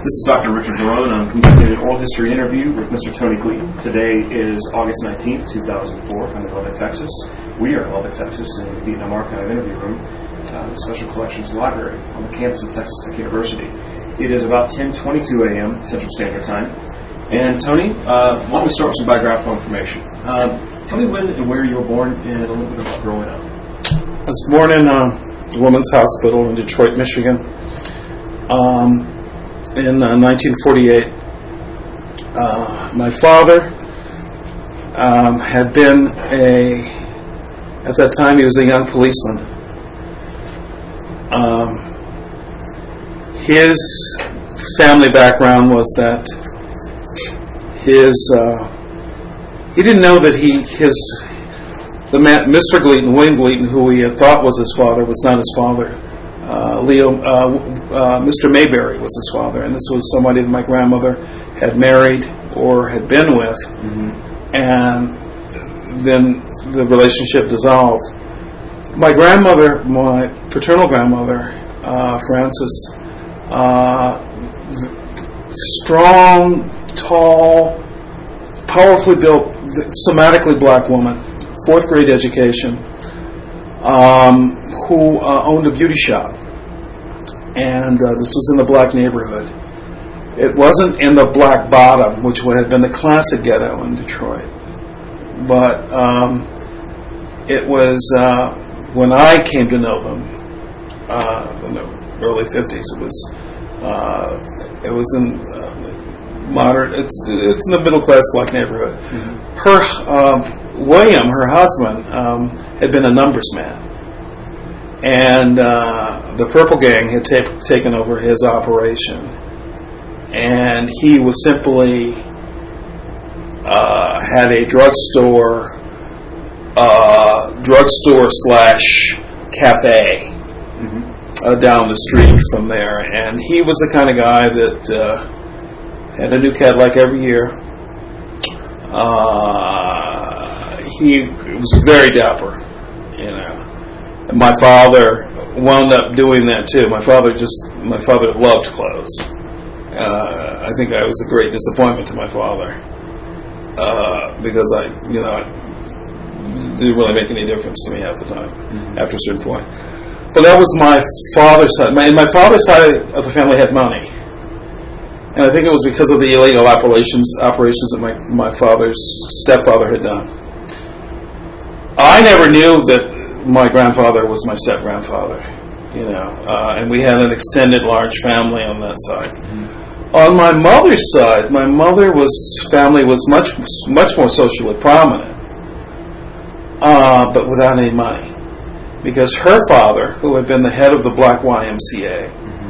This is Dr. Richard Barone. I'm conducting an oral history interview with Mr. Tony Gleaton. Today is August 19th, 2004, from Lubbock, Texas. We are in Lubbock, Texas, in the Vietnam Archive interview room, the Special Collections Library on the campus of Texas Tech University. It is about 10:22 a.m. Central Standard Time. And Tony, why don't we start with some biographical information? Tell me when and where you were born and a little bit about growing up. I was born in a women's hospital in Detroit, Michigan. In 1948, my father had been at that time he was a young policeman. His family background was that he didn't know that the man, Mr. Gleaton, William Gleaton, who he had thought was his father, was not his father. Mr. Mayberry was his father, and this was somebody that my grandmother had married or had been with, and then the relationship dissolved. My grandmother, my paternal grandmother, Frances, strong, tall, powerfully built, somatically black woman, 4th grade education, who owned a beauty shop. And this was in the black neighborhood. It wasn't in the Black Bottom, which would have been the classic ghetto in Detroit. But it was, when I came to know them, in the early 50s, it was in modern, it's in the middle class black neighborhood. Her, William, her husband, had been a numbers man. And the Purple Gang had taken over his operation, and he was simply had a drugstore slash cafe down the street from there, and he was the kind of guy that had a new Cadillac every year. He was very dapper, you know. My father wound up doing that too. My father loved clothes. I think I was a great disappointment to my father because it didn't really make any difference to me half the time after a certain point. But that was my father's side. My father's side of the family had money, and I think it was because of the illegal operations that my father's stepfather had done. I never knew that my grandfather was my step-grandfather, and we had an extended large family on that side. On my mother's side, my mother's family was much more socially prominent, but without any money, because her father, who had been the head of the Black YMCA,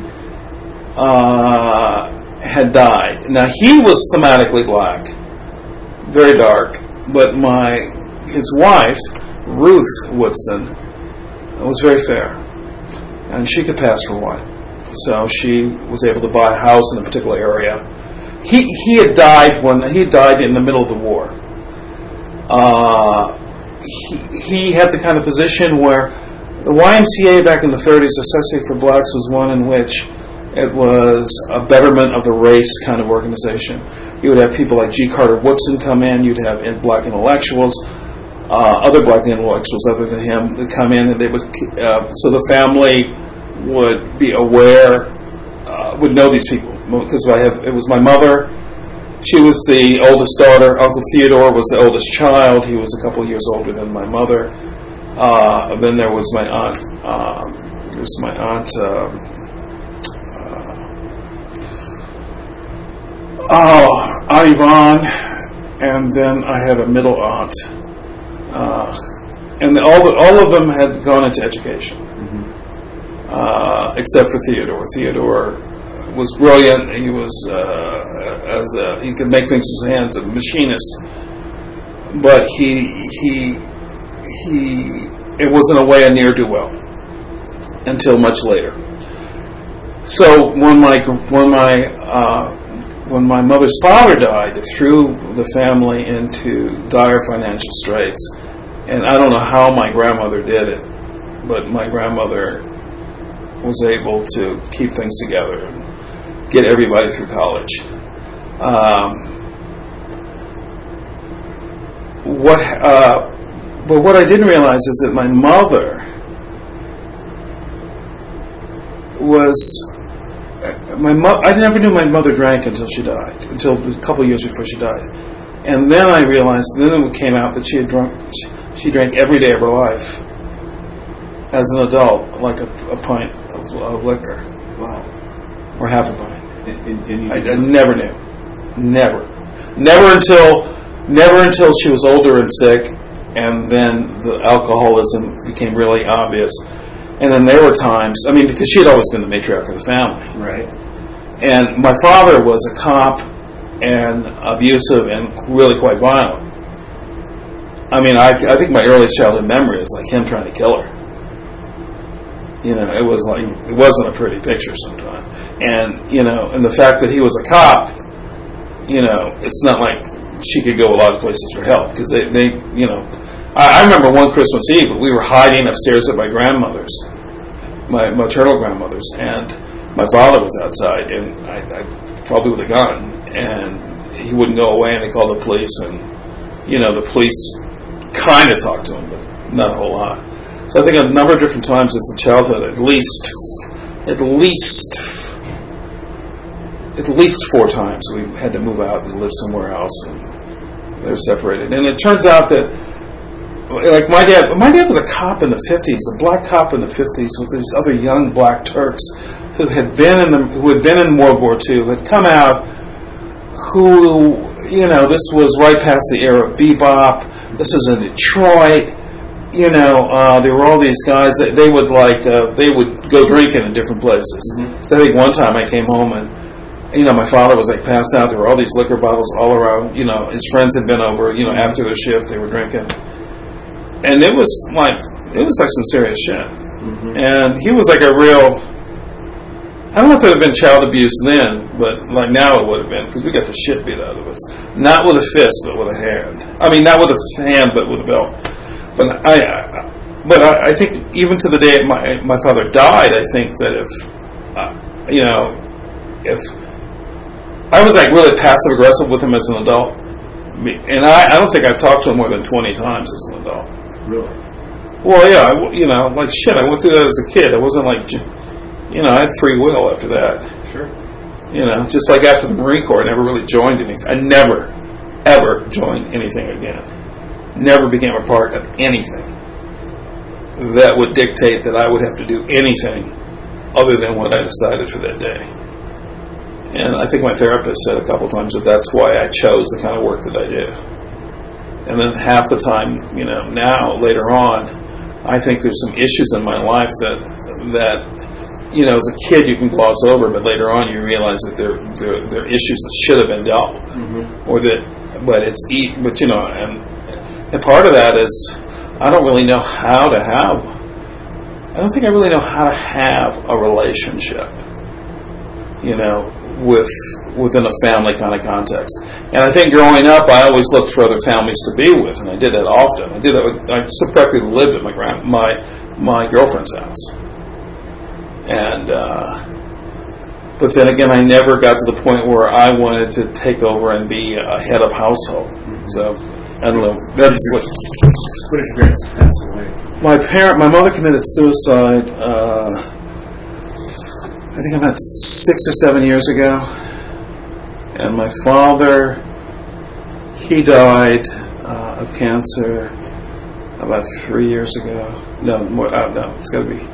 had died. Now he was somatically black, very dark, but his wife, Ruth Woodson, was very fair, and she could pass for white, so she was able to buy a house in a particular area. He had died in the middle of the war. He had the kind of position where the YMCA back in the 30s, especially for blacks, was one in which it was a betterment of the race kind of organization. You would have people like G. Carter Woodson come in. You'd have black intellectuals. Other black intellectuals other than him would come in, and they would. So the family would be aware, would know these people, because it was my mother. She was the oldest daughter. Uncle Theodore was the oldest child. He was a couple of years older than my mother. Then there was my aunt. Aunt Yvonne, and then I had a middle aunt. And all of them had gone into education, except for Theodore. Theodore was brilliant. He was he could make things with his hands, a machinist. But it was in a way a ne'er-do-well until much later. So when my mother's father died, it threw the family into dire financial straits. And I don't know how my grandmother did it, but my grandmother was able to keep things together. get everybody through college. But what I didn't realize is that my mother I never knew my mother drank until she died, until a couple of years before she died. And then I realized, then it came out that she drank every day of her life as an adult, like a pint of liquor. Wow. Or half a pint. And I never knew. Never until she was older and sick, and then the alcoholism became really obvious. And then there were times, because she had always been the matriarch of the family. Right. And my father was a cop and abusive and really quite violent. I think my earliest childhood memory is like him trying to kill her. It wasn't a pretty picture sometimes. And, and the fact that he was a cop, it's not like she could go a lot of places for help, because they I remember one Christmas Eve, we were hiding upstairs at my grandmother's, my maternal grandmother's, and my father was outside, and I probably with a gun, and he wouldn't go away, and they called the police, and the police kind of talked to him, but not a whole lot. So I think a number of different times as a childhood, at least 4 times we had to move out and live somewhere else, and they were separated. And it turns out that, like my dad was a cop in the 50s, a black cop in the 50s with these other young black Turks who had been in World War II, who had come out, who, this was right past the era of bebop. This was in Detroit. There were all these guys that they would go drinking in different places. Mm-hmm. So I think one time I came home and, my father was passed out. There were all these liquor bottles all around. His friends had been over. After their shift they were drinking, and it was like some serious shit. Mm-hmm. And he was like a real. I don't know if it would have been child abuse then, but like now it would have been, because we got the shit beat out of us. Not with a fist, but with a hand. Not with a hand, but with a belt. But I think even to the day my father died, I think that if I was really passive aggressive with him as an adult, and I don't think I've talked to him more than 20 times as an adult. Really? Well, yeah, like shit. I went through that as a kid. I wasn't like, I had free will after that. Sure. Just like after the Marine Corps, I never really joined anything. I never, ever joined anything again. Never became a part of anything that would dictate that I would have to do anything other than what I decided for that day. And I think my therapist said a couple times that that's why I chose the kind of work that I do. And then half the time, now, later on, I think there's some issues in my life that as a kid you can gloss over, but later on you realize that they're issues that should have been dealt with. Mm-hmm. And part of that is I don't really know how to have. I don't think I really know how to have a relationship, within a family kind of context. And I think growing up, I always looked for other families to be with, and I did that often. I practically lived at my girlfriend's house, and but then again, I never got to the point where I wanted to take over and be a head of household. Mm-hmm. So I don't know. That's what. What did your parents pass away? My mother committed suicide. I think about 6 or 7 years ago, and my father, he died of cancer about 3 years ago. No, more. No, it's got to be.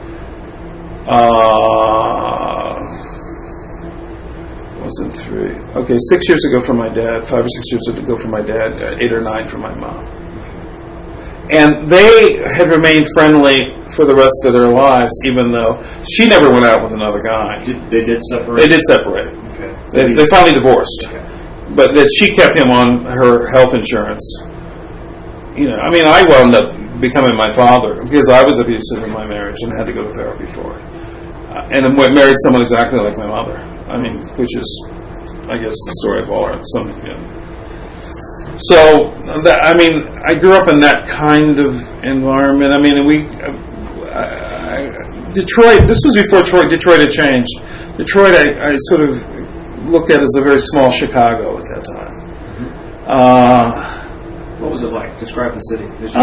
Wasn't 3. Okay, 6 years ago for my dad. 5 or 6 years ago for my dad. 8 or 9 for my mom. And they had remained friendly for the rest of their lives, even though she never went out with another guy. They did separate? They did separate. Okay. They finally divorced. Okay. But that she kept him on her health insurance. I wound up becoming my father because I was abusive in my marriage and had to go to therapy for it. And I married someone exactly like my mother. Which is, I guess, the story of all our something. So, I grew up in that kind of environment. Detroit, this was before Detroit had changed. Detroit, I sort of looked at as a very small Chicago at that time. What was it like? Describe the city. It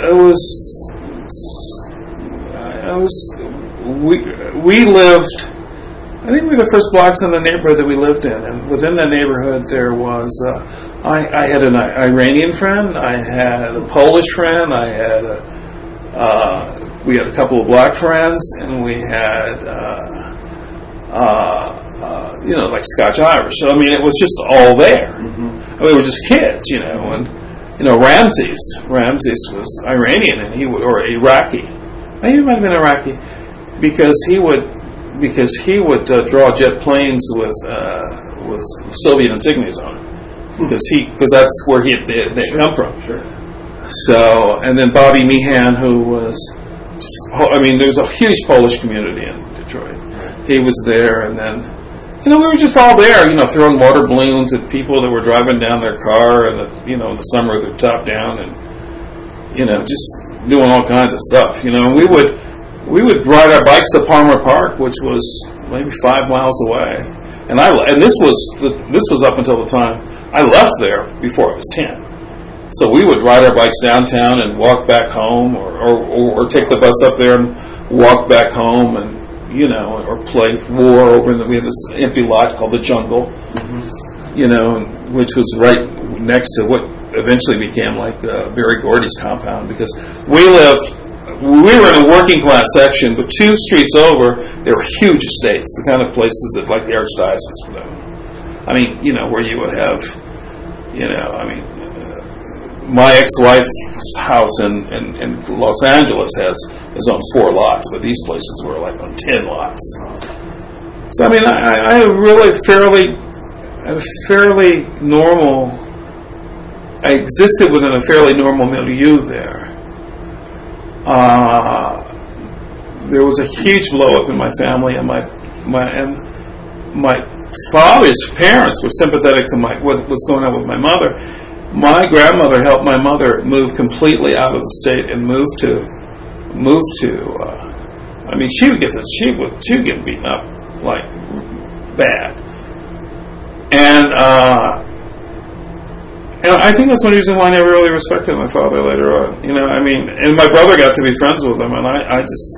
was. We lived. I think we were the first blocks in the neighborhood that we lived in, and within the neighborhood there was. I had an Iranian friend. I had a Polish friend. We had a couple of black friends, and we had like Scotch Irish. So I mean, it was just all there. Mm-hmm. We were just kids, and Ramses was Iranian, and or Iraqi. He might have been Iraqi because he would draw jet planes with Soviet insignias on it. Because that's where they come from. Sure. So, and then Bobby Meehan, who was there's a huge Polish community in Detroit. Right. He was there, and then, we were just all there, throwing water balloons at people that were driving down their car, and in the summer with their top down, and just doing all kinds of stuff. We would ride our bikes to Palmer Park, which was maybe 5 miles away, and this was up until the time I left there before I was 10. So we would ride our bikes downtown and walk back home, or take the bus up there and walk back home, and or play war over. We had this empty lot called the Jungle, mm-hmm. Which was right next to what eventually became like Barry Gordy's compound, because we were in a working class section, but 2 streets over there were huge estates, the kind of places that like the Archdiocese would have. I mean, where you would have, my ex-wife's house in Los Angeles is on 4 lots, but these places were like on 10 lots. So I had really fairly normal. I existed within a fairly normal milieu there. There was a huge blow up in my family, and my father's parents were sympathetic to what was going on with my mother. My grandmother helped my mother move completely out of the state and move to. She would get beaten up like bad, and I think that's one reason why I never really respected my father later on. And my brother got to be friends with him, and I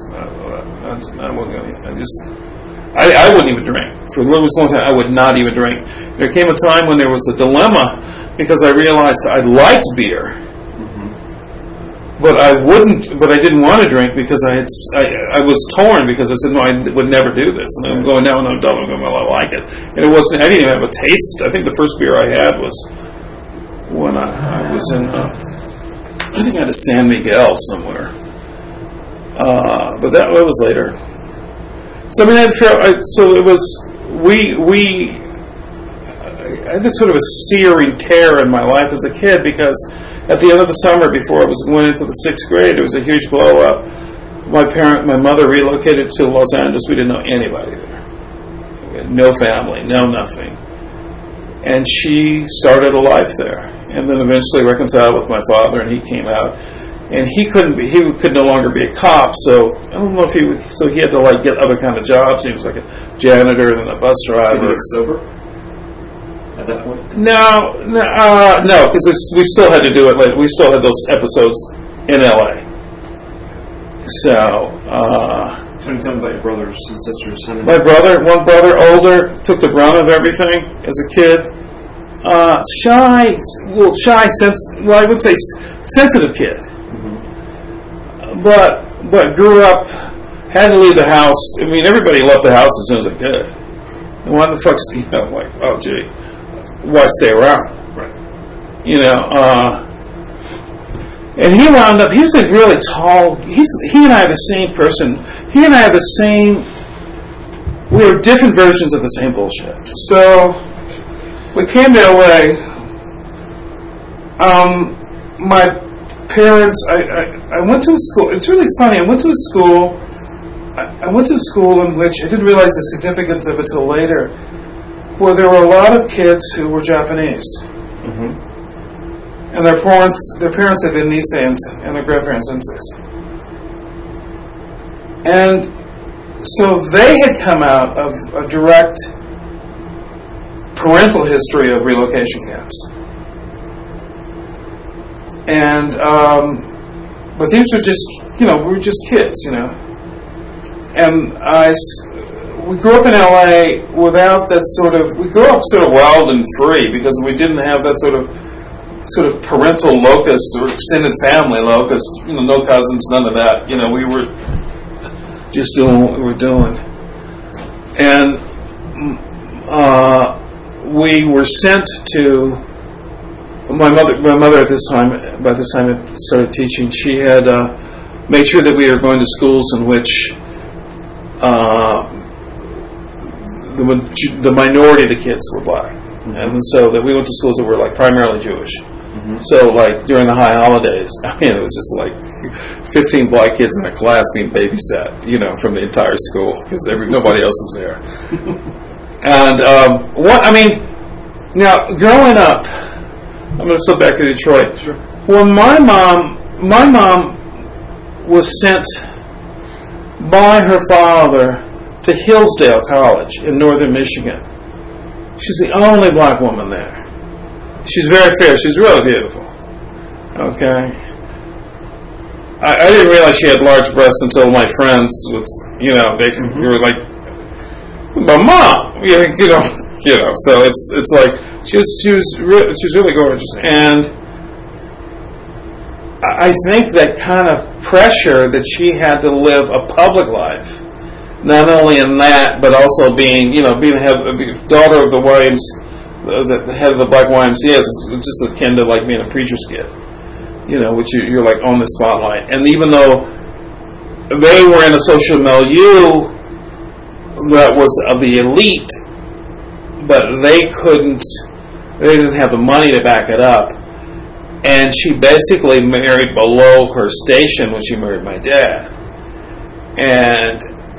wouldn't even drink. For a long time, I would not even drink. There came a time when there was a dilemma, because I realized I liked beer, mm-hmm. but I didn't want to drink because I was torn, because I said, no, I would never do this. And I'm going, now when I'm done, I'm going, well, I like it. And it wasn't, I didn't even have a taste. I think the first beer I had was when I was in, I think I had a San Miguel somewhere. But that was later. So I had this sort of a searing terror in my life as a kid, because at the end of the summer, before I went into the 6th grade, there was a huge blow up. My mother relocated to Los Angeles. We didn't know anybody there. We had no family, no nothing. And she started a life there, and then eventually reconciled with my father, and he came out. And he could no longer be a cop, so I don't know if he had to get other kind of jobs. He was like a janitor and then a bus driver. Did he get sober at that point? No, because we still had to do it. We still had those episodes in LA. So, tell me about your brothers and sisters. My one brother, older, took the brunt of everything as a kid. Shy, I would say sensitive kid. But grew up, had to leave the house. Everybody left the house as soon as they could. And why the fuck, oh gee, why stay around? Right. And he wound up, he was like really tall. He and I are the same person. He and I are the same, we are different versions of the same bullshit. So, we came to LA. My parents, I went to a school. It's really funny. I went to a school in which I didn't realize the significance of it till later, where there were a lot of kids who were Japanese, mm-hmm. and their parents had been Niseis and their grandparents Senseis, and so they had come out of a direct parental history of relocation camps. And, but these were just, we were just kids, And we grew up in LA without that we grew up sort of wild and free because we didn't have that sort of parental locus or extended family locus, no cousins, none of that. We were just doing what we were doing. And we were sent to my mother at this time, by this time I started teaching, she had made sure that we were going to schools in which the minority of the kids were black. And so that we went to schools that were primarily Jewish. So during the high holidays, it was just 15 black kids in a class being babysat, from the entire school because nobody else was there. And now growing up, I'm going to flip back to Detroit. Sure. When my mom was sent by her father to Hillsdale College in northern Michigan. She's the only black woman there. She's very fair. She's really beautiful. Okay. I didn't realize she had large breasts until my friends would, they were like, "But Mom," So it's like she was really gorgeous, and I think that kind of pressure that she had to live a public life, not only in that, but also being the daughter of the Williams, the head of the Black YMCA, is just akin to being a preacher's kid, which you're on the spotlight. And even though they were in a social milieu that was of the elite, but they didn't have the money to back it up. And she basically married below her station when she married my dad. And,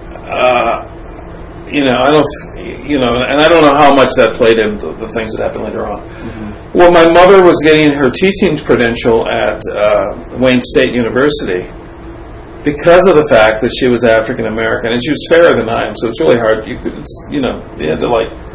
and I don't know how much that played into the things that happened later on. Mm-hmm. When my mother was getting her teaching credential at Wayne State University, because of the fact that she was African American, and she was fairer than I am, so it's really hard. You had to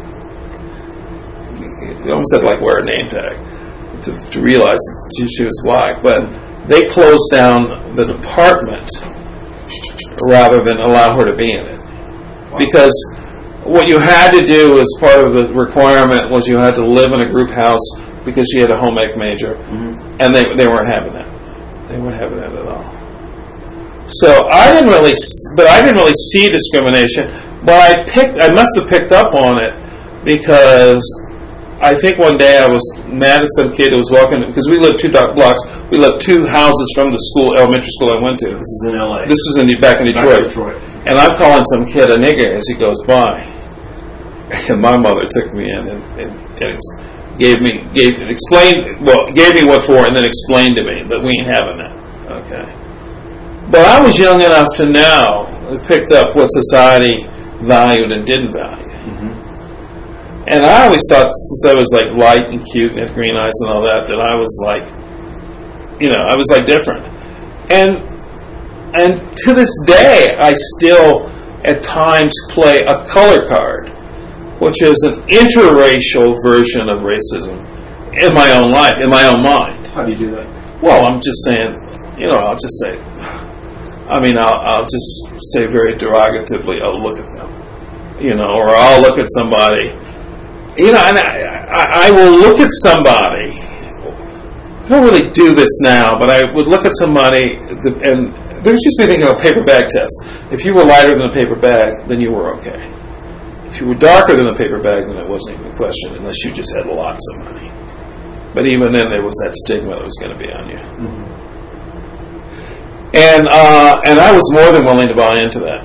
you almost had to wear a name tag to realize that she was black. But they closed down the department rather than allow her to be in it. Wow. Because what you had to do as part of the requirement was you had to live in a group house because she had a home ec major, and they weren't having that. They weren't having that at all. So I didn't really see discrimination, but I must have picked up on it because I think one day I was mad at some kid who was walking, because we lived 2 blocks. We lived 2 houses from the elementary school I went to. This is in L.A. This was back in Detroit. And I'm calling some kid a nigger as he goes by. And my mother took me in and gave me what for, and then explained to me that we ain't having that. Okay. But I was young enough to know, picked up what society valued and didn't value. And I always thought, since I was light and cute and had green eyes and all that, that I was I was different. And to this day, I still at times play a color card, which is an interracial version of racism in my own life, in my own mind. How do you do that? Well, I'm just saying, I'll just say, I'll just say very derogatively, I'll look at them, or I'll look at somebody. And I will look at somebody. I don't really do this now, but I would look at somebody, and there was just me thinking of a paper bag test. If you were lighter than a paper bag, then you were okay. If you were darker than a paper bag, then it wasn't even a question, unless you just had lots of money. But even then, there was that stigma that was going to be on you. Mm-hmm. And I was more than willing to buy into that,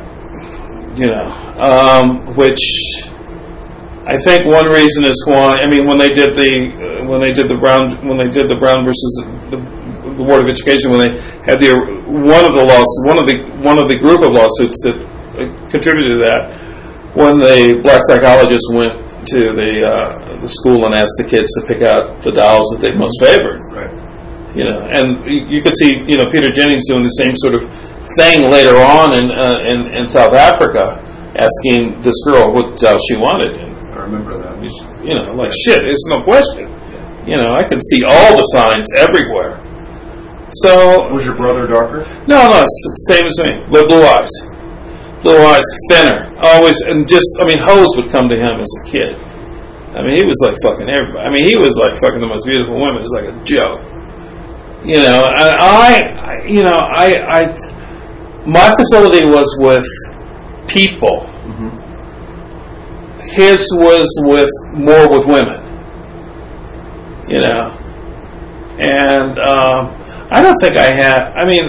which. I think one reason is why. When they did the Brown versus the Board of Education, when they had one of the group of lawsuits that contributed to that, when the black psychologist went to the school and asked the kids to pick out the dolls that they most favored, right? And you could see Peter Jennings doing the same sort of thing later on in South Africa, asking this girl what doll she wanted. I remember that. like shit. There's no question. I can see all the signs everywhere. So was your brother darker? No, it's the same as me. Blue eyes, thinner, always, and hoes would come to him as a kid. He was like fucking everybody. He was like fucking the most beautiful women. It was like a joke. And my facility was with people. Mm-hmm. His was more with women. And I don't think I had.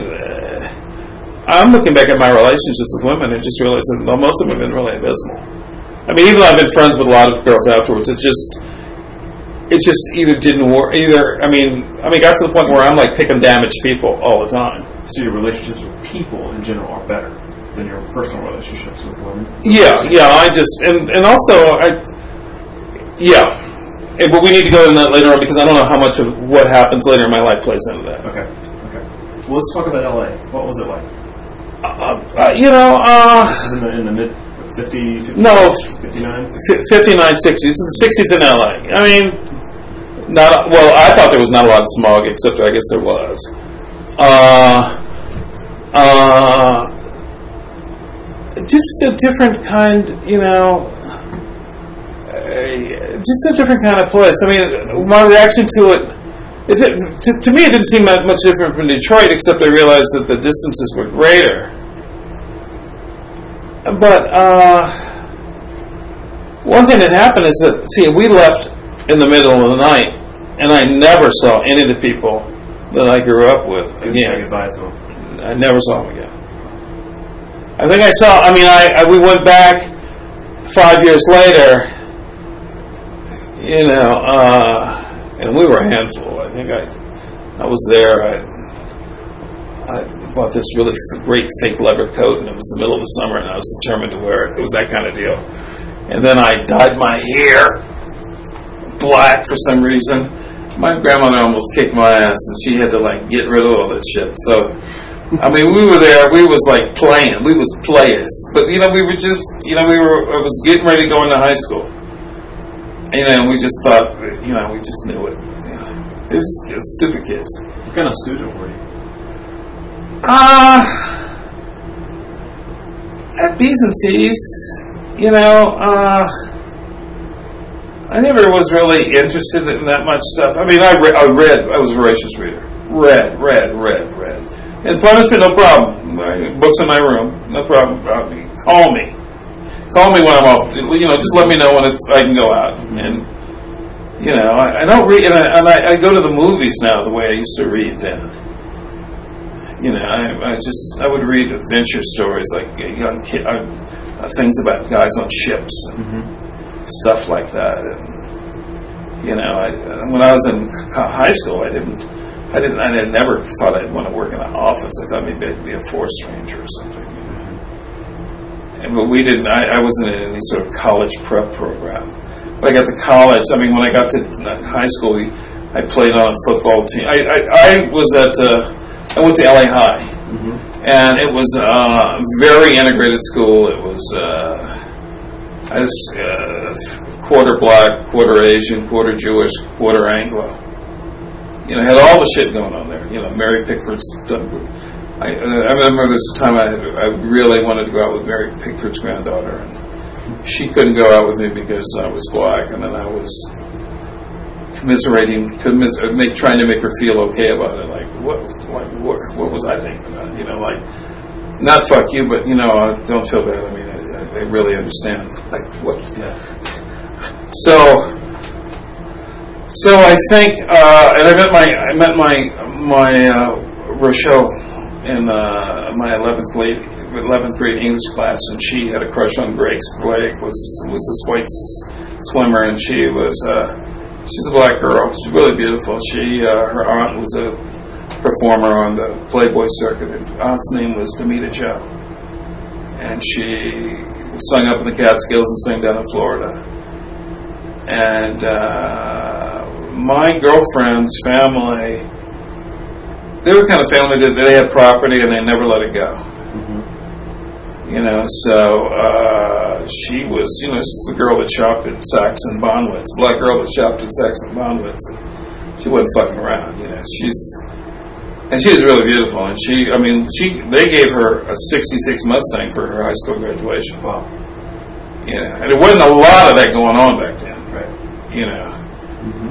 I'm looking back at my relationships with women and just realized that most of them have been really abysmal. Even though I've been friends with a lot of girls afterwards, it just either didn't work. Got to the point where I'm like picking damaged people all the time. So your relationships with people in general are better than your personal relationships with women? Yeah. But we need to go into that later on because I don't know how much of what happens later in my life plays into that. Okay. Well, let's talk about LA. What was it like? This is in the mid 59? 59, 60s. It's the 60s in LA. I thought there was not a lot of smog, except I guess there was. Just a different kind, just a different kind of place. My reaction to it, to me, it didn't seem that much different from Detroit, except I realized that the distances were greater. But one thing that happened is that, we left in the middle of the night, and I never saw any of the people that I grew up with again. Say goodbye to them. I never saw them again. I think I saw. We went back 5 years later. And we were a handful. I think I was there. I bought this really great fake leather coat, and it was the middle of the summer, and I was determined to wear it. It was that kind of deal. And then I dyed my hair black for some reason. My grandmother almost kicked my ass, and she had to get rid of all that shit. So, we were there. We was playing. We was players. But we were just, I was getting ready to go into high school. And we just thought, we just knew it. It was just stupid kids. What kind of student were you? At B's and C's, I never was really interested in that much stuff. I read. I was a voracious reader. Read. And punishment, no problem. Books in my room, no problem. Call me when I'm off. Just let me know when I can go out. And I don't read, and I go to the movies now the way I used to read then. I would read adventure stories like young kid, things about guys on ships and stuff like that. And when I was in high school, I never thought I'd want to work in an office. I thought maybe I'd be a forest ranger or something. But we didn't. I wasn't in any sort of college prep program. But I got to college. When I got to high school, I played on a football team. I went to LA High, and it was a very integrated school. It was I was quarter black, quarter Asian, quarter Jewish, quarter Anglo. Had all the shit going on there. Mary Pickford's done. I remember there was a time I really wanted to go out with Mary Pickford's granddaughter, and she couldn't go out with me because I was black, and then I was trying to make her feel okay about it. What was I thinking about? Not fuck you, but don't feel bad. I really understand. What? Yeah. So I think, and I met my Rochelle in my 11th grade English class, and she had a crush on Grace. Blake was this white swimmer, and she's a black girl. She's really beautiful. Her aunt was a performer on the Playboy circuit. Her aunt's name was Demita Joe, and she sung up in the Catskills and sang down in Florida. And my girlfriend's family, they were kind of family that they had property and they never let it go. So she was, she's the girl that shopped at Saks and Bonwitz, black girl that shopped at Saks and Bonwitz. And she wasn't fucking around, she was really beautiful. And they gave her a '66 Mustang for her high school graduation. Wow. And there wasn't a lot of that going on back then. Right. Mm-hmm.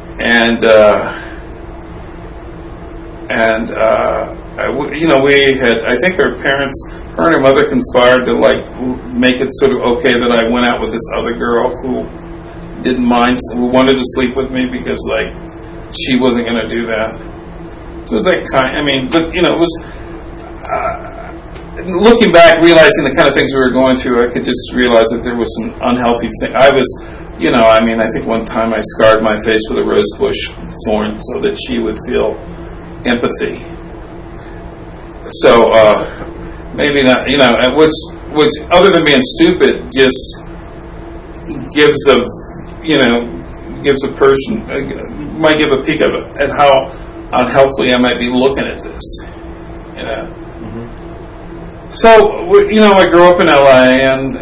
We had, I think her and her mother conspired to make it sort of okay that I went out with this other girl who didn't mind, who wanted to sleep with me because she wasn't going to do that. So it was that but it was, looking back, realizing the kind of things we were going through, I could just realize that there was some unhealthy thing. I think one time I scarred my face with a rose bush thorn so that she would feel empathy. So, maybe not, which other than being stupid, just gives a person, might give a peek at how unhealthily I might be looking at this, Mm-hmm. So, I grew up in LA and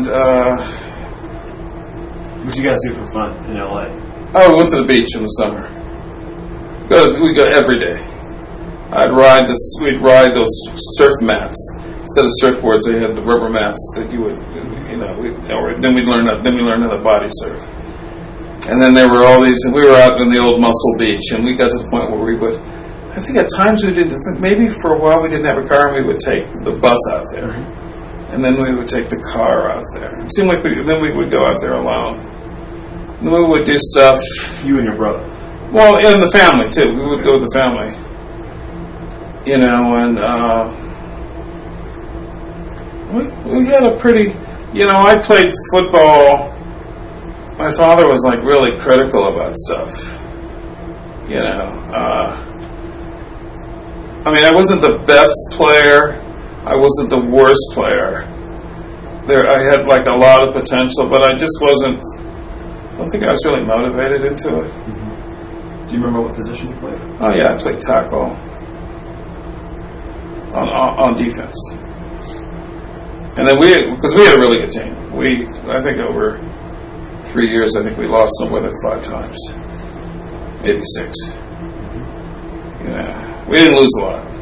what did you guys do for fun in LA? Oh, we went to the beach in the summer. We'd go every day. We'd ride those surf mats. Instead of surfboards, they had the rubber mats that you would, then we learned how to body surf. And then there were all these, and we were out in the old Muscle Beach, and we got to the point where we would, I think at times we didn't, maybe for a while we didn't have a car, and we would take the bus out there. Mm-hmm. And then we would take the car out there. It seemed like then we would go out there alone. And then we would do stuff. You and your brother? Well, and the family, too. We would go with the family. And we had a pretty, I played football. My father was really critical about stuff. I wasn't the best player. I wasn't the worst player. I had a lot of potential, but I just wasn't, I don't think I was really motivated into it. Mm-hmm. Do you remember what position you played? Oh yeah, I played tackle. On defense. And then because we had a really good team. I think over 3 years, I think we lost somewhere like 5 times. Maybe 6. We didn't lose a lot.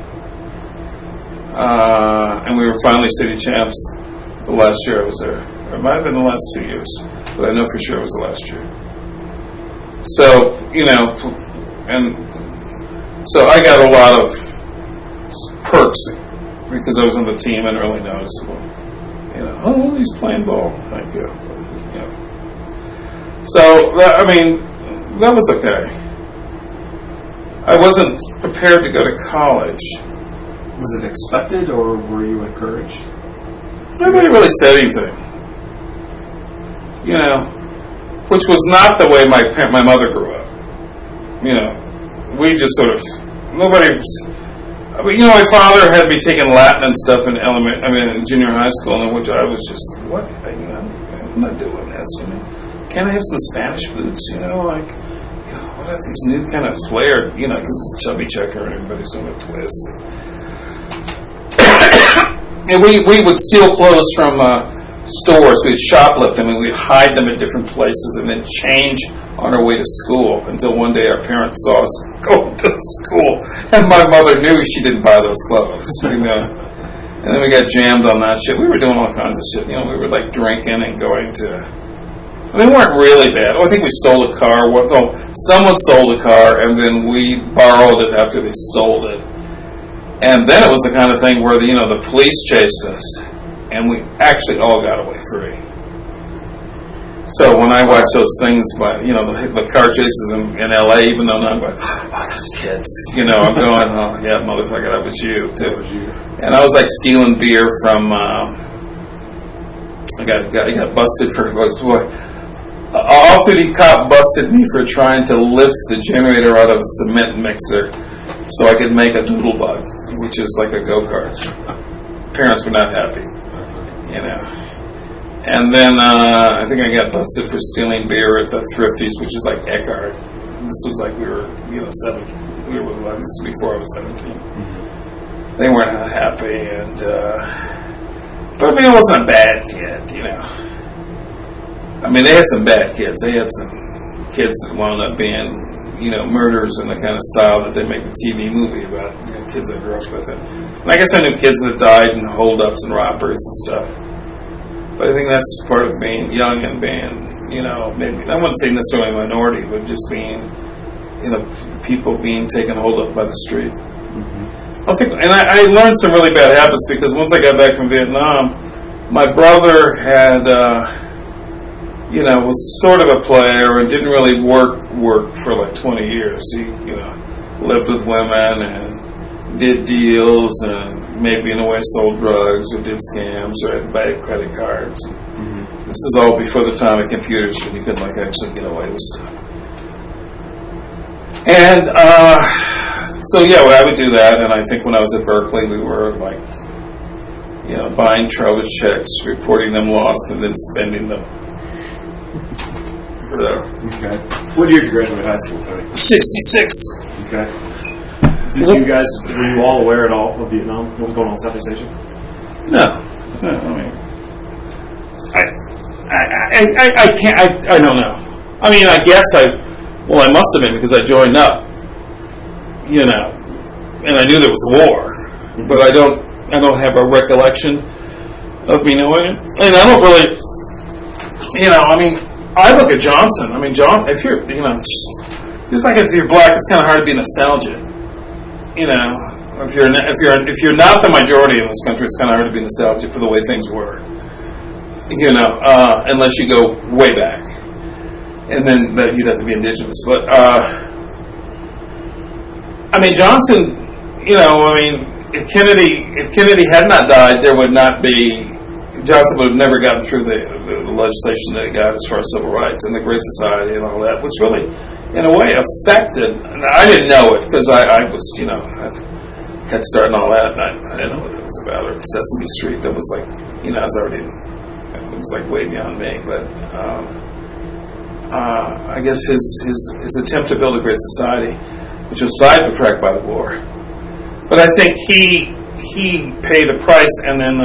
And we were finally city champs the last year I was there. Or it might have been the last 2 years, but I know for sure it was the last year. So, and so I got a lot of perks because I was on the team and really noticeable. He's playing ball. Thank you. So, that was okay. I wasn't prepared to go to college. Was it expected, or were you encouraged? Nobody really said anything. Which was not the way my mother grew up. We just sort of, nobody, my father had me taking Latin and stuff in junior high school, in which I was just, what? I'm not doing this, Can I have some Spanish boots, what are these new kind of flared, because it's chubby checker and everybody's doing a twist. And we would steal clothes from stores. We'd shoplift them and we'd hide them at different places and then change on our way to school until one day our parents saw us go to school and my mother knew she didn't buy those clothes. And then we got jammed on that shit. We were doing all kinds of shit. We were drinking and going to... They weren't really bad. I think we stole a car. Someone stole the car and then we borrowed it after they stole it. And then it was the kind of thing where the police chased us, and we actually all got away free. So when I watch those things, the car chases in L.A., even though I'm going, oh, those kids, I'm going, oh yeah, motherfucker, that was you too. And I was stealing beer from. I got busted for off-duty cop busted me for trying to lift the generator out of a cement mixer so I could make a doodle bug, which is like a go-kart. Parents were not happy, And then I think I got busted for stealing beer at the Thrifties, which is like Eckhart. This was we were, 7. This was before I was 17. Mm-hmm. They weren't happy, and But I mean, it wasn't a bad kid, you know. I mean, they had some bad kids. They had some kids that wound up being, you know, murders in the kind of style that they make a TV movie about, you know, kids I grew up with. And I guess I knew kids that died in holdups and robberies and stuff. But I think that's part of being young and being, you know, maybe, I wouldn't say necessarily a minority, but just being, you know, people being taken hold of by the street. I learned some really bad habits because once I got back from Vietnam, my brother had, you know, was sort of a player and didn't really work for like 20 years. He, you know, lived with women and did deals and maybe in a way sold drugs or did scams or had bad credit cards. This is all before the time of computers when you could like actually get away with stuff. And so yeah, well, I would do that. And I think when I was at Berkeley, we were like, you know, buying traveler's checks, reporting them lost, and then spending them. Okay. What year did you graduate high school, Tony? 66. Okay. Did you guys, were you all aware at all of Vietnam? What was going on in Southeast Asia? No. I mean, I can't, I don't know. I mean, I guess I must have been because I joined up, you know, and I knew there was war, but I don't have a recollection of me knowing it. And I don't really, you know, I mean, I look at Johnson. I mean, if you're, you know, just like if you're black, it's kind of hard to be nostalgic. You know, if you're not the majority in this country, it's kind of hard to be nostalgic for the way things were. You know, unless you go way back, and then you'd have to be indigenous. But I mean, Johnson. You know, I mean, if Kennedy had not died, there would not be. Johnson would have never gotten through the legislation that he got as far as civil rights and the Great Society and all that, which really, in a way, affected. And I didn't know it because I was, you know, Head Start and all that. And I didn't know what it was about. Or Sesame Street, that was like, you know, it was like way beyond me. But I guess his attempt to build a great society, which was sidetracked by the war. But I think he paid a price, and then.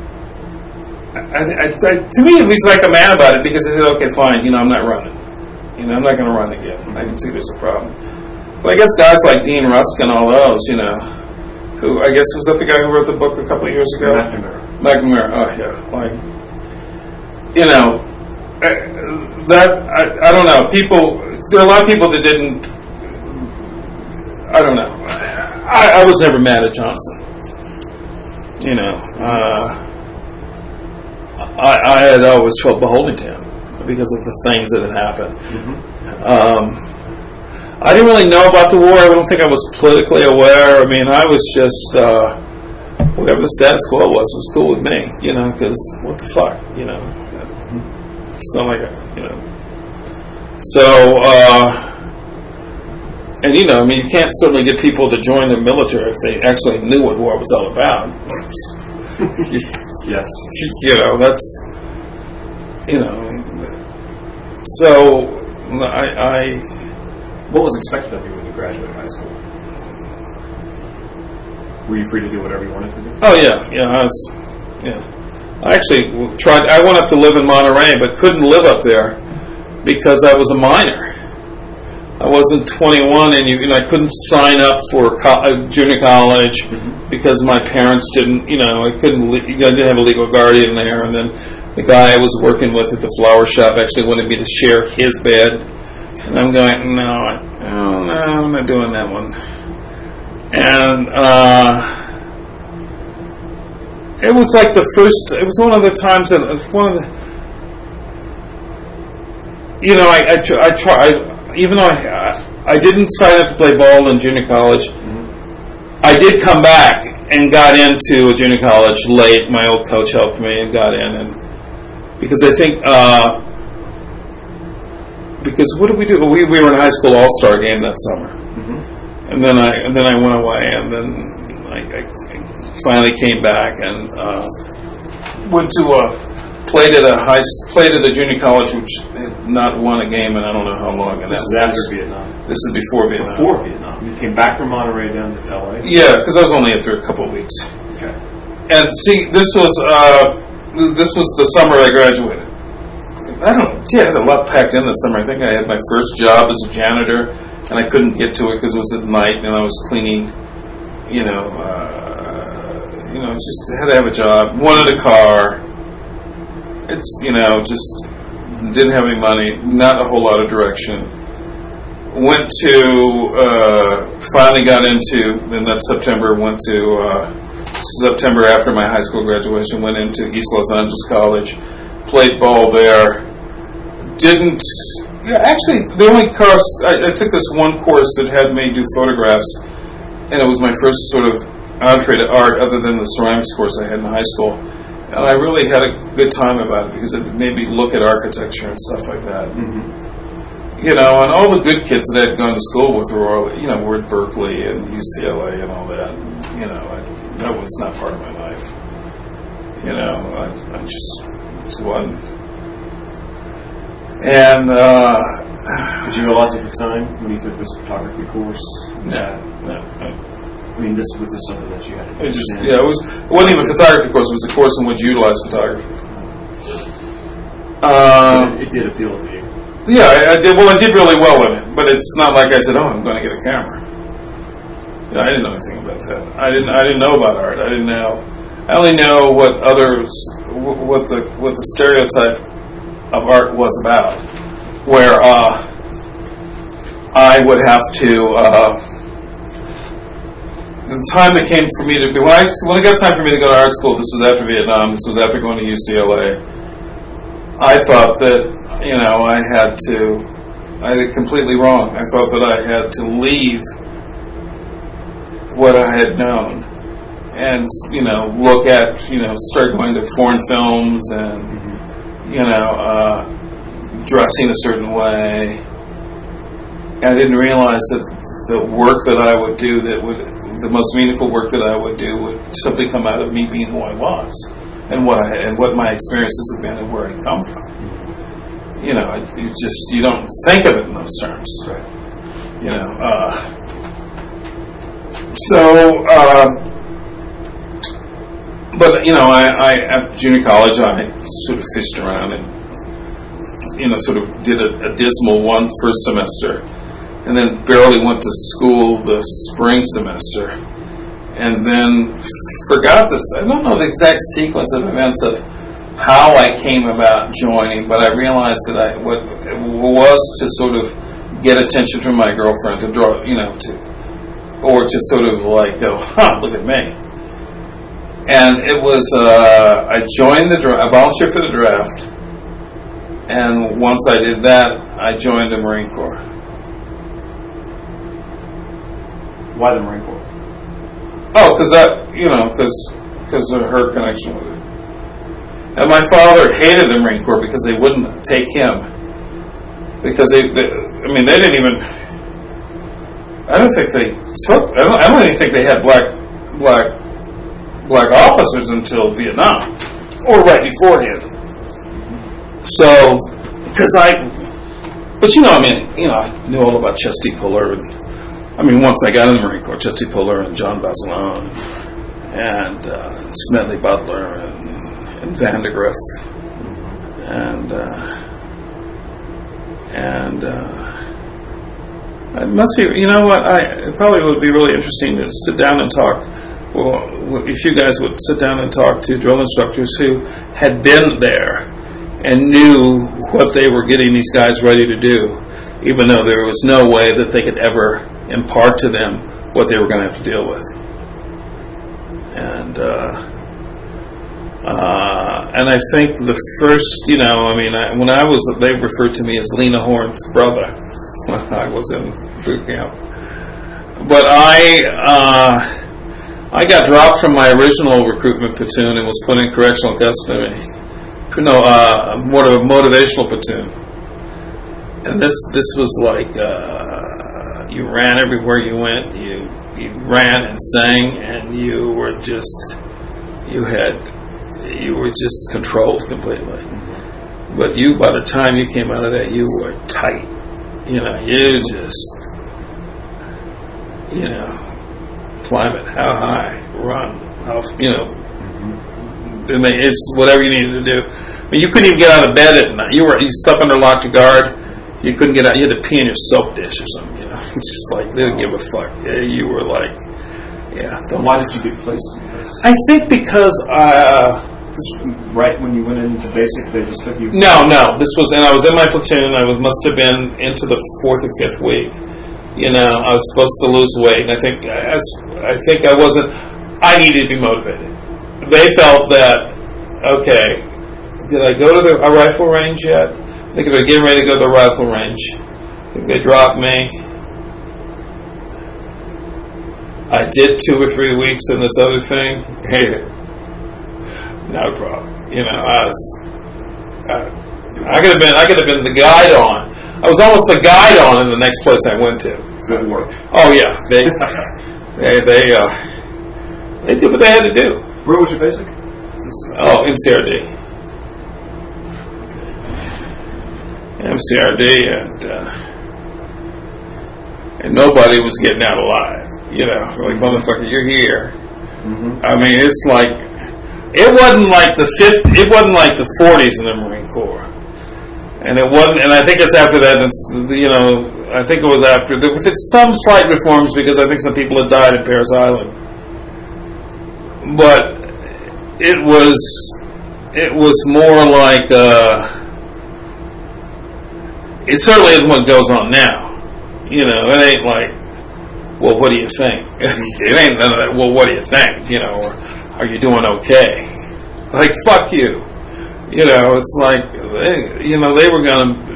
To me, he's like a man about it because he said, "Okay, fine. You know, I'm not running. You know, I'm not going to run again. I can see there's a problem." But I guess guys like Dean Rusk and all those, you know, who I guess was that the guy who wrote the book a couple of years ago? McNamara. Oh yeah, like, you know, that I don't know. There are a lot of people that didn't. I don't know. I was never mad at Johnson. You know. I had always felt beholden to him because of the things that had happened. I didn't really know about the war. I don't think I was politically aware. I mean, I was just whatever the status quo was cool with me, you know, because what the fuck, you know. It's not like you know. So, and you know, I mean, you can't certainly get people to join the military if they actually knew what war was all about. Yes. You know, that's, you know, so I what was expected of you when you graduated high school? Were you free to do whatever you wanted to do? Oh, yeah. I actually tried, I went up to live in Monterey, but couldn't live up there because I was a minor. I wasn't 21, and I couldn't sign up for junior college because my parents didn't. You know, I didn't have a legal guardian there, and then the guy I was working with at the flower shop actually wanted me to share his bed, and I'm going, no, I'm not doing that one. And it was like the first. It was one of the times that you know, I tried. Even though I didn't sign up to play ball in junior college, I did come back and got into a junior college late. My old coach helped me and got in, and because I think because what did we do? We were in a high school all-star game that summer, and then I went away, and then I finally came back and went to played at a junior college which had not won a game in I don't know how long. And this is after Vietnam. This is before Vietnam. Before Vietnam. You came back from Monterey down to LA? Yeah, because I was only up there a couple of weeks. Okay. And see, this was the summer I graduated. I had a lot packed in this summer. I think I had my first job as a janitor, and I couldn't get to it because it was at night, and I was cleaning. Just had to have a job. Wanted a car. It's just didn't have any money. Not a whole lot of direction. Went to finally got into in that September. Went to September after my high school graduation. Went into East Los Angeles College. Played ball there. Actually, the only course I took this one course that had me do photographs, and it was my first sort of entree to art, other than the ceramics course I had in high school. And I really had a good time about it because it made me look at architecture and stuff like that. Mm-hmm. And all the good kids that I had gone to school with were all, were at Berkeley and UCLA and all that. That was not part of my life. I just wasn't. And did you realize at the time when you took this photography course? No. I mean, was this something that you had? It wasn't even a photography course. It was a course in which you utilized photography. It did appeal to you. Yeah, I did. Well, I did really well in it, but it's not like I said, "Oh, I'm going to get a camera." I didn't know anything about that. I didn't know about art. I didn't know. I only know what the stereotype of art was about, where I would have to. The time that came for me to be when it got time for me to go to art school. This was after Vietnam. This was after going to UCLA. I thought that I had it completely wrong. I thought that I had to leave what I had known and look at start going to foreign films and dressing a certain way. And I didn't realize that the work that I would do the most meaningful work that I would do would simply come out of me being who I was and what my experiences have been and where I come from. You don't think of it in those terms. Right. But I at junior college I sort of fished around and sort of did a dismal first semester. And then barely went to school the spring semester, and then forgot this. I don't know the exact sequence of events of how I came about joining, but I realized that what it was to sort of get attention from my girlfriend to draw, or to sort of like go, look at me. And it was I joined I volunteered for the draft, and once I did that, I joined the Marine Corps. Why the Marine Corps? Oh, because of her connection with it. And my father hated the Marine Corps because they wouldn't take him. Because they didn't even. I don't even think they had black officers until Vietnam, or right beforehand. So, I knew all about Chesty Puller and. Once I got in the Marine Corps, Chesty Puller and John Basilone and Smedley Butler and Vandegrift and it must be. It probably would be really interesting to sit down and talk. Well, if you guys would sit down and talk to drill instructors who had been there and knew what they were getting these guys ready to do, even though there was no way that they could ever impart to them what they were going to have to deal with. And I think the first, when I was, they referred to me as Lena Horne's brother when I was in boot camp. But I got dropped from my original recruitment platoon and was put in correctional custody. Motivational platoon. And this was like you ran everywhere you went. You ran and sang, and you were just controlled completely. But by the time you came out of that, you were tight. Climb it, how high, run, I mean, it's whatever you needed to do. I mean, you couldn't even get out of bed at night. You slept under lock and guard. You couldn't get out. You had to pee in your soap dish or something. You know, it's just like they didn't give a fuck. Yeah, you were like, yeah. Why did you get placed in this? I think because right when you went into basic, they just took you. No. This was, and I was in my platoon. Must have been into the 4th or 5th week. You know, I was supposed to lose weight, and I think I wasn't. I needed to be motivated. They felt that, okay, did I go to a rifle range yet? I think they're getting ready to go to the rifle range. I think they dropped me. I did 2 or 3 weeks in this other thing. Hey, no problem. You know, I could have been the guide on. I was almost the guide on in the next place I went to. Good work. Oh yeah, they did what they had to do. Where was your basic? MCRD. MCRD, and nobody was getting out alive. You know, like, motherfucker, you're here. Mm-hmm. I mean, it's like it wasn't like the 40s in the Marine Corps, and it wasn't. And I think it's after that. You know, I think it was after with some slight reforms because I think some people had died at Parris Island, but it was more like it certainly isn't what goes on now. You know, it ain't like, well, what do you think? It ain't none of that, well, what do you think? You know, or are you doing okay? Like, fuck you. You know, it's like, they were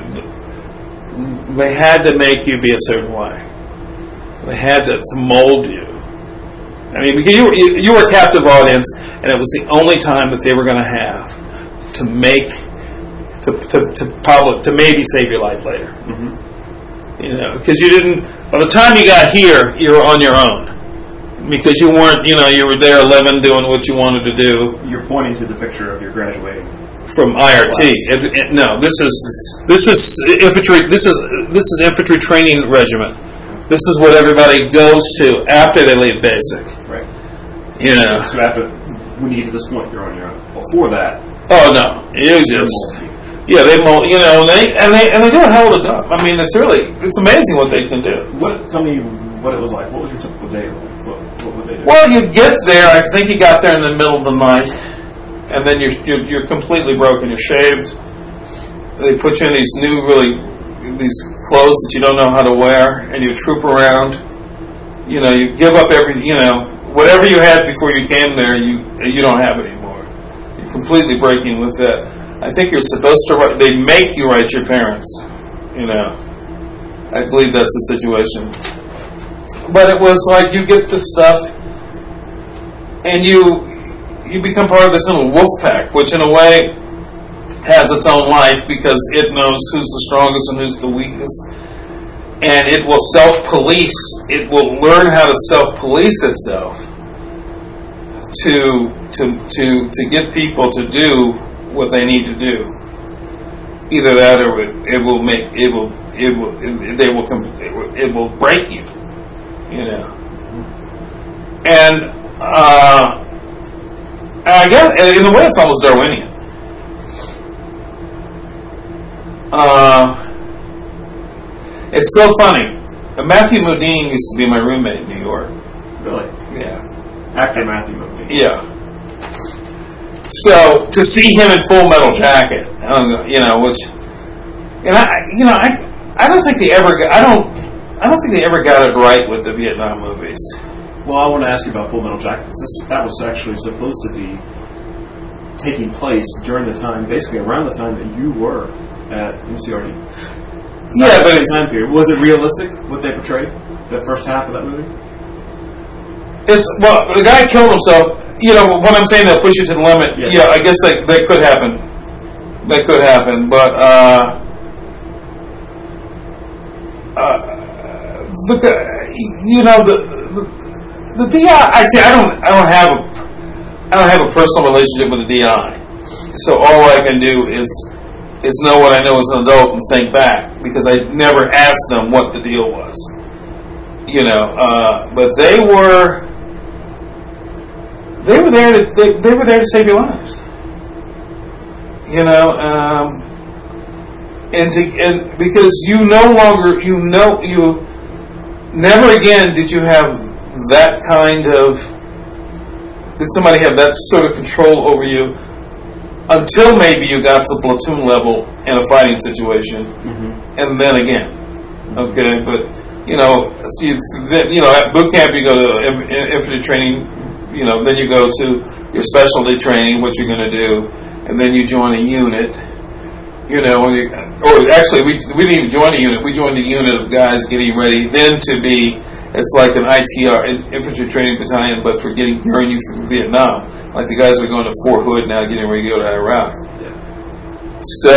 they had to make you be a certain way. They had to mold you. I mean, because you were a captive audience, and it was the only time that they were going to have to make, to maybe save your life later. Mm-hmm. You know, because you didn't. By the time you got here, you were on your own because you weren't. You know, you were there 11 doing what you wanted to do. You're pointing to the picture of your graduating from IRT. No, this is infantry. This is infantry training regiment. This is what everybody goes to after they leave basic. Right. You know. So when you get to this point, you're on your own. Before that. Oh no, you just. Yeah, they mold, you know, and they do a hell of a job. I mean, it's amazing what they can do. Tell me what it was like. What was your typical day like? What would they do? Well, you get there. I think you got there in the middle of the night, and then you're completely broken. You're shaved. They put you in these clothes that you don't know how to wear, and you troop around. You know, you give up whatever you had before you came there. You don't have anymore. You're completely breaking with that. I think you're supposed to write. They make you write your parents. You know, I believe that's the situation. But it was like you get this stuff, and you become part of this little wolf pack, which in a way has its own life because it knows who's the strongest and who's the weakest, and it will self-police. It will learn how to self-police itself to get people to do what they need to do. Either that, or it will break you. You know. And I guess in a way it's almost Darwinian. It's so funny. Matthew Modine used to be my roommate in New York. Really? Yeah. Actor Matthew Modine. Yeah. So to see him in Full Metal Jacket, you know, I don't think they ever got it right with the Vietnam movies. Well, I want to ask you about Full Metal Jacket. That was actually supposed to be taking place during the time, basically around the time that you were at MCRD. Yeah, but time period. Was it realistic what they portrayed? The first half of that movie? The guy killed himself. You know, when I'm saying they'll push you to the limit, yeah I guess that could happen. That could happen, but the DI. I don't have a personal relationship with the DI, so all I can do is know what I know as an adult and think back because I never asked them what the deal was. You know, but they were. they were there to save your lives. You know, and because you never again did you have that kind of, did somebody have that sort of control over you until maybe you got to platoon level in a fighting situation, and then again, okay. But you know, at boot camp you go to infantry training, you know, then you go to your specialty training, what you're going to do, and then you join a unit. You know, or actually, we didn't even join a unit. We joined a unit of guys getting ready then to be. It's like an ITR, infantry training battalion, but for getting you from Vietnam. Like the guys are going to Fort Hood now, getting ready to go to Iraq. Yeah. So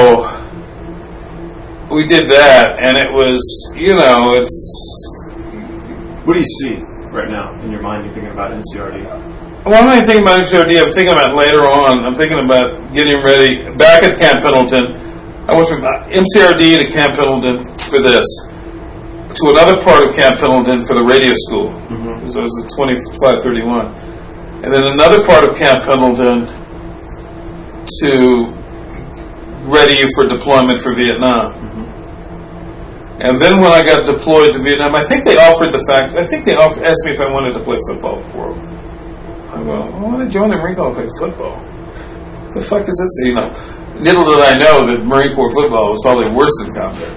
we did that, and it was, you know, it's. What do you see right now in your mind? You're thinking about NCRD. Well, I'm not thinking about NCRD. I'm thinking about later on. I'm thinking about getting ready. Back at Camp Pendleton, I went from MCRD to Camp Pendleton for this, to another part of Camp Pendleton for the radio school. So it was at 2531. And then another part of Camp Pendleton to ready you for deployment for Vietnam. And then when I got deployed to Vietnam, I think they asked me if I wanted to play football before. I go, I want to join the Marine Corps and play football. The fuck is this? You know, little did I know that Marine Corps football was probably worse than combat.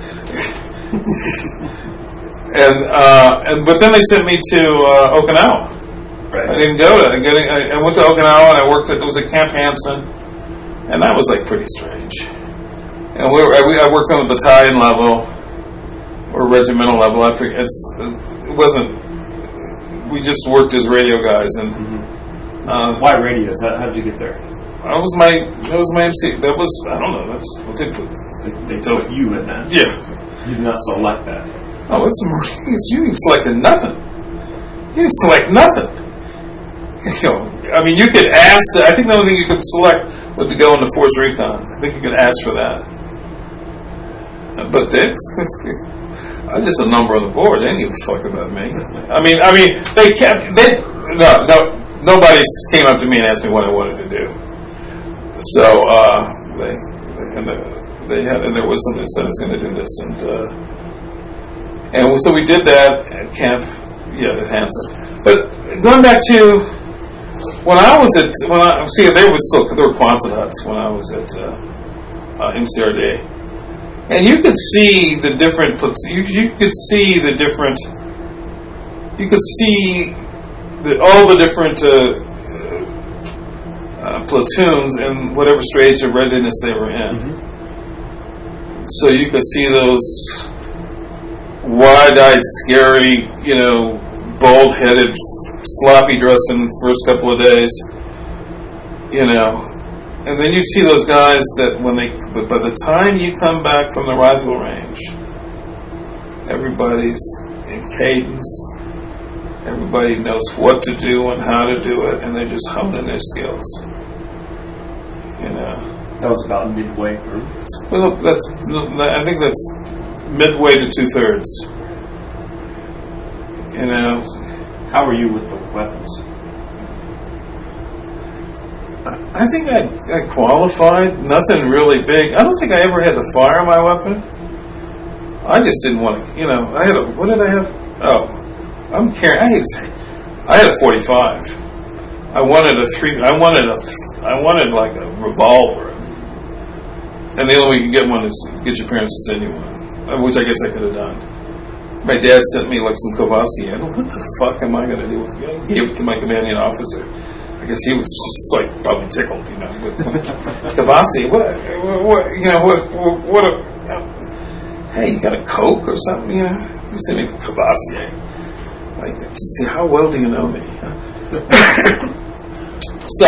But then they sent me to Okinawa. Right. I didn't go to. I went to Okinawa and I worked at. It was at Camp Hansen, and that was like pretty strange. And I worked on the battalion level or regimental level. I forget. It wasn't. We just worked as radio guys and. Why radios? How did you get there? That was my MC. That was, I don't know. That's what they told you in that. Yeah. You did not select that. Oh, it's Marines. You ain't selected nothing. You didn't select nothing. You know, I mean, you could ask. I think the only thing you could select was to go into Force Recon. I think you could ask for that. But I was just a number on the board. They didn't give a fuck about me. I mean, nobody came up to me and asked me what I wanted to do. So there was somebody that said I was going to do this, and so we did that at camp, at Hansen. But going back to there were Quonset huts when I was at MCRD, and you could see the different. All the different platoons and whatever stage of readiness they were in. So you could see those wide-eyed, scary, bald-headed, sloppy-dressing first couple of days, and then you see those guys that but by the time you come back from the rifle range, everybody's in cadence. Everybody knows what to do and how to do it, and they're just honing their skills. That was about midway through. Well, I think that's midway to 2/3. How were you with the weapons? I think I qualified. Nothing really big. I don't think I ever had to fire my weapon. I just didn't want to. What did I have? Oh. I'm carrying. I had a 45. I wanted like a revolver, and the only way you can get one is get your parents to send you one, which I guess I could have done. My dad sent me like some Courvoisier. What the fuck am I going to do with it? He gave it to my commanding officer. I guess he was like probably tickled, with Courvoisier. Hey, you got a Coke or something? You sent me Courvoisier. Just see, how well do you know me? So,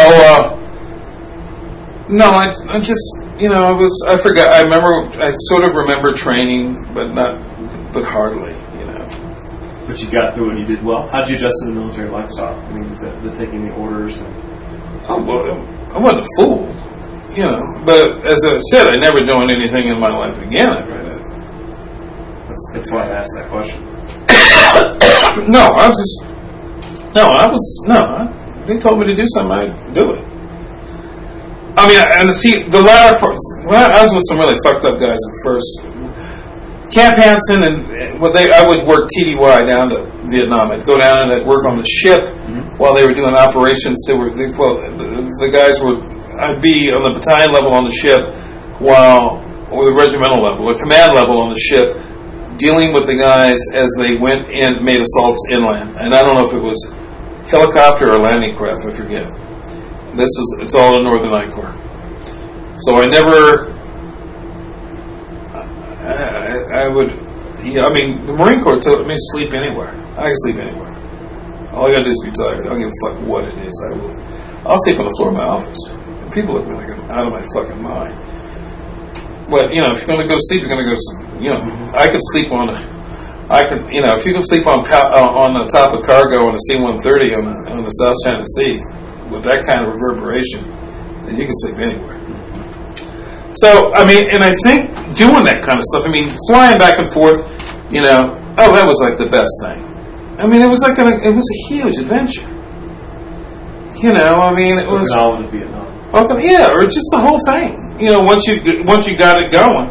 no, I just, I forgot. I sort of remember training, but hardly, But you got through and you did well. How'd you adjust to the military lifestyle? I mean, the taking the orders. Oh, well, I wasn't a fool, But as I said, I never joined anything in my life again. That's why I asked that question. they told me to do something, I'd do it. I mean, and see, the latter part, I was with some really fucked up guys at first. Camp Hansen, and I would work TDY down to Vietnam. I'd go down and I'd work on the ship while they were doing operations. The guys would, I'd be on the battalion level on the ship or the regimental level, or command level on the ship, dealing with the guys as they went and made assaults inland. And I don't know if it was helicopter or landing craft, I forget. It's all in Northern I Corps. So I never, the Marine Corps told me to sleep anywhere. I can sleep anywhere. All I gotta do is be tired. I don't give a fuck what it is. I'll sleep on the floor of my office. And people look at me like I'm out of my fucking mind. But, if you're gonna go sleep, you're gonna go, I could sleep if you can sleep on the top of cargo on a C-130 on the South China Sea, with that kind of reverberation, then you can sleep anywhere. So, and I think doing that kind of stuff, flying back and forth, that was like the best thing. It was it was a huge adventure. It was Okinawa to Vietnam. Yeah, or just the whole thing. Once you got it going.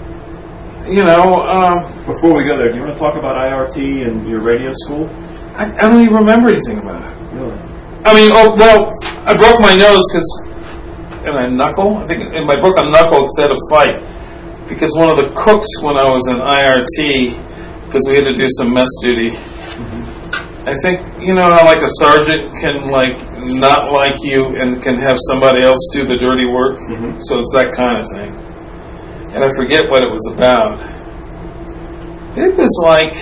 Before we go there, do you want to talk about IRT and your radio school? I don't even remember anything about it. Really? I broke my nose and I knuckle. I think in my book on knuckle it said a fight, because one of the cooks when I was in IRT, because we had to do some mess duty. I think how like a sergeant can not like you and can have somebody else do the dirty work. So it's that kind of thing. And I forget what it was about. It was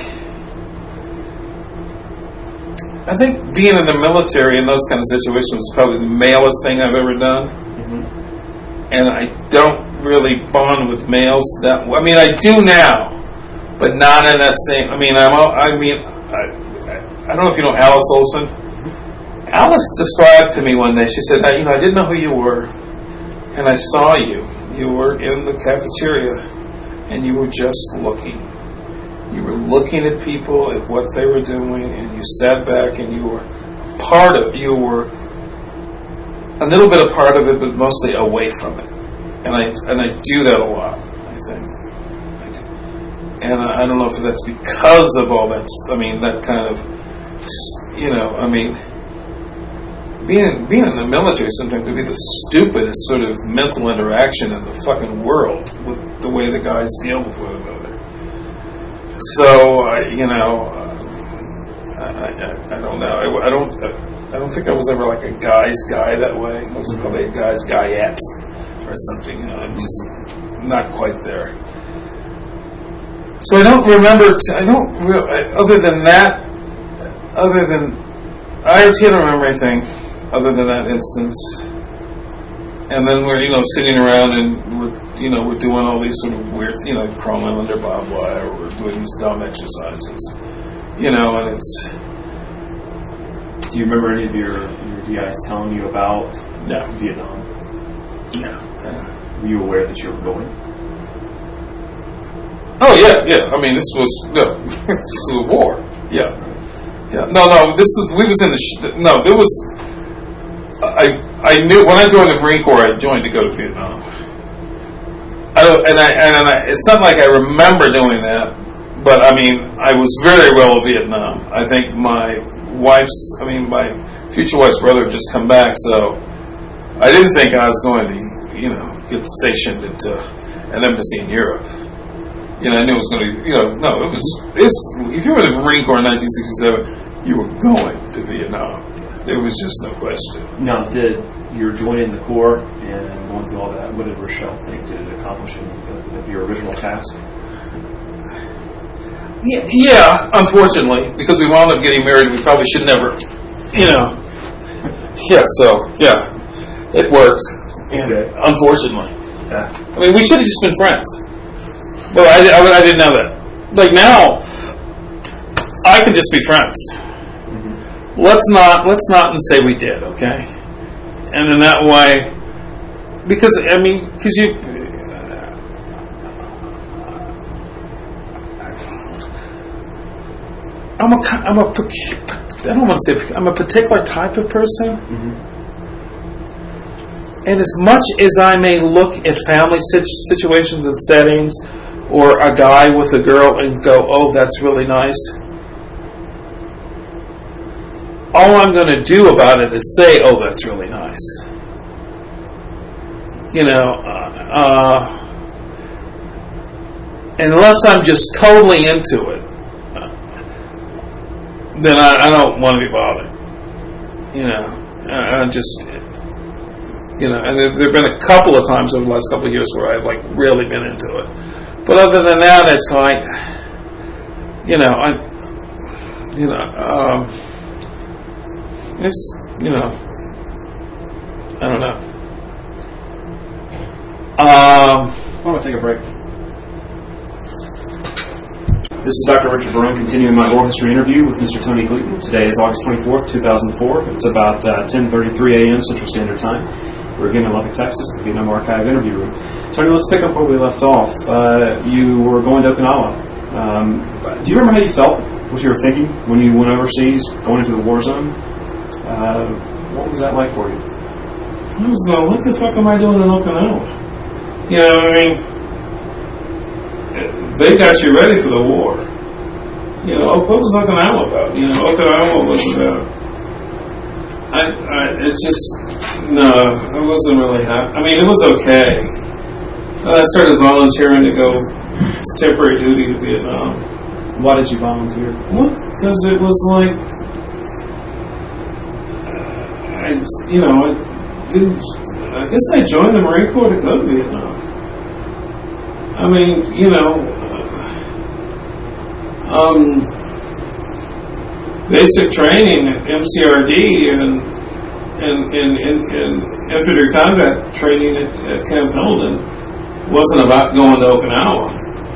I think being in the military in those kind of situations is probably the malest thing I've ever done. And I don't really bond with males that way. I do now, but not in that same. I don't know if you know Alice Olson. Alice described to me one day, she said, I didn't know who you were, and I saw you. You were in the cafeteria, and you were just looking. You were looking at people, at what they were doing, and you sat back and you were a little bit a part of it, but mostly away from it. And I do that a lot, I think. And I don't know if that's because of all that, that kind of, being in the military sometimes could be the stupidest sort of mental interaction in the fucking world with the way the guys deal with one another. So, I don't know. I don't think I was ever like a guy's guy that way. I was probably a guy's guyette or something. I'm just not quite there. So I don't remember. Other than IRT, I don't remember anything other than that instance. And then we're sitting around and we're doing all these sort of weird crawling under barbed wire, or we're doing these dumb exercises, and it's. Do you remember any of your DIs telling you about Vietnam? No. Were you aware that you were going? Oh yeah. This was a war. Yeah. No. We was in the. There was. I knew when I joined the Marine Corps, I joined to go to Vietnam. It's not like I remember doing that, but I was very well in Vietnam. I think my future wife's brother had just come back, so I didn't think I was going to, get stationed at an embassy in Europe. I knew it was going to be, if you were in the Marine Corps in 1967, you were going to Vietnam. There was just no question. Now, did your joining the Corps and going through all that, what did Rochelle think? Did it accomplish your original task? Yeah, unfortunately, because we wound up getting married, we probably should never, Yeah, so, it worked. Okay. Unfortunately. Yeah. We should have just been friends. But I didn't know that. Like now, I can just be friends. Mm-hmm. Let's not and say we did, okay? And in that way, because you. I'm a I don't want to say I'm a particular type of person. And as much as I may look at family situations and settings, or a guy with a girl and go, oh, that's really nice, all I'm going to do about it is say, oh, that's really nice. Unless I'm just totally into it, then I don't want to be bothered. I just, and there have been a couple of times over the last couple of years where I've like really been into it. But other than that, it's like, it's, I don't know. Why don't we take a break? This is Dr. Richard Barone continuing my oral history interview with Mr. Tony Gleaton. Today is August 24th, 2004. It's about 10:33 a.m. Central Standard Time. We're again in Lubbock, Texas, the Vietnam Archive interview room. Tony, let's pick up where we left off. You were going to Okinawa. Do you remember how you felt, what you were thinking when you went overseas, going into the war zone? What was that like for you? I was going, what the fuck am I doing in Okinawa? They got you ready for the war. What was Okinawa about? Okinawa was about. No, I wasn't really happy. It was okay. I started volunteering to go temporary duty to Vietnam. Why did you volunteer? Well, because it was like, I guess I joined the Marine Corps to go to Vietnam. Basic training at MCRD and infantry combat training at Camp Pendleton wasn't about going to Okinawa.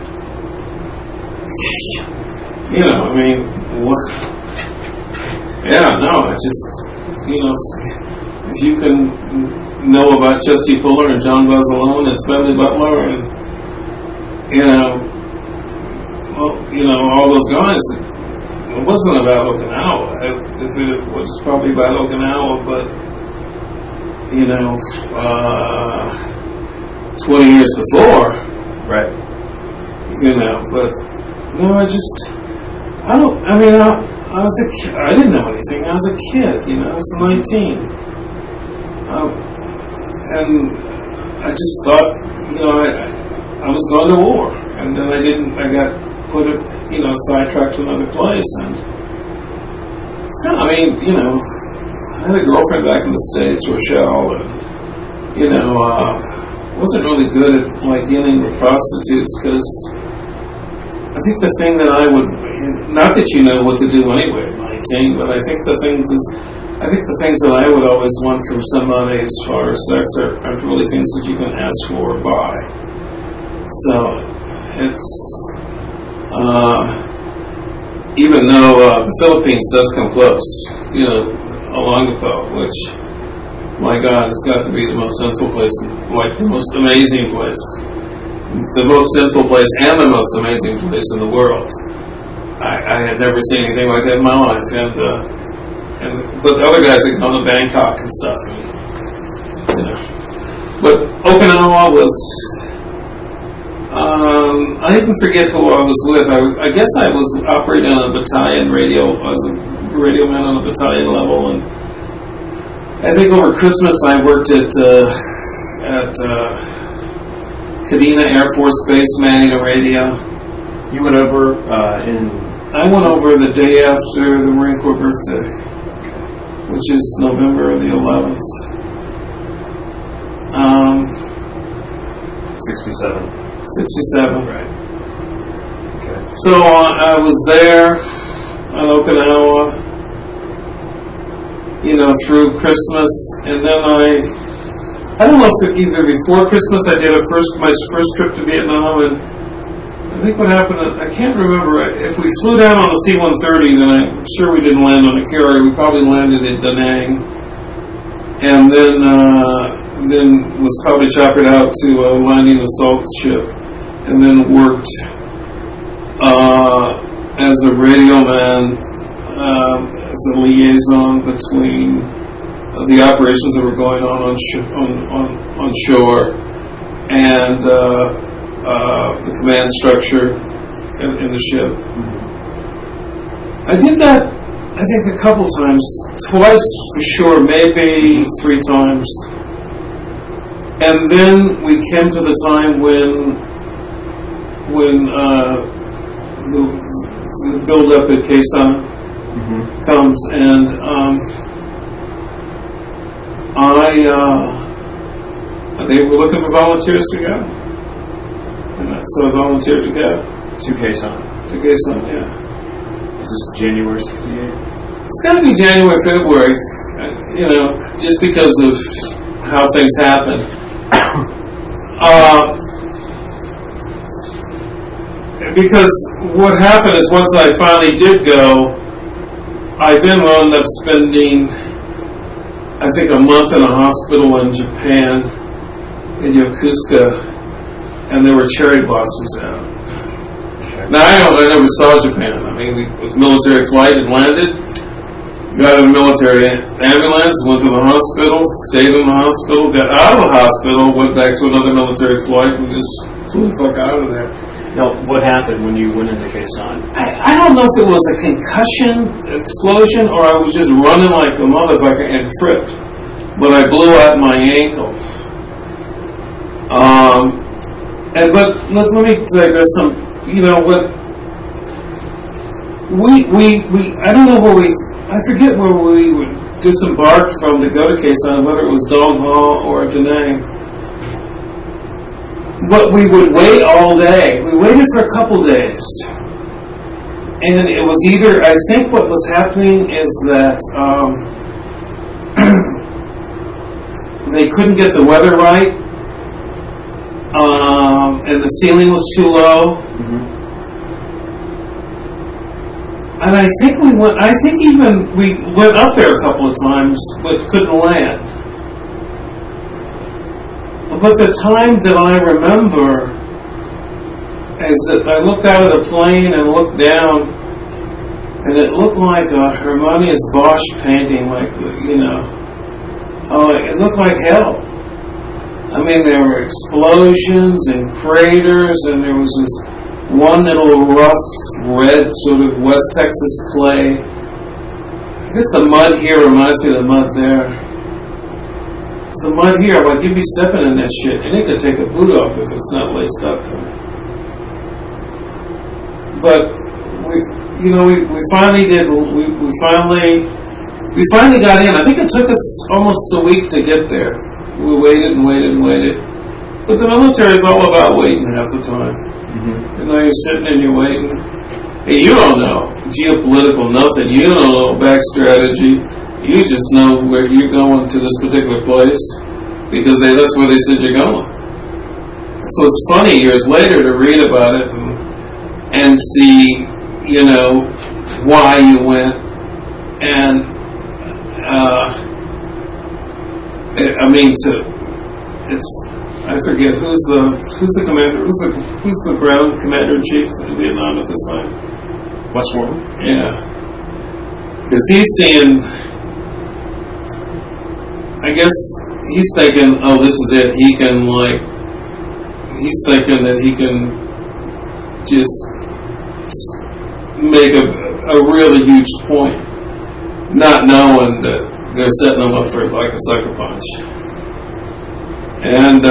If you can know about Chesty Puller and John Basilone and Smedley Butler and all those guys, it wasn't about Okinawa. It was probably about Okinawa, but 20 years before, right? But no, I was a kid. I didn't know anything. I was a kid. I was 19, and I just thought, I was going to war, and then I got put sidetracked to another place, and I had a girlfriend back in the States, Rochelle, and wasn't really good at dealing with prostitutes, because I think the thing that I would, not that you know what to do anyway at 19, but I think the things that I would always want from somebody as far as sex are really things that you can ask for or buy. So it's even though the Philippines does come close, along the coast, which, my God, it's got to be the most sinful place, the most amazing place, the most sinful place and the most amazing place in the world. I had never seen anything like that in my life, but the other guys had gone to Bangkok and stuff, But Okinawa was. I even forget who I was with. I guess I was operating on a battalion radio. I was a radio man on a battalion level, and I think over Christmas I worked at Kadena Air Force Base manning a radio. You went over I went over the day after the Marine Corps birthday, which is November the 11th. 67. 67. Right. Okay. So I was there on Okinawa, through Christmas, and then I don't know if either before Christmas I did my first trip to Vietnam, and I think what happened, I can't remember, if we flew down on a C-130, then I'm sure we didn't land on a carrier. We probably landed in Da Nang, and then was probably choppered out to a landing assault ship, and then worked as a radio man, as a liaison between the operations that were going on shore and the command structure in the ship. I did that, I think, a couple times, twice for sure, maybe 3 times. And then we came to the time when the build-up at Quezon comes, and they were looking for volunteers to go, and so I volunteered to go. To Quezon? To Quezon, yeah. Is this January 68? It's got to be January, February, just because of how things happen. Because what happened is once I finally did go, I then wound up spending, I think, a month in a hospital in Japan, in Yokosuka, and there were cherry blossoms out. Now, I never saw Japan. I mean, we was military flight and landed, got in a military ambulance, went to the hospital, stayed in the hospital, got out of the hospital, went back to another military flight, and just flew the fuck out of there. Now, what happened when you went into Quezon? I don't know if it was a concussion explosion or I was just running like a motherfucker and tripped, but I blew out my ankle. But let me digress some. What we I don't know where I forget where we disembarked from to go to Quezon, whether it was Dongha or Da Nang. But we would wait all day. We waited for a couple days. And it was either, I think what was happening is that they couldn't get the weather right, and the ceiling was too low. And I think we went up there a couple of times, but couldn't land. But the time that I remember is that I looked out of the plane and looked down, and it looked like a Harmonious Bosch painting, it looked like hell. I mean, there were explosions and craters, and there was this one little rough red sort of West Texas clay. I guess the mud here reminds me of the mud there. The mud here, like you'd be stepping in that shit, and it could take a boot off if it's not laced up to it. But we finally did. We finally got in. I think it took us almost a week to get there. We waited and waited and waited. But the military is all about waiting half the time. You're sitting and you're waiting. Hey, you don't know geopolitical nothing. You don't know back strategy. You just know where you're going to this particular place because that's where they said you're going. So it's funny years later to read about it and see, why you went. And I forget who's the commander, who's the ground commander in chief in Vietnam at this time. Wes Warren. Yeah, because he's seeing. I guess he's thinking, oh, this is it. He's thinking that he can just make a really huge point, not knowing that they're setting him up for like a sucker punch. And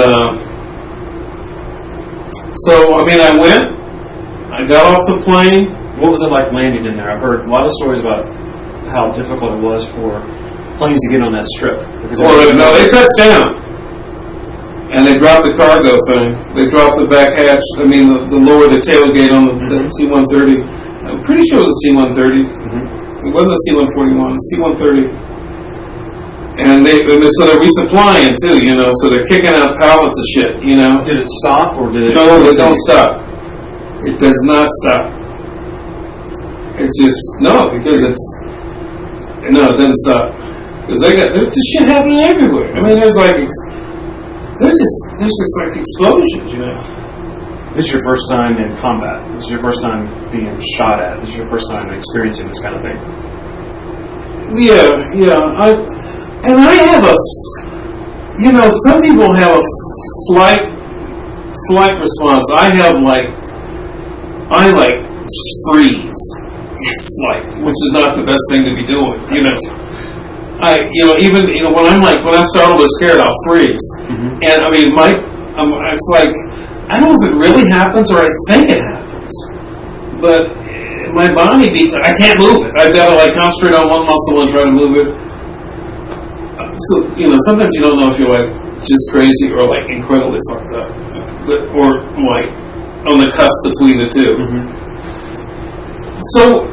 so, I went. I got off the plane. What was it like landing in there? I've heard a lot of stories about how difficult it was for planes to get on that strip. They touched down. And they dropped the cargo thing. They dropped the back hatch. The lower the tailgate on the C-130. I'm pretty sure it was a C-130. It wasn't a C-141. It was a C-130. And so they're resupplying too, so they're kicking out pallets of shit, Did it stop or did it? No, it don't stop. It does not stop. It's just, because it doesn't stop. Because there's just shit happening everywhere. There's just like explosions, This is your first time in combat. This is your first time being shot at. This is your first time experiencing this kind of thing. Yeah. I have some people have a flight response. I have I freeze. It's which is not the best thing to be doing. When I'm startled or scared, I'll freeze. Mm-hmm. And it's I don't know if it really happens or I think it happens, but my body I can't move it. I've got to concentrate on one muscle and try to move it. So sometimes you don't know if you're just crazy or incredibly fucked up, or on the cusp between the two. Mm-hmm. So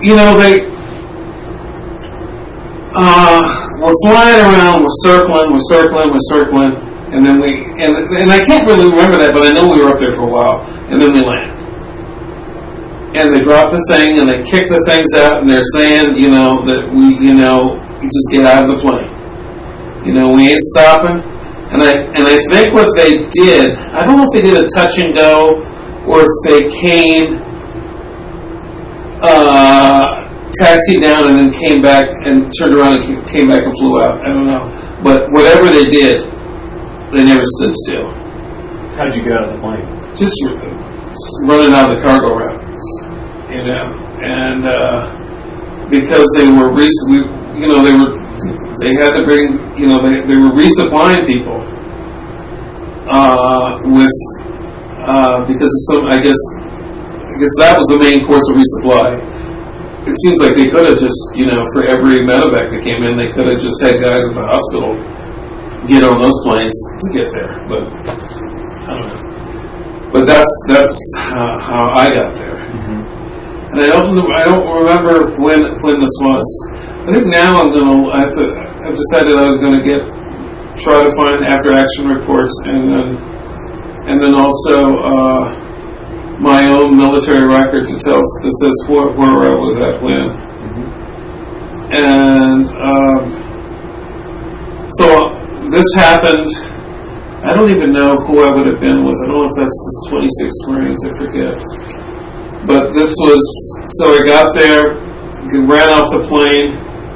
we're flying around, we're circling, and then and I can't really remember that, but I know we were up there for a while, and then we land. And they drop the thing, and they kick the things out, and they're saying, that we, just get out of the plane. We ain't stopping. And I think what they did, I don't know if they did a touch and go, or if they came, taxied down and then came back and turned around and came back and flew out. I don't know. But whatever they did, they never stood still. How did you get out of the plane? Just running out of the cargo route. And because they were they had to bring, they were resupplying people because of some, I guess that was the main course of resupply. It seems like they could have just, for every medevac that came in, they could have just had guys at the hospital get on those planes to get there. But I don't know. But that's how I got there. Mm-hmm. And I don't remember when this was. I think now I've decided I was going to try to find after action reports and then also my own military record that says where I was at when. Mm-hmm. And so this happened. I don't even know who I would have been with. I don't know if that's just 26th Marines, I forget. But this was, so I got there, ran off the plane.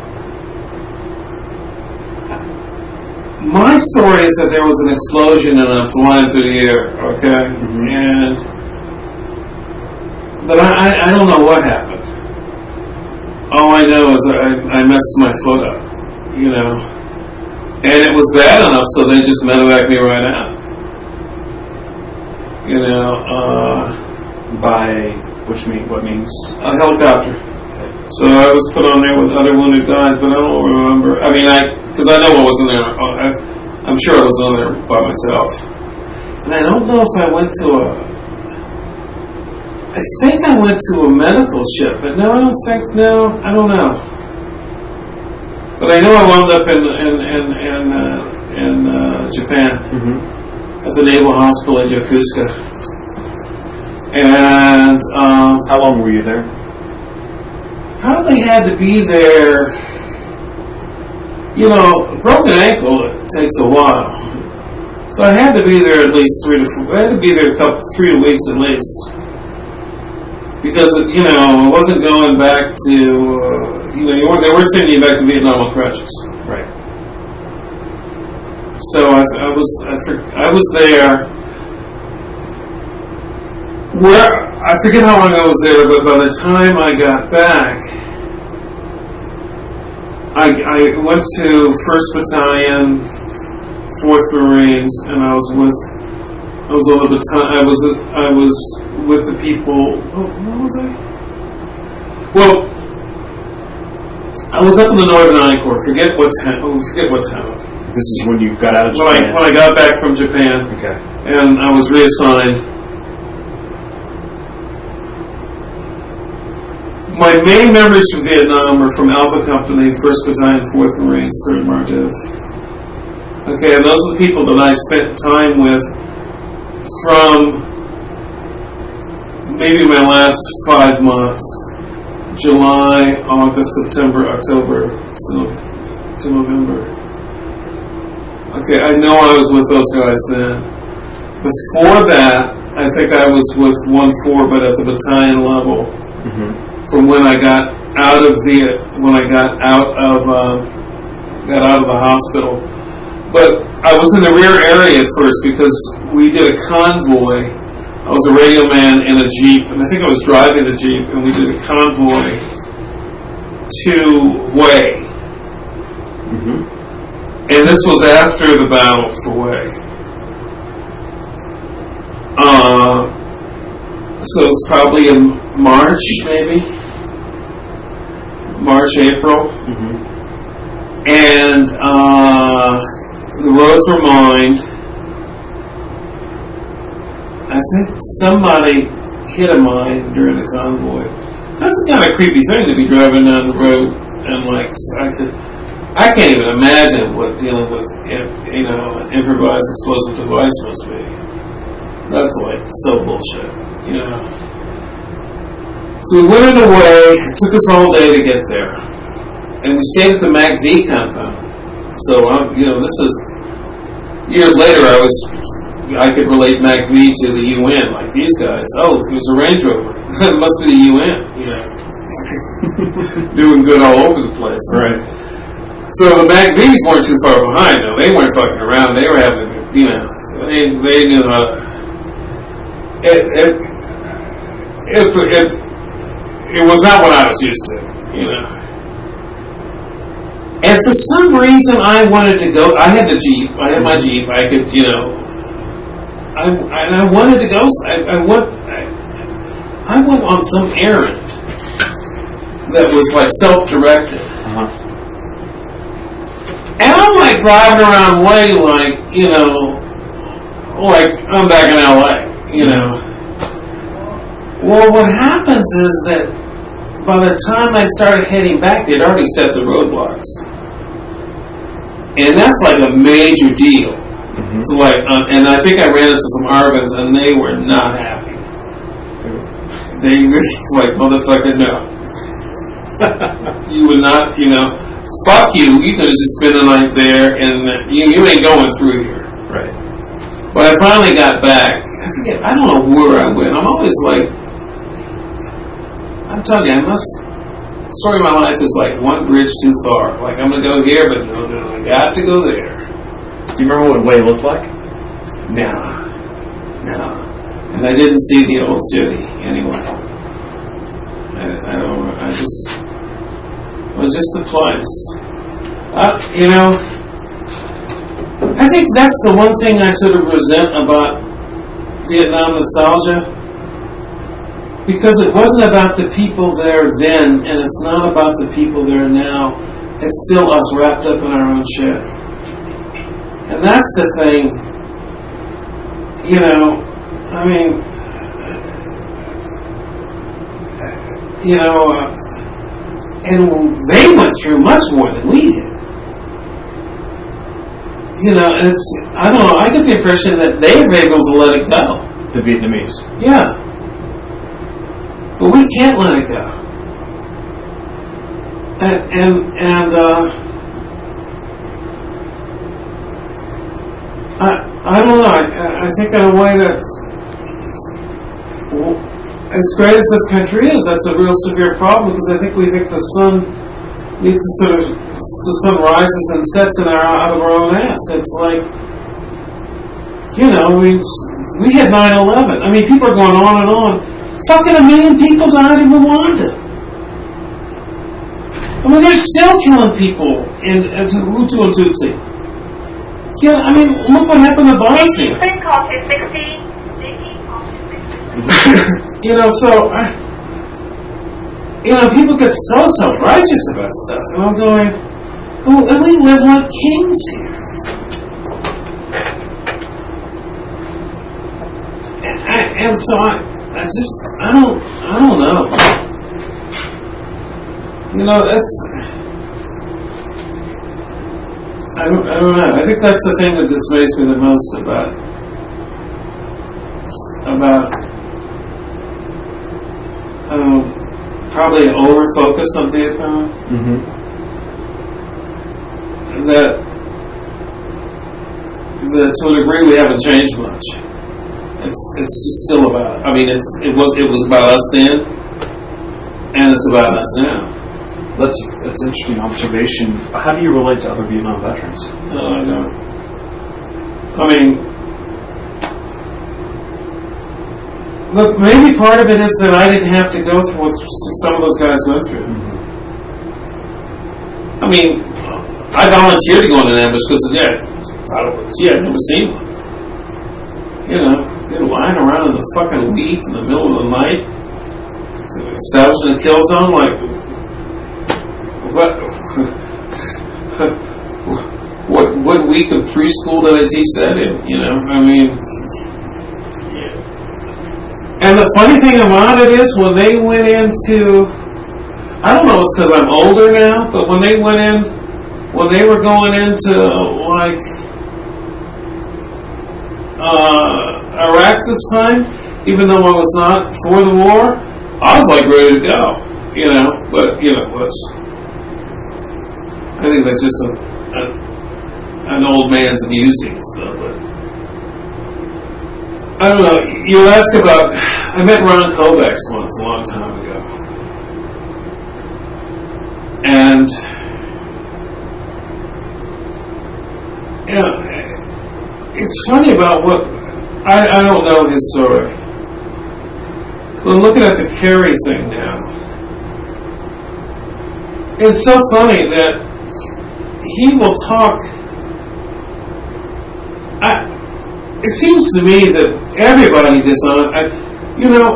My story is that there was an explosion and I'm flying through the air, okay? Mm-hmm. But I don't know what happened. All I know is I messed my foot up, And it was bad enough, so they just medevaced me right out. By what means? A helicopter. Okay. So I was put on there with other wounded guys, but I don't remember. Because I know I wasn't there. I'm sure I was on there by myself. And I don't know if I went to I think I went to a medical ship, but no, I don't know. But I know I wound up in Japan, mm-hmm. at the Naval Hospital at Yokosuka. And how long were you there? Probably had to be there. A broken ankle takes a while, so I had to be there at least 3 to 4. I had to be there 3 weeks at least. Because, I wasn't going back to, they weren't sending you back to Vietnam on crutches. Right. So I was there, I forget how long I was there, but by the time I got back, I went to 1st Battalion, 4th Marines, and I was with the people. Oh, where was I? Well, I was up in the Northern Army Corps. Forget what town. This is when you got out of Japan. When I got back from Japan. Okay. And I was reassigned. My main memories from Vietnam are from Alpha Company, 1st Battalion, 4th Marines, 3rd Mardiv. Okay, and those are the people that I spent time with from maybe my last 5 months. July, August, September, October, to November. Okay, I know I was with those guys then. Before that, I think I was with 1-4, but at the battalion level. From when I got out of the hospital, but I was in the rear area at first because we did a convoy. I was a radio man in a Jeep, and I think I was driving the Jeep, and we did a convoy to Hue. And this was after the battle for Hue. So it's probably in March, maybe. March, April. And the roads were mined. I think somebody hit a mine during the convoy. That's a kind of creepy thing to be driving down the road and I can't even imagine what dealing with an improvised explosive device must be. That's so bullshit, So we went away. It took us all day to get there, and we stayed at the MACV compound. So this is years later. I could relate MACV to the UN, like these guys. Oh, it was a Range Rover. It must be the UN, doing good all over the place. Right. So the MACVs weren't too far behind. Though they weren't fucking around. They were having, they knew how to. It was not what I was used to, And for some reason, I wanted to go. I had the Jeep. I had my Jeep. I could, I wanted to go. I went on some errand that was self-directed, and I'm driving around way I'm back in LA, Well, what happens is that by the time I started heading back, they'd already set the roadblocks. And that's a major deal. So and I think I ran into some Arvins, and they were not happy. They were motherfucker, no. You would not, fuck you. You could have just spent the night there, and you ain't going through here. Right. But I finally got back. I don't know where I went. I'm always I'm telling you, the story of my life is one bridge too far. I'm going to go here, but no, I got to go there. Do you remember what Hue looked like? No. And I didn't see the old city anyway. I don't know. It was just the place. I think that's the one thing I sort of resent about Vietnam nostalgia. Because it wasn't about the people there then, and it's not about the people there now. It's still us wrapped up in our own shit. And that's the thing, and they went through much more than we did. And I don't know, I get the impression that they were able to let it go. The Vietnamese. Yeah. But we can't let it go. I don't know. I think in a way that's as great as this country is, that's a real severe problem because I think we think the sun needs to the sun rises and sets out of our own ass. It's we had 9/11. I mean, people are going on and on. Fucking 1 million people died in Rwanda. I mean, they're still killing people in Hutu and Tutsi. Yeah, I mean, look what happened to Bosnia. Call 260. People get so self-righteous about stuff, and I'm going, oh, and we live like kings here. And so I don't know. I don't know. I think that's the thing that dismays me the most about probably over-focus on Vietnam. That to a degree we haven't changed much. It's still about. I mean, it was about us then, and it's about us now. That's an interesting observation. How do you relate to other Vietnam veterans? I don't. I mean, but maybe part of it is that I didn't have to go through what some of those guys went through. I mean, I volunteered to go in an ambush because, I'd never seen one. You know, they're lying around in the fucking weeds in the middle of the night, establishing a kill zone. Like, what week of preschool did I teach that in? You know, I mean. And the funny thing about it is, when they went into, I don't know, it's because I'm older now, but when they were going into like Iraq this time, even though I was not for the war, I was like ready to go, you know. But you know, I think that's just an old man's musing stuff. But I don't know. You ask about. I met Ron Kovacs once a long time ago, and you know, it's funny about what I don't know his story. But I'm looking at the Kerry thing now. It's so funny that he will talk. It seems to me that everybody you know,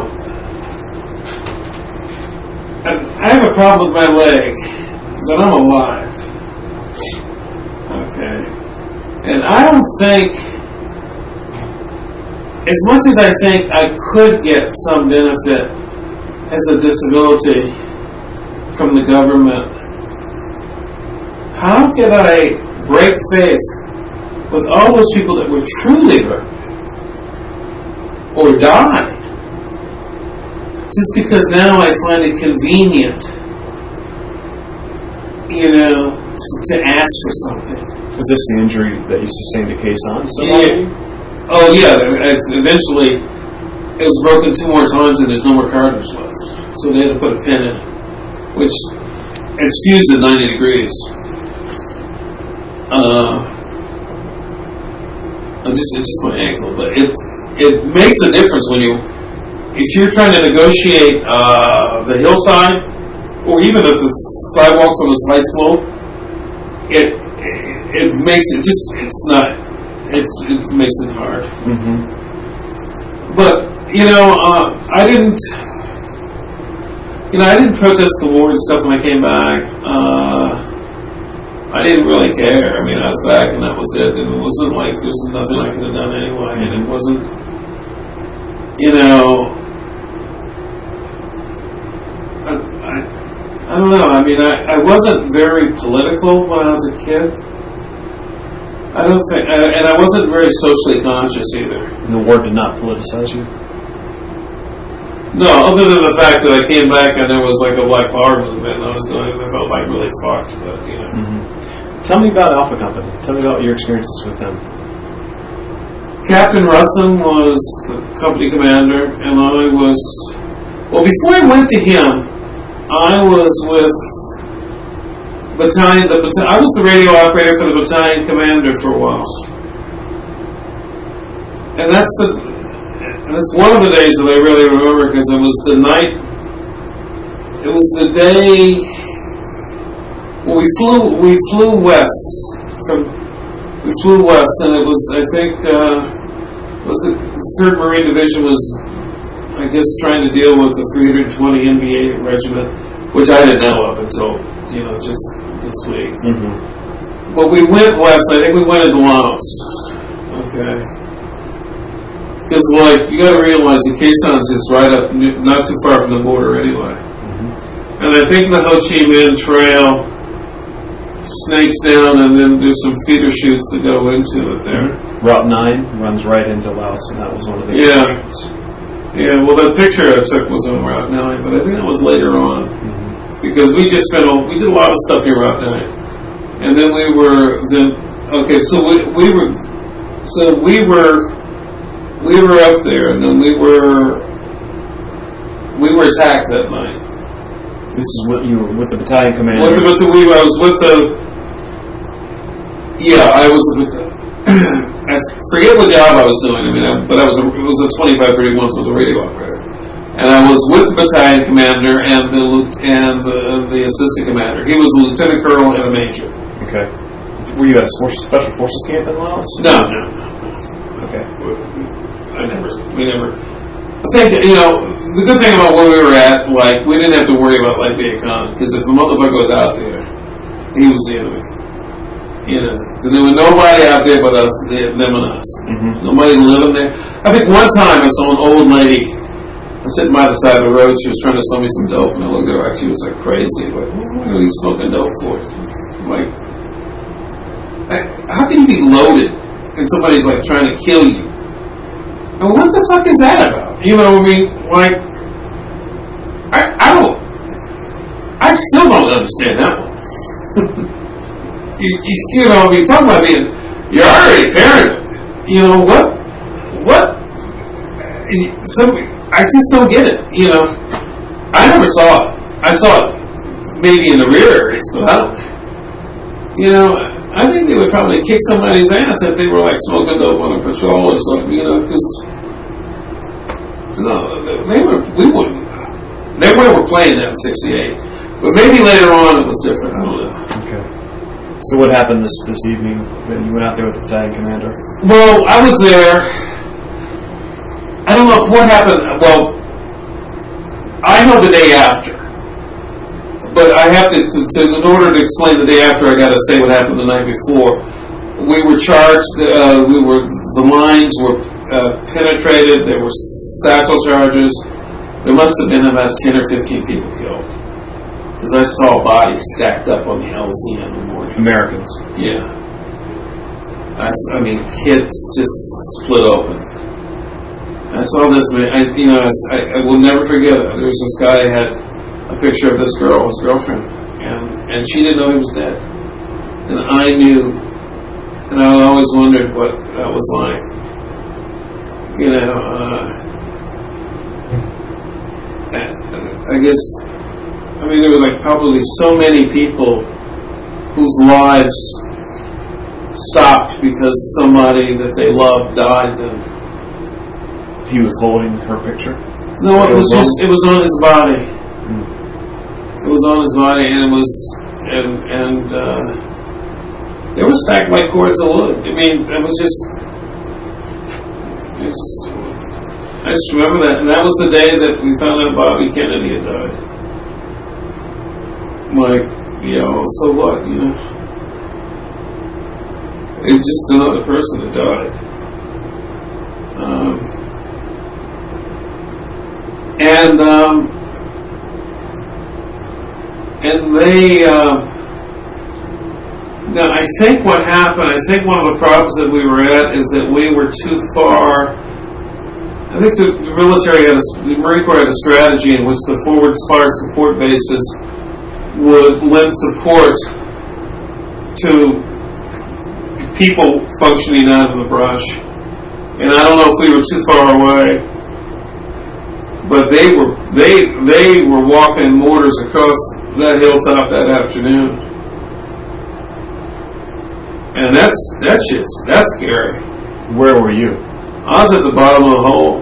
I have a problem with my leg, but I'm alive. Okay. And I don't think, as much as I think I could get some benefit as a disability from the government, how could I break faith with all those people that were truly hurt or died just because now I find it convenient, you know, to ask for something? Is this the injury that you sustained a case on? Yeah. Oh yeah. Eventually, it was broken 2 more times, and there's no more cartilage left. So they had to put a pin in it, which it's fused at 90 degrees. It's just my ankle, but it makes a difference if you're trying to negotiate the hillside, or even if the sidewalks on a slight slope. It makes it it makes it hard. Mm-hmm. But I didn't protest the war and stuff when I came back. I didn't really care. I mean, I was back and that was it. And it wasn't like there was nothing I could have done anyway. And it wasn't, I don't know. I mean, I wasn't very political when I was a kid. I don't think, and I wasn't very socially conscious either. And the war did not politicize you? No, other than the fact that I came back and there was like a Black Power movement, and I felt like really fucked. But Mm-hmm. Tell me about Alpha Company. Tell me about your experiences with them. Captain Russin was the company commander, and I was. Well, before I went to him, I was with battalion. I was the radio operator for the battalion commander for a while, and that's one of the days that I really remember because it was the night. It was the day. Well, we flew west, and it was, I think, the 3rd Marine Division was, I guess, trying to deal with the 320 NVA regiment, which I didn't know of until, just this week. Mm-hmm. But we went west. I think we went into Laos. Okay. Because, you got to realize the Quezon's is right up, not too far from the border anyway. Mm-hmm. And I think the Ho Chi Minh Trail snakes down, and then there's some feeder chutes that go into it there. Route 9 runs right into Laos, and that was one of the options. Yeah, well, the picture I took was on Route 9, but I think that was later on. Mm-hmm. Because we did a lot of stuff here Route 9. And then we were we were up there, and then we were attacked that night. This is what you were with the battalion commander. I was with the. Yeah, I was. I forget what job I was doing. I mean, but it was a 2531, so it was a radio operator, and I was with the battalion commander and the assistant commander. He was a lieutenant colonel and a major. Okay. Were you at a special forces camp in Laos? No. Okay. We never. I think, the good thing about where we were at, like, we didn't have to worry about, like, Viet Cong, because if the motherfucker was out there, he was the enemy. Because there was nobody out there but us, them and us. Mm-hmm. Nobody living there. I think one time I saw an old lady sitting by the side of the road. She was trying to sell me some dope, and I looked at her like she was, like, crazy. Like, what are you smoking dope for? I'm like, how can you be loaded and somebody's, like, trying to kill you? And what the fuck is that about? You know what I mean? Like, I still don't understand that one. you know, I mean, talk about being, you're already paranoid. You know, what? I just don't get it, you know. I never saw it. I saw it maybe in the rear areas, but I don't, you know, I think they would probably kick somebody's ass if they were like smoking dope on a patrol or something, you know, because we wouldn't. They were playing that in '68, but maybe later on it was different. I don't know. Okay. So what happened this evening when you went out there with the battalion commander? Well, I was there. I don't know what happened. Well, I know the day after. But I have to, in order to explain the day after, I got to say what happened the night before. We were charged. The lines were penetrated. There were satchel charges. There must have been about 10 or 15 people killed, because I saw bodies stacked up on the LZ in the morning. Americans. Yeah. I mean, kids just split open. I saw this man. I will never forget it. There was this guy who had a picture of this girl, his girlfriend, and she didn't know he was dead. And I knew, and I always wondered what that was like. You know, I guess, I mean, there were like probably so many people whose lives stopped because somebody that they loved died then. He was holding her picture? No, it was on his body. It was on his body, and it was, they were stacked like cords of wood. I mean, it was just, I just remember that, and that was the day that we found out Bobby Kennedy had died. Like, so what, It's just another person that died. And they, now I think what happened, I think one of the problems that we were at is that we were too far. I think the Marine Corps had a strategy in which the forward fire support bases would lend support to people functioning out of the brush. And I don't know if we were too far away, but they were walking mortars across that hilltop that afternoon, and that's scary. Where were you? I was at the bottom of the hole,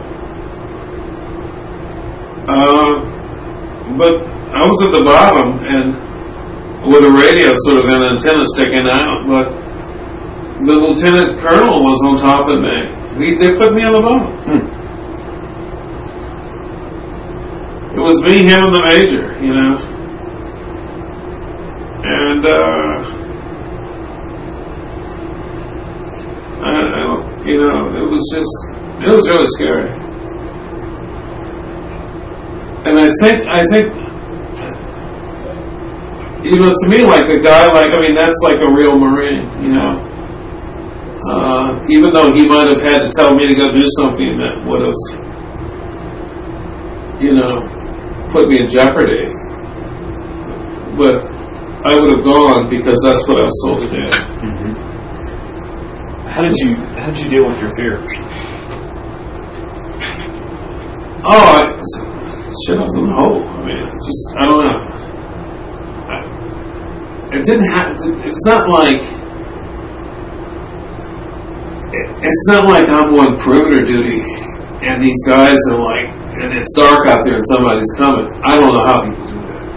but I was at the bottom and with a radio sort of an antenna sticking out, but the lieutenant colonel was on top of me. They put me on the bottom. It was me, him, and the major, and it was really scary. And I think, to me, like a guy, that's like a real Marine, even though he might have had to tell me to go do something that would have, put me in jeopardy. But I would have gone because that's what I was told to do. Mm-hmm. How did you deal with your fear? Shit, I was in the hole. I mean, I don't know. It didn't happen. It's not like I'm on perimeter duty and these guys are like, and it's dark out there and somebody's coming. I don't know how people do that.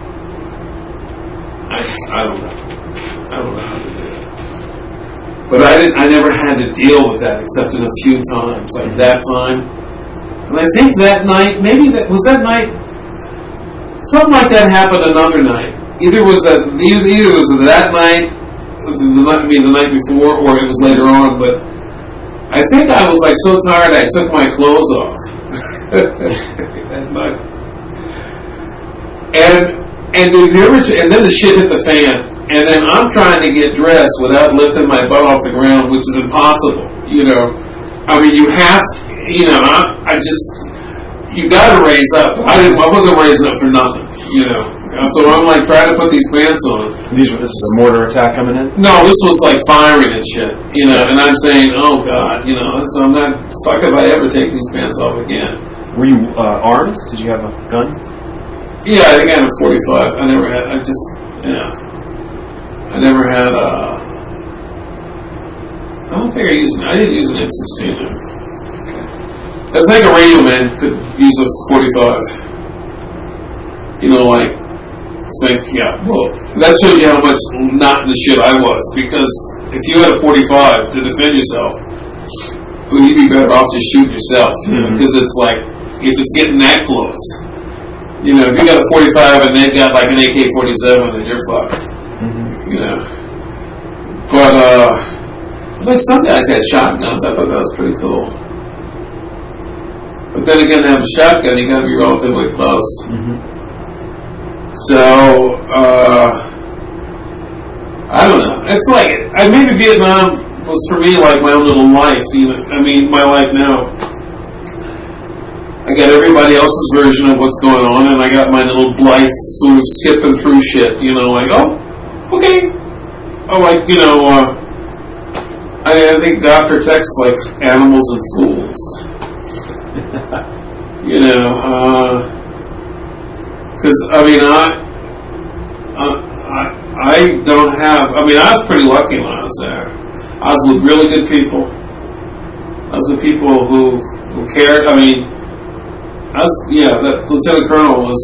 I don't know. I don't know how to do that. But I never had to deal with that except in a few times, like that time. And I think that night, maybe that night, something like that happened another night. Either was that night, the night before, or it was later on. But I think I was like so tired I took my clothes off that night. And then the shit hit the fan. And then I'm trying to get dressed without lifting my butt off the ground, which is impossible. I mean, you have. You gotta raise up. I wasn't raising up for nothing, So I'm like trying to put these pants on. This is a mortar attack coming in? No, this was like firing and shit, and I'm saying, oh God, so I'm not, fuck if I ever take these pants off again. Were you armed? Did you have a gun? Yeah, I think I had a 45. I never had, I never had I don't think I didn't use an M16 then. I think a radio man could use a 45. Well, that shows you how much not the shit I was. Because if you had a 45 to defend yourself, well, you'd be better off just shooting yourself. Because it's like, if it's getting that close, if you got a 45 and they've got like an AK-47, then you're fucked. But, like some guys had shotguns. I thought that was pretty cool. But then again, to have a shotgun, you got to be relatively close. So, I don't know. It's like, maybe Vietnam was for me like my own little life. My life now. I got everybody else's version of what's going on, and I got my little Blythe sort of skipping through shit. Okay. I think Dr. Tex likes animals and fools. Because I don't have. I was pretty lucky when I was there. I was with really good people. I was with people who cared. That Lieutenant Colonel was,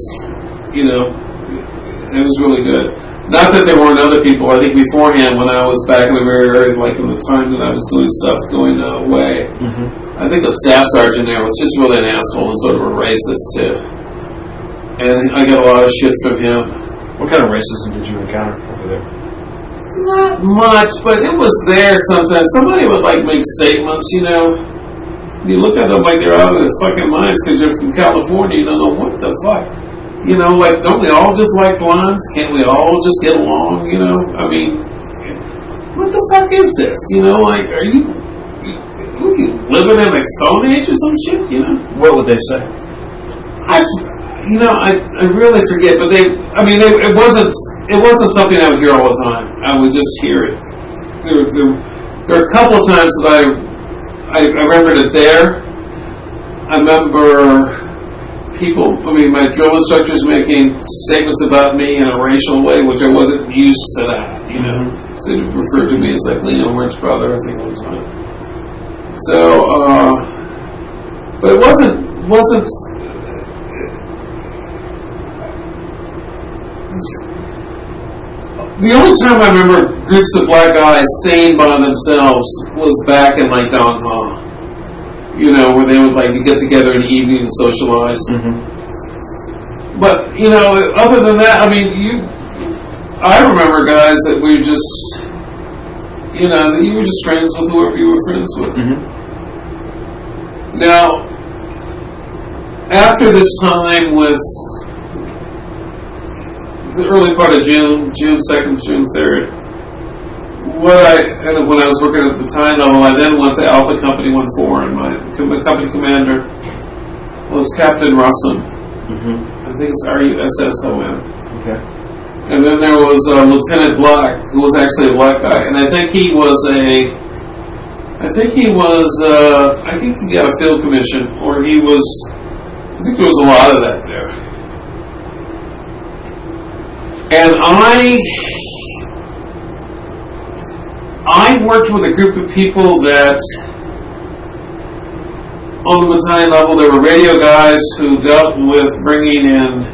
it was really good. Not that there weren't other people. I think beforehand, when I was back in the Bay Area, like in the time that I was doing stuff going away, I think a staff sergeant there was just really an asshole and sort of a racist too. And I got a lot of shit from him. What kind of racism did you encounter over there? Not much, but it was there sometimes. Somebody would make statements, You look at them like they're out of their fucking minds because you're from California. You don't know what the fuck. Don't we all just like blondes? Can't we all just get along? What the fuck is this? Are you living in a Stone Age or some shit? What would they say? I really forget, but it wasn't something I would hear all the time. I would just hear it. There were a couple of times that I remembered it there. I remember people, my drill instructors making statements about me in a racial way, which I wasn't used to that, So they referred to me as like Lena Wert's brother, I think, one time. So, but it wasn't. The only time I remember groups of black guys staying by themselves was back in Dong Ha. Where they would get together in the evening and socialize. But other than that, I remember guys that we just, that you were just friends with whoever you were friends with. Now, after this time with the early part of June 2nd, June 3rd, when I was working at the battalion level, I then went to Alpha Company 14, and my company commander was Captain Russon. I think it's RUSSON. Okay. And then there was Lieutenant Black, who was actually a black guy, and I think he got a field commission, or he was think there was a lot of that there. And I worked with a group of people that, on the battalion level, there were radio guys who dealt with bringing in,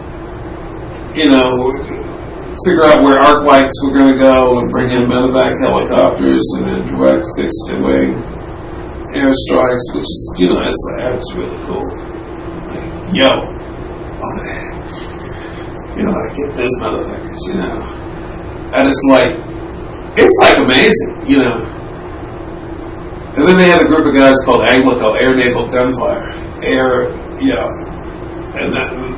figure out where arc lights were going to go and bring in medevac helicopters and then direct fixed-wing airstrikes, which is, that's really cool. Like, I get those motherfuckers, and it's like amazing, And then they had a group of guys called ANGLICO, Air Naval Gunfire, and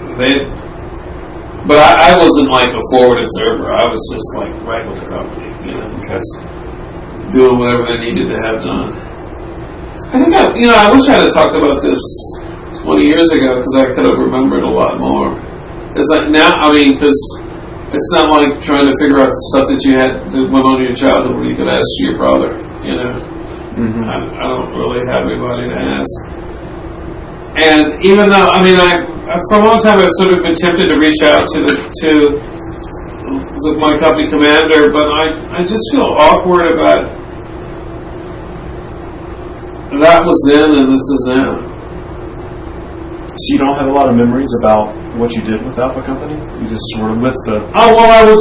but I wasn't like a forward observer. I was just like right with the company, doing whatever they needed to have done. I think I wish I had talked about this 20 years ago because I could have remembered a lot more. It's like now, because it's not like trying to figure out stuff that you had that went on in your childhood where you could ask your brother, Mm-hmm. I don't really have anybody to ask. And even though, for a long time I've sort of been tempted to reach out to my company commander, but I just feel awkward about that was then and this is now. So you don't have a lot of memories about what you did with Alpha Company? You just were with the... Oh, well, I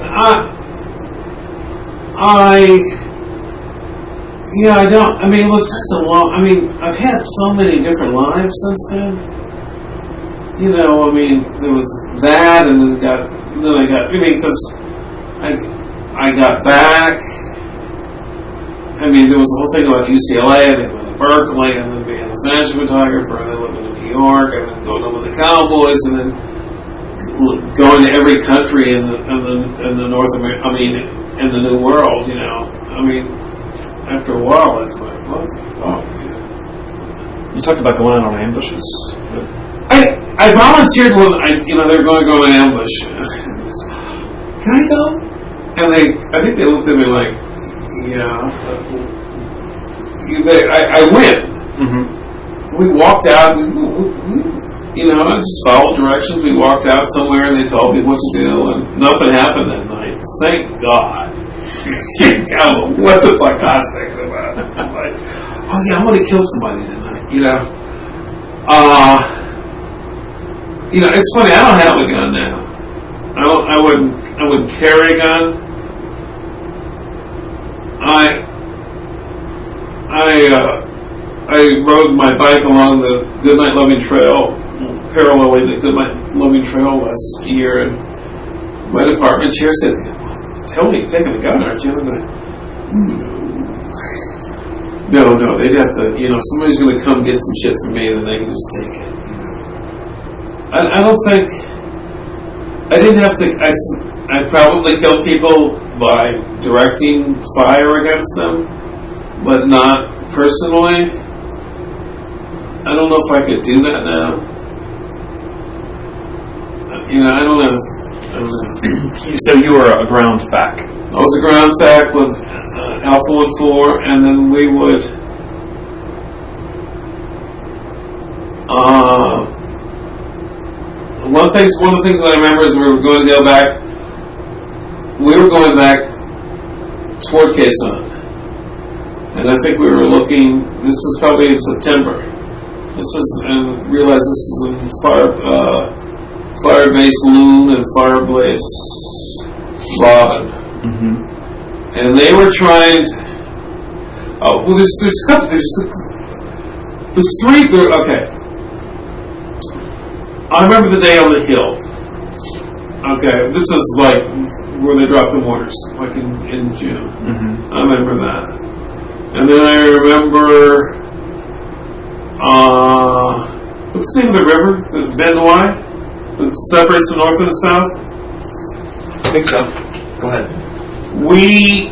don't. It was such a long... I've had so many different lives since then. There was that, and then I got... because I got back. There was a whole thing about UCLA, and then going to Berkeley, and then being a fashion photographer, and then living in New York, and then going over with the Cowboys, and then going to every country in the North America, in the New World, after a while, it's like, what the fuck, You talked about going out on ambushes. I volunteered when they're going to go on an ambush. Can I go? And I think they looked at me like, yeah. I went. Mm-hmm. We walked out. I just followed directions. We walked out somewhere, and they told me what to do, and nothing happened that night. Thank God. What the fuck I was thinking about? I'm like, oh yeah, I'm going to kill somebody tonight. It's funny. I don't have a gun now. I wouldn't carry a gun. I rode my bike along the Goodnight Loving Trail, paralleling the Goodnight Loving Trail last year, and my department chair said, "Tell me, you're taking a gun, aren't you?" I'm going, no, they'd have to, somebody's going to come get some shit from me, and then they can just take it. I don't think, I didn't have to, I probably killed people by directing fire against them, but not personally. I don't know if I could do that now. I don't know. So you were a ground fac. I was a ground fac with Alpha 1-4, and then we would one of the things that I remember is we were going back toward Quezon, and I think we were looking, this is probably in September, and realize this is in Firebase Loon and Firebase Robin. Mm-hmm. And they were trying. There's three. Okay. I remember the day on the hill. Okay, this is like where they dropped the mortars, like in June. Mm-hmm. I remember that. And then I remember. What's the name of the river? The Benwai? That separates the north and the south? I think so. Go ahead. We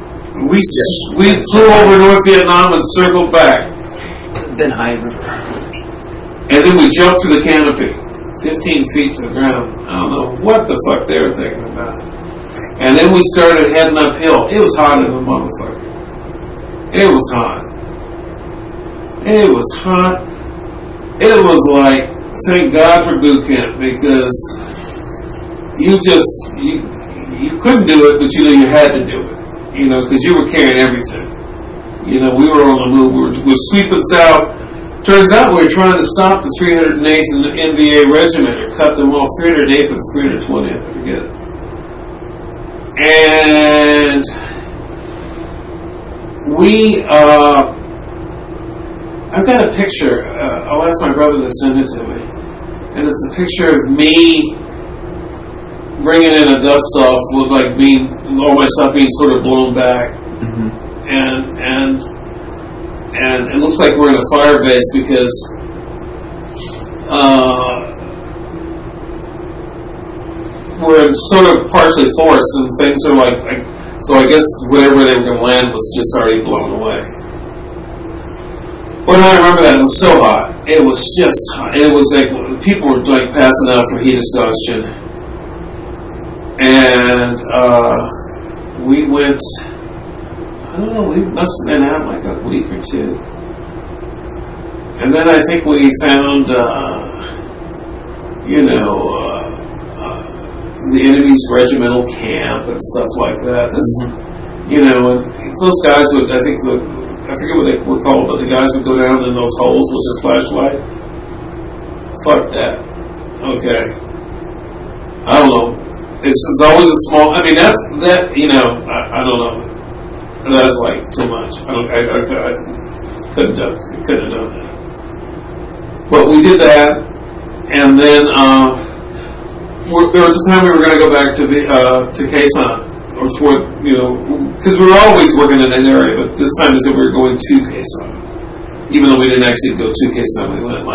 flew over North Vietnam and circled back. Benhai River. And then we jumped through the canopy, 15 feet to the ground. I don't know what the fuck they were thinking about. And then we started heading uphill. It was hot as a motherfucker. It was hot. It was hot. It was like thank God for boot camp, because you couldn't do it, but you had to do it, because you were carrying everything. We were on the move. We were sweeping south. Turns out we were trying to stop the 308th and the NVA regiment, or cut them off, 308th and 320th, I forget. And I've got a picture. I'll ask my brother to send it to me. And it's a picture of me bringing in a dust off with all my stuff being sort of blown back. Mm-hmm. And it looks like we're in a fire base, because we're sort of partially forest, and things are so I guess whatever they were going to land was just already blown away. But I remember that it was so hot. It was just hot. It was like people were passing out from heat exhaustion. And we went, I don't know, we must have been out like a week or two. And then I think we found, the enemy's regimental camp and stuff like that. And those guys would, I forget what they were called, but the guys would go down in those holes with their flashlight. Fuck that. Okay. I don't know. It's always a small, I don't know. That's too much. I couldn't have done that. But we did that, and then there was a time we were going to go back to Quezon, because we were always working in an area, but this time we were going to Quezon. Even though we didn't actually go to Quezon, we went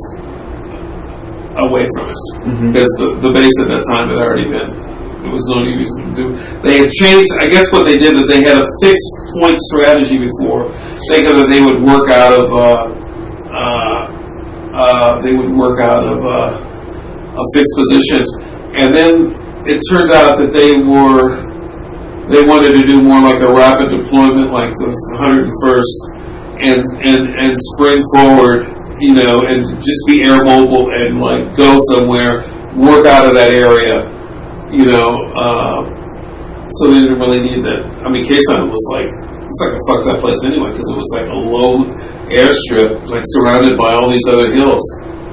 away from it, because the base at that time had already been. There was no reason to do. They had changed. I guess what they did is they had a fixed point strategy before. Think of it, they would work out of fixed positions, and then it turns out that they wanted to do more like a rapid deployment, like the 101st, and spring forward, and just be air mobile and go somewhere, work out of that area, so they didn't really need that. I mean, Quezon was it's like a fucked up place anyway, because it was like a low airstrip, surrounded by all these other hills.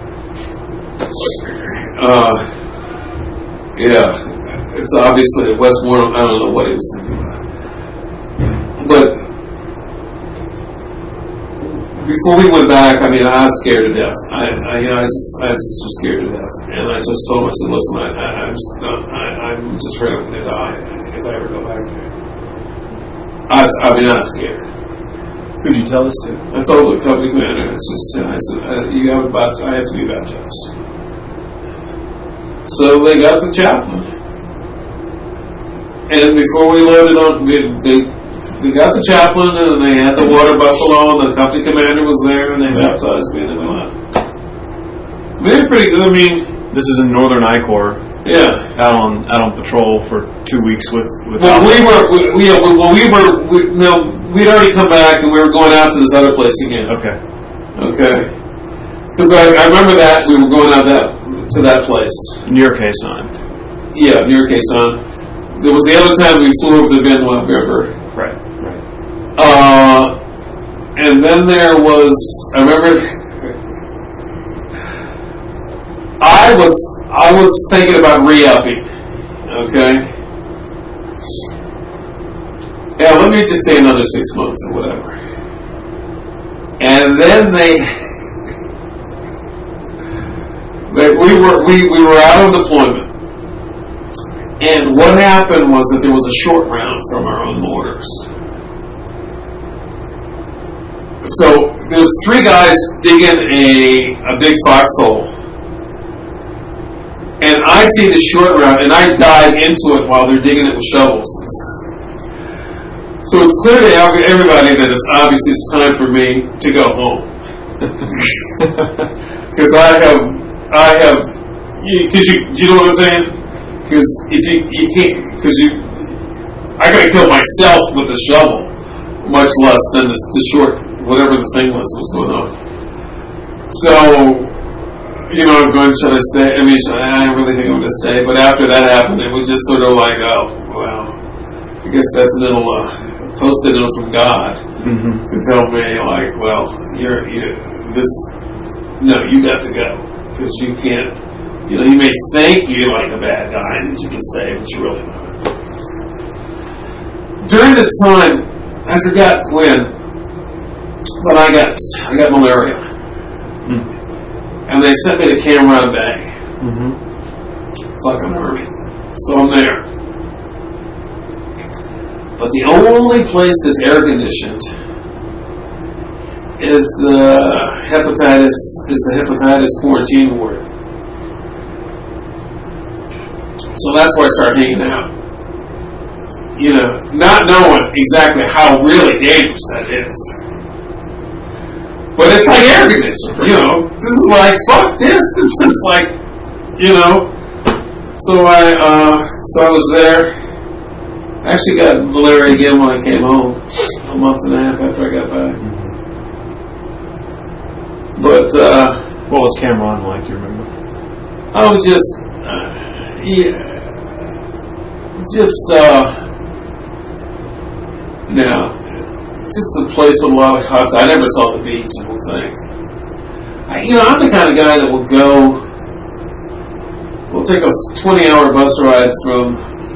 Yeah, it's obviously Westmoreland. I don't know what he was thinking about, but before we went back, I was scared to death. I just was scared to death, and I just told myself, "Listen, I'm just ready to die if I ever go back there." I was scared. Who'd you tell this to? I told the company commander. I said, I have to be baptized. So they got the chaplain, and before we loaded on, we got the chaplain, and they had the water buffalo, and the company commander was there, and they baptized me, and then we left. They're pretty good. This is in Northern I Corps. Yeah, out on patrol for 2 weeks with. We'd already come back, and we were going out to this other place again. Okay. Because I remember that we were going out to that place near Quezon. Yeah, near Quezon. There was the other time we flew over the Benoit River. Right. And then there was, I remember, I was thinking about re-upping. Okay. Yeah, let me just stay another 6 months or whatever. And then we were out of deployment. And what happened was that there was a short round from our own mortars. So there's 3 guys digging a big foxhole. And I see the short round, and I dive into it while they're digging it with shovels. So it's clear to everybody that it's time for me to go home. Because I have, because you know what I'm saying? Because if you can't, I gotta kill myself with a shovel, much less than the short, whatever the thing was going on. So I was going to try to stay. I mean, I really think I'm going to stay. But after that happened, it was just sort of like, oh, well, I guess that's a little post-it note from God to tell me, like, well, you got to go because you can't. You may think you're like a bad guy and that you can stay, but you're really not. During this time, I forgot when, but I got malaria. And they sent me to Cameron Bay. Fucking army. So I'm there. But the only place that's air conditioned is the hepatitis quarantine ward. So that's where I started hanging out. Not knowing exactly how really dangerous that is. But it's like air conditioning, This is like, fuck this. This is like, So I was there. I actually got malaria again when I came home, a month and a half after I got back. But what was Cameron like? Do you remember? I was just a place with a lot of huts. I never saw the beach, I don't think. I'm the kind of guy that will go. We'll take a 20-hour bus ride from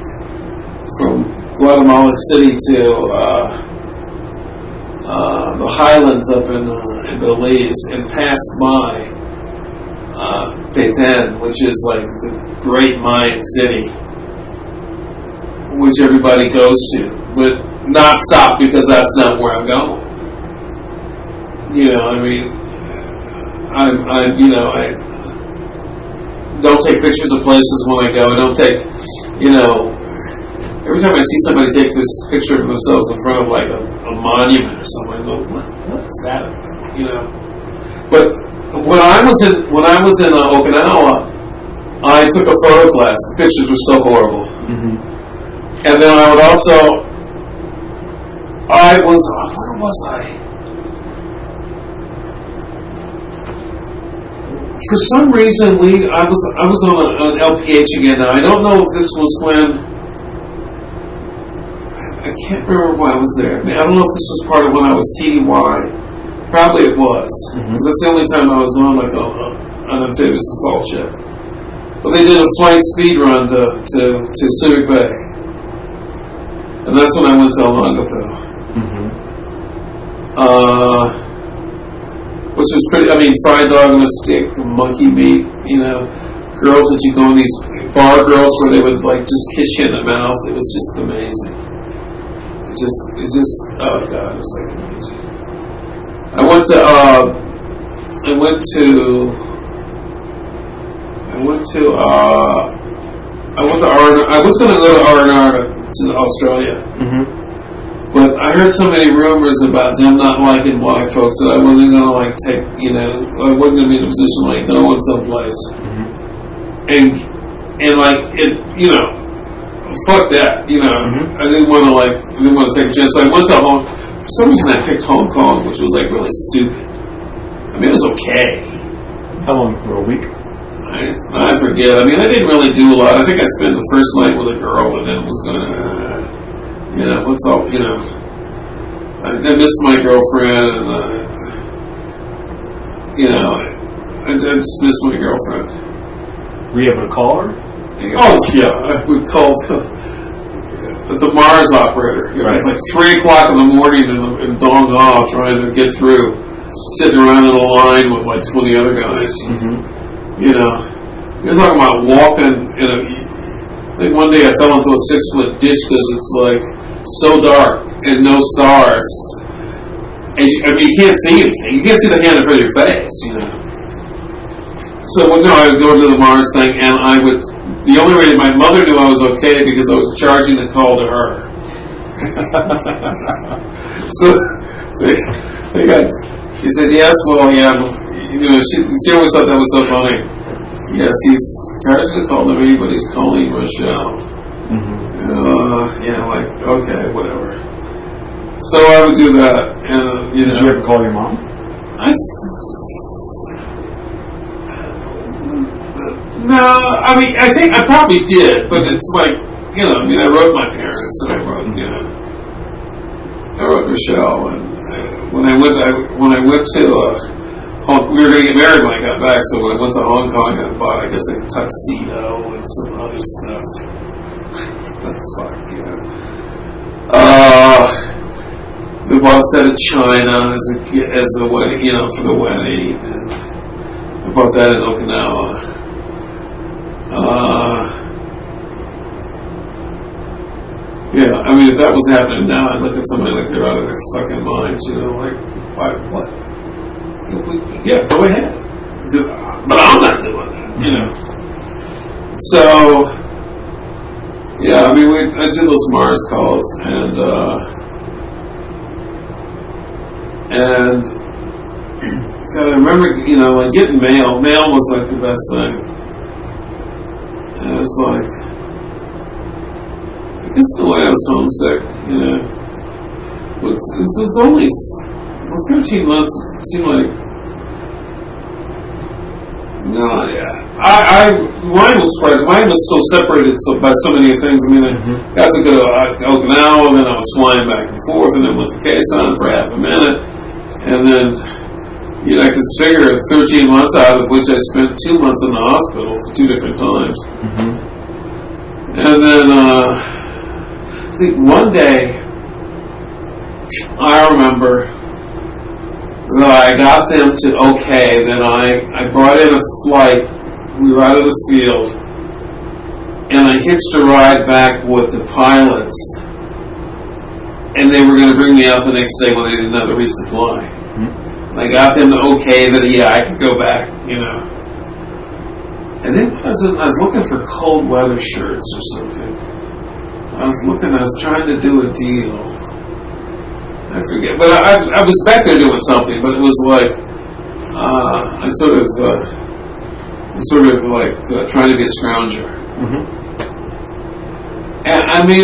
Guatemala City to the highlands up in Belize and pass by Petén, which is like the great Mayan city, which everybody goes to, but not stop because that's not where I'm going. I don't take pictures of places when I go. I don't take, every time I see somebody take this picture of themselves in front of like a monument or something, I go, what is that about? But when I was in Okinawa, I took a photo class. The pictures were so horrible. And then I would also, where was I? For some reason, I was on an LPH again. Now I don't know if this was when. I can't remember why I was there. I don't know if this was part of when I was TDY. Probably it was, because that's the only time I was on like an amphibious assault ship. But they did a flight speed run to Subic Bay, and that's when I went to Olongapo. Which was pretty, fried dog on a stick, monkey meat, girls that you go in these bar girls where they would like just kiss you in the mouth. It was just amazing. Oh God, it was like amazing. I was going to go to R&R to Australia. But I heard so many rumors about them not liking black folks that I wasn't going to I wasn't going to be in a position like going someplace. And fuck that, I didn't want to take a chance. So I went to Hong. For some reason, I picked Hong Kong, which was like really stupid. It was okay. How long? For a week? I forget. I didn't really do a lot. I think I spent the first night with a girl, and then was going to. What's all, I missed my girlfriend, and, I just missed my girlfriend. Were you able to call her? Oh, yeah. We called the Mars operator. It was like 3 o'clock in the morning in Dong Hao trying to get through, sitting around in a line with like 20 other guys. You're talking about walking I think one day I fell into a 6-foot ditch because it's like so dark and no stars. And you can't see anything. You can't see the hand in front of your face, So I would go to the Mars thing, and the only way my mother knew I was okay because I was charging the call to her. So she said, yes, well, yeah, she always thought that was so funny. Yes, he's charging the call to me, but he's calling Rochelle. Okay, whatever. So I would do that. And, Did you ever call your mom? I mean, I think I probably did, but it's like, you know, I mean, I wrote my parents, and I wrote, you know, I wrote Michelle, and when I went to we were going to get married when I got back, so when I went to Hong Kong, I bought, I guess, a tuxedo and some other stuff. What the fuck, you know? We bought a set of china as the wedding, you know, for the wedding, and I bought that in Okinawa. Yeah, I mean, if that was happening now, I'd look at somebody like they're out of their fucking minds, you know, like, what? Yeah, go ahead. But I'm not doing that, you know. So, yeah, I mean, I did those Mars calls, and I remember, you know, like getting mail. Mail was like the best thing. And it was like, I guess the way I was homesick, you know, it was only 13 months. It seemed like, no, yeah. Mine was spread. Mine was so separated by so many things. I mean, I got to go to Okinawa, and then I was flying back and forth, and then went to Quezon for half a minute, and then, you know, I could figure 13 months out of which I spent 2 months in the hospital for 2 different times. And then, I think one day, I remember that I got them to okay, then I brought in a flight, we were out of the field, and I hitched a ride back with the pilots, and they were going to bring me out the next day when they did another resupply. I got them to okay that, yeah, I could go back, you know. And then I was looking for cold weather shirts or something. I was trying to do a deal. I forget, but I was back there doing something, but it was like, I sort of like trying to be a scrounger. And I mean,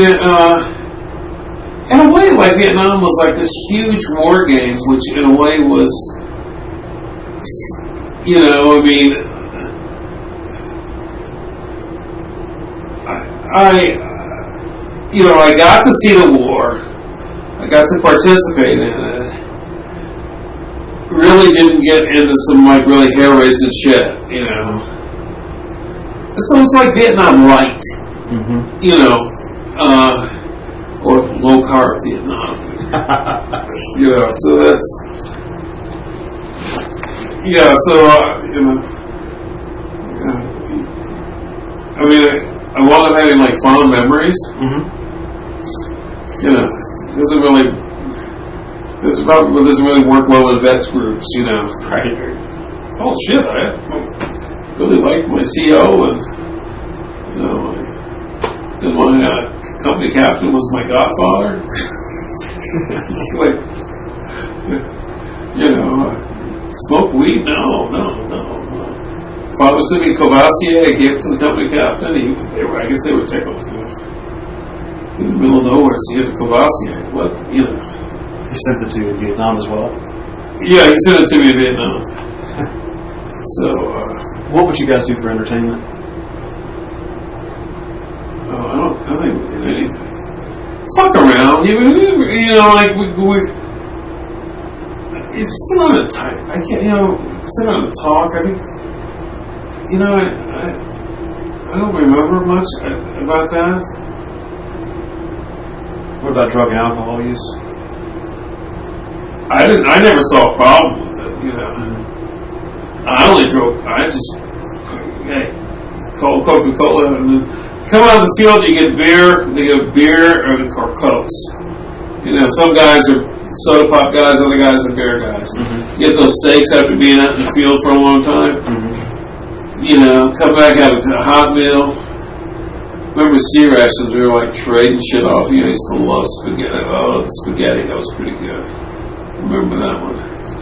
in a way, like Vietnam was like this huge war game, which in a way was, you know, I mean, I got to see the war. I got to participate in it. Really didn't get into some like really hair-raising shit, you know. So it's like Vietnam Light, you know, or low-carb Vietnam. You know, so that's, yeah, so, you know, I mean, I wound up having like fond memories. You know, doesn't really work well in vets groups, you know. Right. Oh shit, I really liked my CO, and you know, and my company captain was my godfather. Like, you know, smoke weed? No. Father sent me Courvoisier, I gave it to the company captain. I guess they were tickled. You know. In the middle of nowhere, so you have to Courvoisier. What, you know. He sent it to you in Vietnam as well? Yeah, he sent it to me in Vietnam. So, what would you guys do for entertainment? I don't think we did anything. Fuck around. You know, like, we it's still on a tight. I can't, you know, sit on a talk. I think, you know, I don't remember much about that. What about drug and alcohol use? I never saw a problem with it, you know. I just, hey, cold Coca-Cola, and then come out of the field, you get beer or Cokes. You know, some guys are soda pop guys, other guys are beer guys. You get those steaks after being out in the field for a long time. You know, come back, have a hot meal. Remember C-Rations, we were like trading shit off. You know, I used to love spaghetti. Oh, the spaghetti, that was pretty good. Remember that one.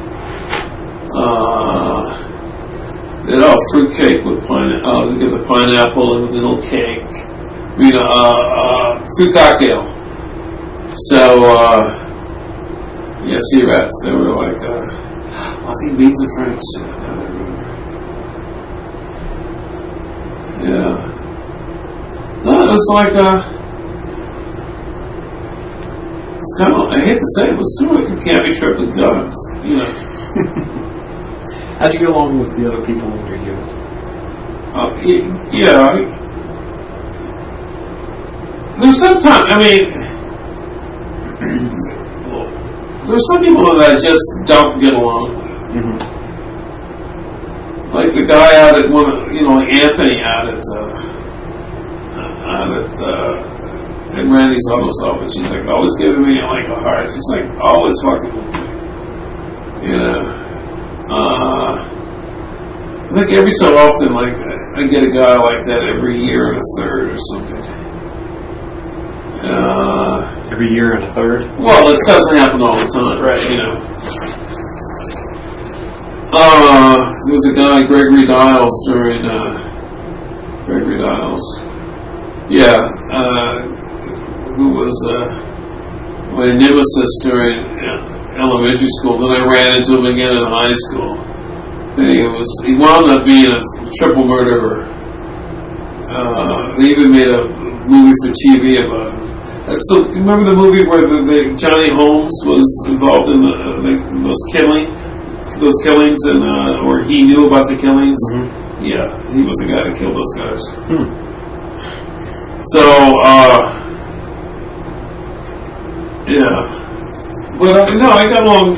They had fruit cake with pineapple. Oh, we get the pineapple and the little cake. You know, fruit cocktail. So, yeah, C-Rats, they were like, I think beans and French. I don't remember. Yeah. No, it's like it's kind of, I hate to say it, but it's sort of like a campy trip with guns, you know. How'd you get along with the other people in your unit? There's sometimes, I mean, there's some people that I just don't get along with. Mm-hmm. Like the guy out at like Anthony out at Randy's auto stop, and she's like always giving me like a heart. She's like always fucking with me. You know. I think every so often, like I get a guy like that every year and a third or something. Every year and a third? Well, it doesn't happen all the time, right? You know. There was a guy, Gregory Dials, Gregory Dials. Yeah, who was my nemesis during elementary school. Then I ran into him again in high school. He wound up being a triple murderer. They even made a movie for TV about him. Do you remember the movie where the Johnny Holmes was involved in those killings, and or he knew about the killings? Mm-hmm. Yeah, he was the guy that killed those guys. So, yeah, but no, I got along.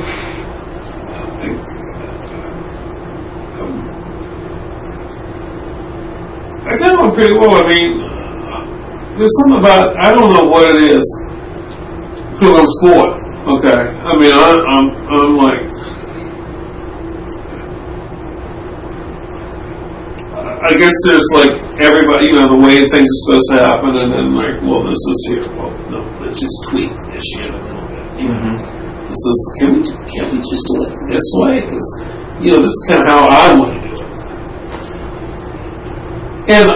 I got along pretty well. I mean, there's something about, I don't know what it is, because I'm spoiled. Okay, I mean, I'm like, I guess there's like everybody, the way things are supposed to happen, and then like, well, this is here. Well, no, let's just tweak this shit a little bit. This is, can we just do it this way? Because this is kind of how I want to do it. And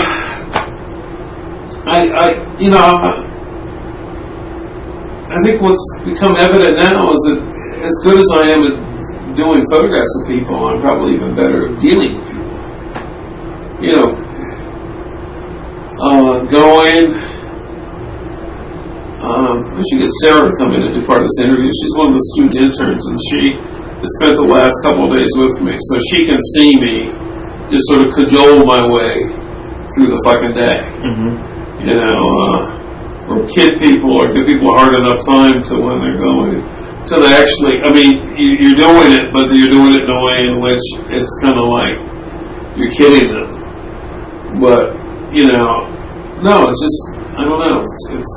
I think what's become evident now is that as good as I am at doing photographs of people, I'm probably even better at dealing with people. We should get Sarah to come in and do part of this interview. She's one of the student interns, and she has spent the last couple of days with me, so she can see me just sort of cajole my way through the fucking day. Or kid people, or give people a hard enough time to when they're going, till they actually, I mean, you're doing it, but you're doing it in a way in which it's kind of like you're kidding them. But, no, it's just, I don't know, it's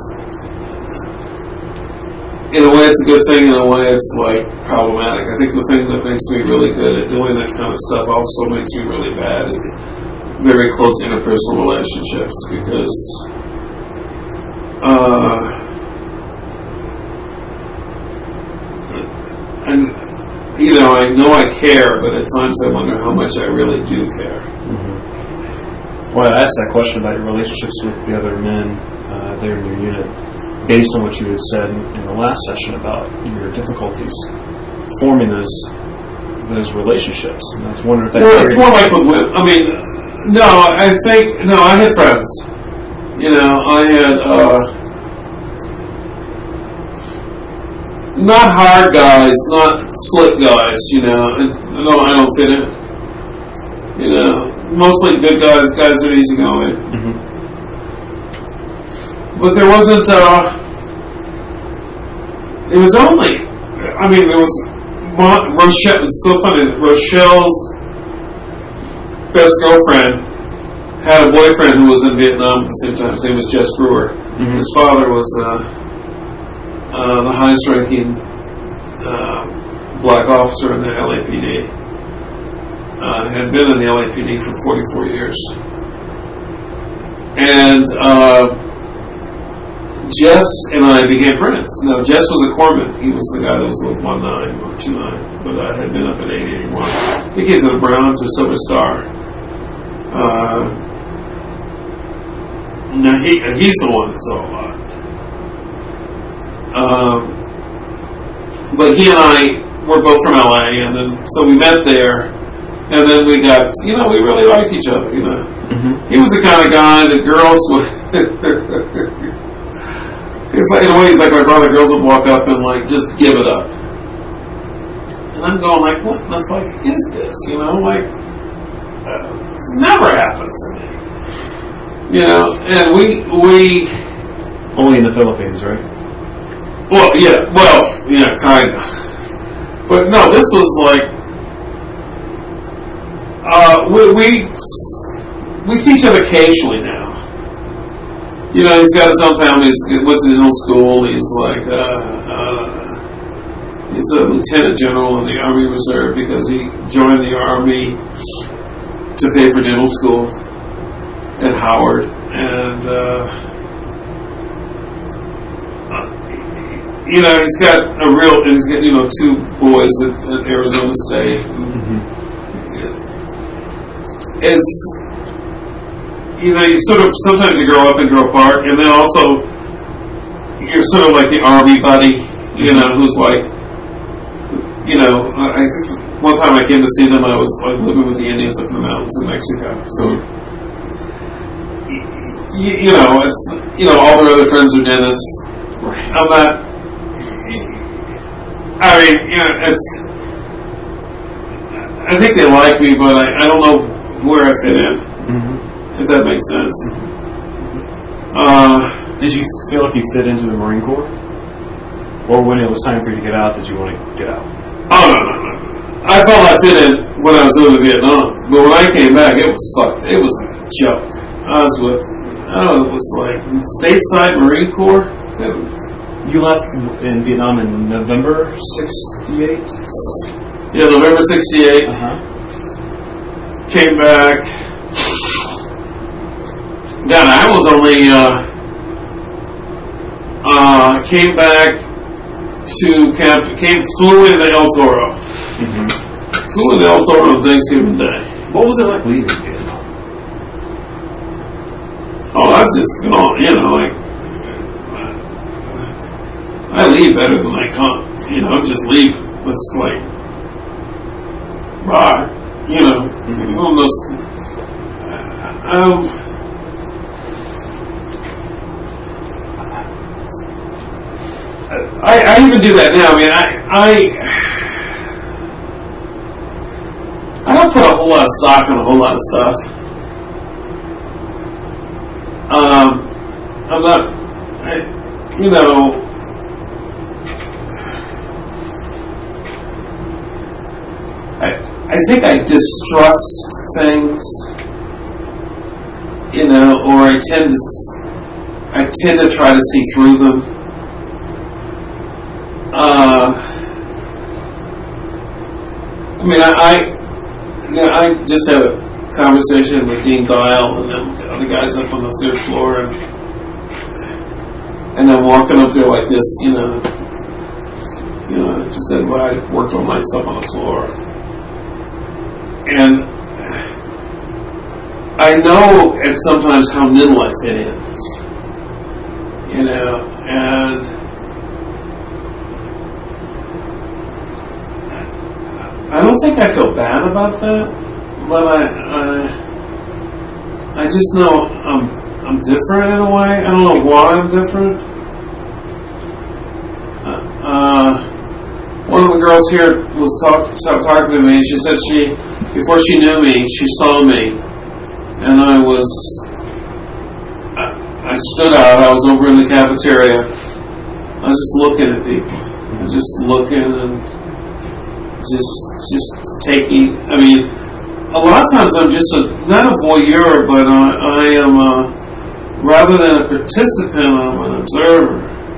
in a way it's a good thing, in a way it's like problematic. I think the thing that makes me really good at doing that kind of stuff also makes me really bad at very close interpersonal relationships, because I know I care, but at times I wonder how much I really do care. Well, I asked that question about your relationships with the other men there in your unit, based on what you had said in the last session about your difficulties forming those relationships. And I was wondering if that. Well, it's more like with women. I mean, I had friends. I had not hard guys, not slick guys. I don't fit in. Mostly good guys that are easygoing. But there wasn't. It was only. I mean, there was Rochelle. It's so funny. Rochelle's best girlfriend had a boyfriend who was in Vietnam at the same time. His name was Jess Brewer. His father was the highest-ranking black officer in the LAPD. Had been in the LAPD for 44 years. And Jess and I became friends. Now, Jess was a corpsman. He was the guy that was like 1'9" or 2'9", but I had been up at 8'81". I think he's in the Browns or Silver Star. He's the one that saw a lot. But he and I were both from LA, and then so we met there. And then we got, we really liked each other, Mm-hmm. He was the kind of guy that girls would, it's like, in a way, he's like my brother, girls would walk up and like, just give it up. And I'm going like, what the fuck is this, this never happens to me. And we Only in the Philippines, right? kind of. But no, this was like, we see each other occasionally now. He's got his own family. He went to dental school. He's like, he's a lieutenant general in the Army Reserve because he joined the Army to pay for dental school at Howard. And, he's got two boys at Arizona State. Mm-hmm. It's, you sort of, sometimes you grow up and grow apart, and then also, you're sort of like the Army buddy, who's like, one time I came to see them, I was like living with the Indians up in the mountains in Mexico, so, it's, all their other friends are dentists. I'm not, it's, I think they like me, but I don't know where I fit in, if that makes sense. Did you feel like you fit into the Marine Corps? Or when it was time for you to get out, did you want to get out? Oh, no. I felt I fit in when I was living in Vietnam, but when I came back, it was fucked. It was like a joke. I was with, it was like stateside Marine Corps. You left in Vietnam in November 68? Yeah, November 68. Uh-huh. Came back. God, I was only, came back to camp, flew into El Toro. Mm-hmm. Flew into El Toro on Thanksgiving Day. What was it like leaving Vietnam? Oh, that's just, I leave better than I come. Just leave. It's like, bye. Mm-hmm. Almost. I even do that now. I don't put a whole lot of stock on a whole lot of stuff. I'm not, I think I distrust things, or I tend to try to see through them. I just had a conversation with Dean Dial and then the other guys up on the 3rd floor, and I'm walking up there like this, just said, well, I worked all night up on the floor. And I know at sometimes how little I fit in, and I don't think I feel bad about that, but I just know I'm different in a way. I don't know why I'm different. One of the girls here was talking to me. She said before she knew me, she saw me, and I stood out. I was over in the cafeteria. I was just looking at people, and just taking. A lot of times I'm just not a voyeur, but I am rather than a participant, I'm an observer.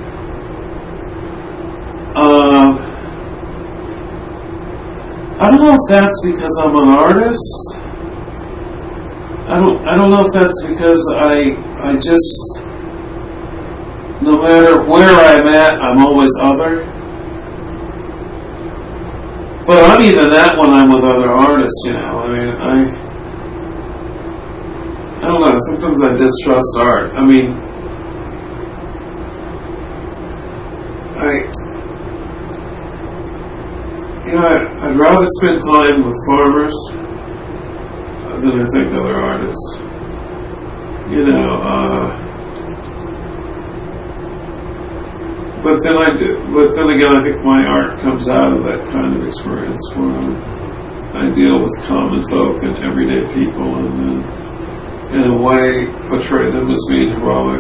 I don't know if that's because I'm an artist. I don't know if that's because I just, no matter where I'm at, I'm always other. But I'm even that when I'm with other artists, I don't know. Sometimes I distrust art. I'd rather spend time with farmers than I think other artists. You know, but then again, I think my art comes out of that kind of experience where I deal with common folk and everyday people, and then, in a way, portray them as being heroic.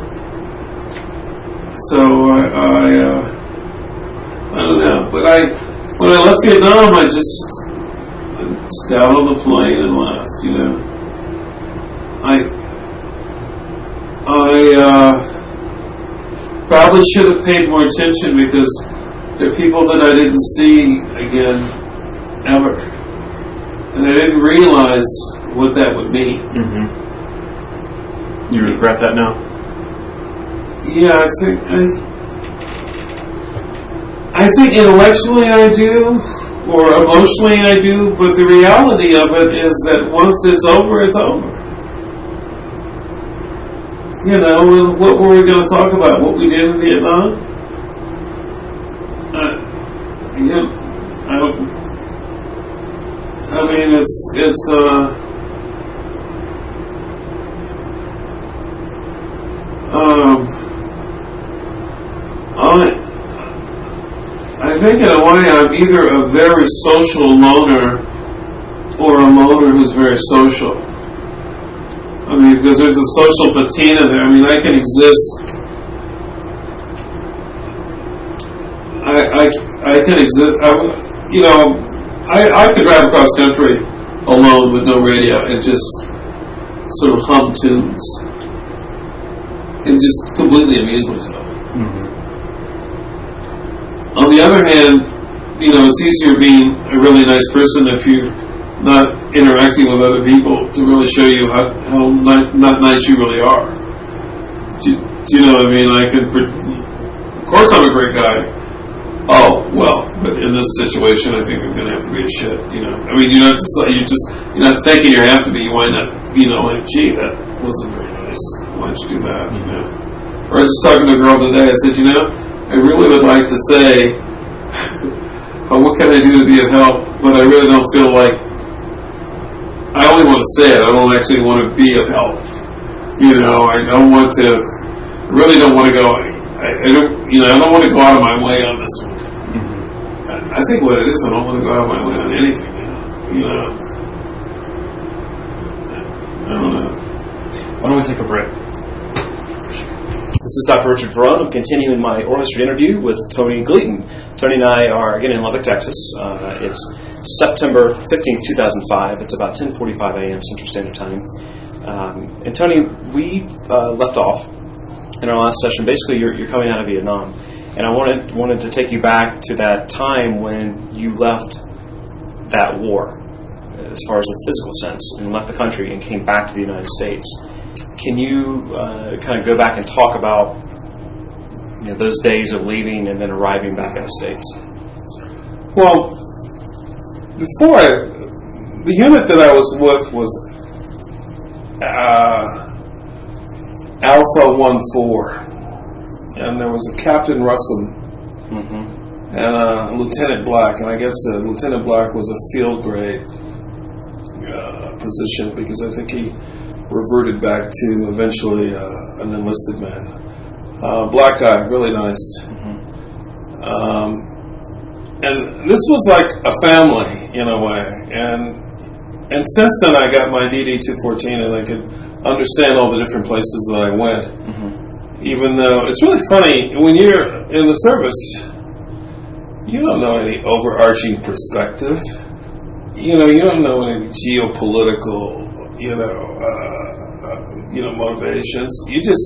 So I don't know. But when I left Vietnam, I just got on the plane and left. You know, I probably should have paid more attention, because there are people that I didn't see again ever, and I didn't realize what that would mean. You regret that now? Yeah, I think intellectually I do, or emotionally I do, but the reality of it is that once it's over, it's over. You know, and what were we going to talk about? What we did in Vietnam? I mean, I think in a way I'm either a very social loner or a loner who's very social. I mean, because there's a social patina there. I mean, I can exist. I can exist. I could drive across country alone with no radio and just sort of hum tunes and just completely amuse myself. On the other hand, you know, it's easier being a really nice person if you're not interacting with other people to really show you how not nice you really are. Do you know what I mean? Of course I'm a great guy. Oh, well, but in this situation I think I'm going to have to be a shit, you know. I mean, you're not thinking you have to be, you wind up, you know, like, gee, that wasn't very nice. Why'd you do that, you know? Or I was just talking to a girl today, I said, you know, I really would like to say, what can I do to be of help? But I really don't feel like, I only want to say it, I don't actually want to be of help. You know, I really don't want to go, I don't want to go out of my way on this one. I think what it is, I don't want to go out of my way on anything. You know, I don't know. Why don't we take a break? This is Dr. Richard Verone. I'm continuing my oral history interview with Tony Gleaton. Tony and I are again in Lubbock, Texas. It's September 15th, 2005. It's about 10:45 a.m. Central Standard Time. And Tony, we left off in our last session. Basically, you're coming out of Vietnam, and I wanted to take you back to that time when you left that war, as far as the physical sense, and left the country and came back to the United States. Can you kind of go back and talk about those days of leaving and then arriving back in the States? Well, the unit that I was with was Alpha 1-4, and there was a Captain Russell and a Lieutenant Black, and I guess Lieutenant Black was a field grade position, because I think he reverted back to eventually an enlisted man. Black guy, really nice. And this was like a family in a way. And since then I got my DD-214 and I could understand all the different places that I went. Even though it's really funny, when you're in the service, you don't know any overarching perspective. You don't know any geopolitical, motivations. You just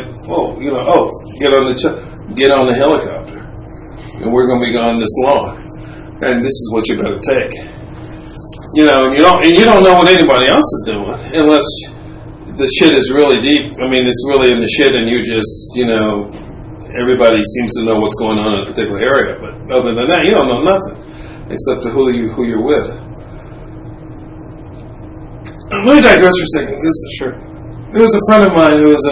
get on the helicopter, and we're going to be gone this long, and this is what you better take. And you don't know what anybody else is doing unless the shit is really deep. I mean, it's really in the shit, and you just, everybody seems to know what's going on in a particular area. But other than that, you don't know nothing except who you're with. Let me digress for a second. Sure. There was a friend of mine who was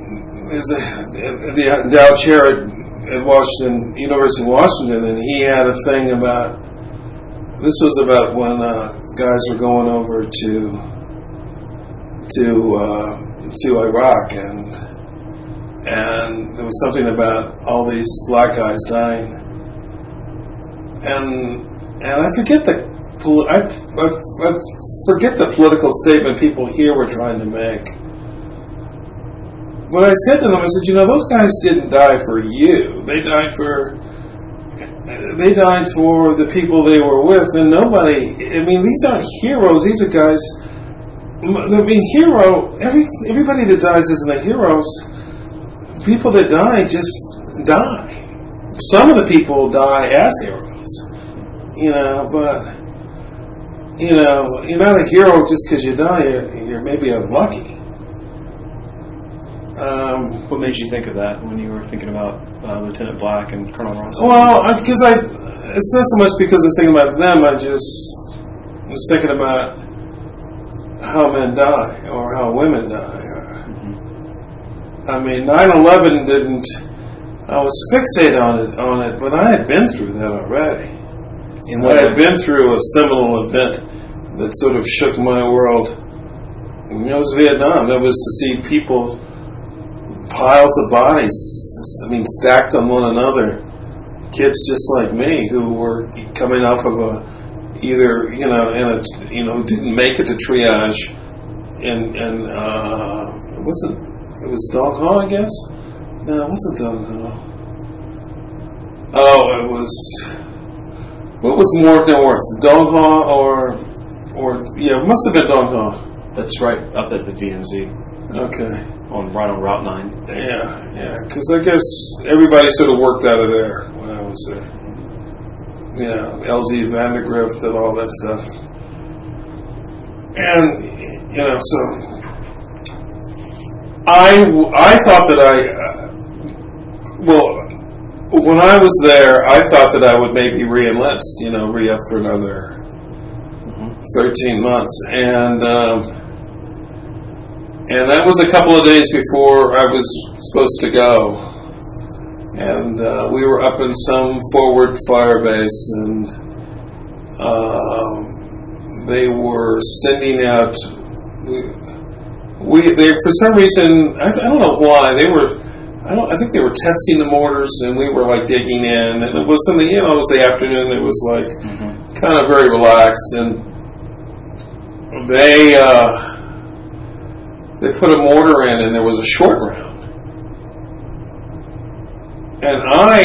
the endowed chair at Washington, University of Washington, and he had a thing about. This was about when guys were going over to to Iraq, and there was something about all these black guys dying, and I forget I forget the political statement people here were trying to make. But I said to them, I said, those guys didn't die for you. They died for the people they were with, and nobody. I mean, these aren't heroes. These are guys. I mean, everybody that dies isn't a hero. People that die just die. Some of the people die as heroes, but you're not a hero just because you die. You're maybe unlucky. What made you think of that when you were thinking about Lieutenant Black and Colonel Ross? Well, because it's not so much because I was thinking about them. I just was thinking about how men die or how women die. I mean, 9/11 didn't. I was fixated on it, but I had been through that already. I had been through a seminal event that sort of shook my world. And it was Vietnam. That was to see people, piles of bodies, stacked on one another. Kids just like me who were coming off of didn't make it to triage, and it was Dong Ho, I guess. No, it wasn't Dong Ho. Oh, it was. What was more north, Dong Ho or it must have been Dong Ho. That's right up at the DMZ. Okay. Right on Route 9. Yeah, because I guess everybody sort of worked out of there when I was there. LZ Vandergrift and all that stuff. And, so I thought that when I was there, I thought that I would maybe re-enlist, re-up for another 13 months. And that was a couple of days before I was supposed to go. And we were up in some forward fire base, and they were sending out. They for some reason, I don't know why, I think they were testing the mortars, and we were like digging in, and it was something, it was the afternoon. It was like kind of very relaxed, and they put a mortar in, and there was a short round. And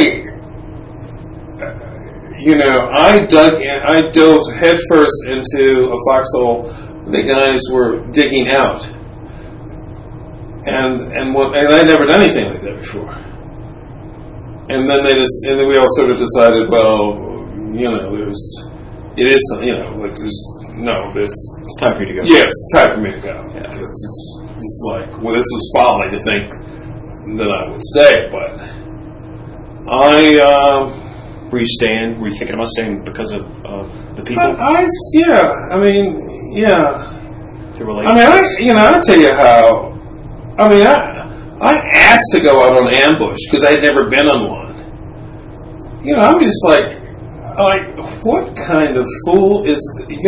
I dove headfirst into a foxhole the guys were digging out. And I'd never done anything like that before. And then we all sort of decided, it's time for you to go. Yeah, it's time for me to go. Yeah. It's like, this was folly to think that I would stay, but Were you staying? Were you thinking about staying because of the people? The relationship? I'll tell you how. I asked to go out on ambush because I had never been on one. I'm just like, what kind of fool is,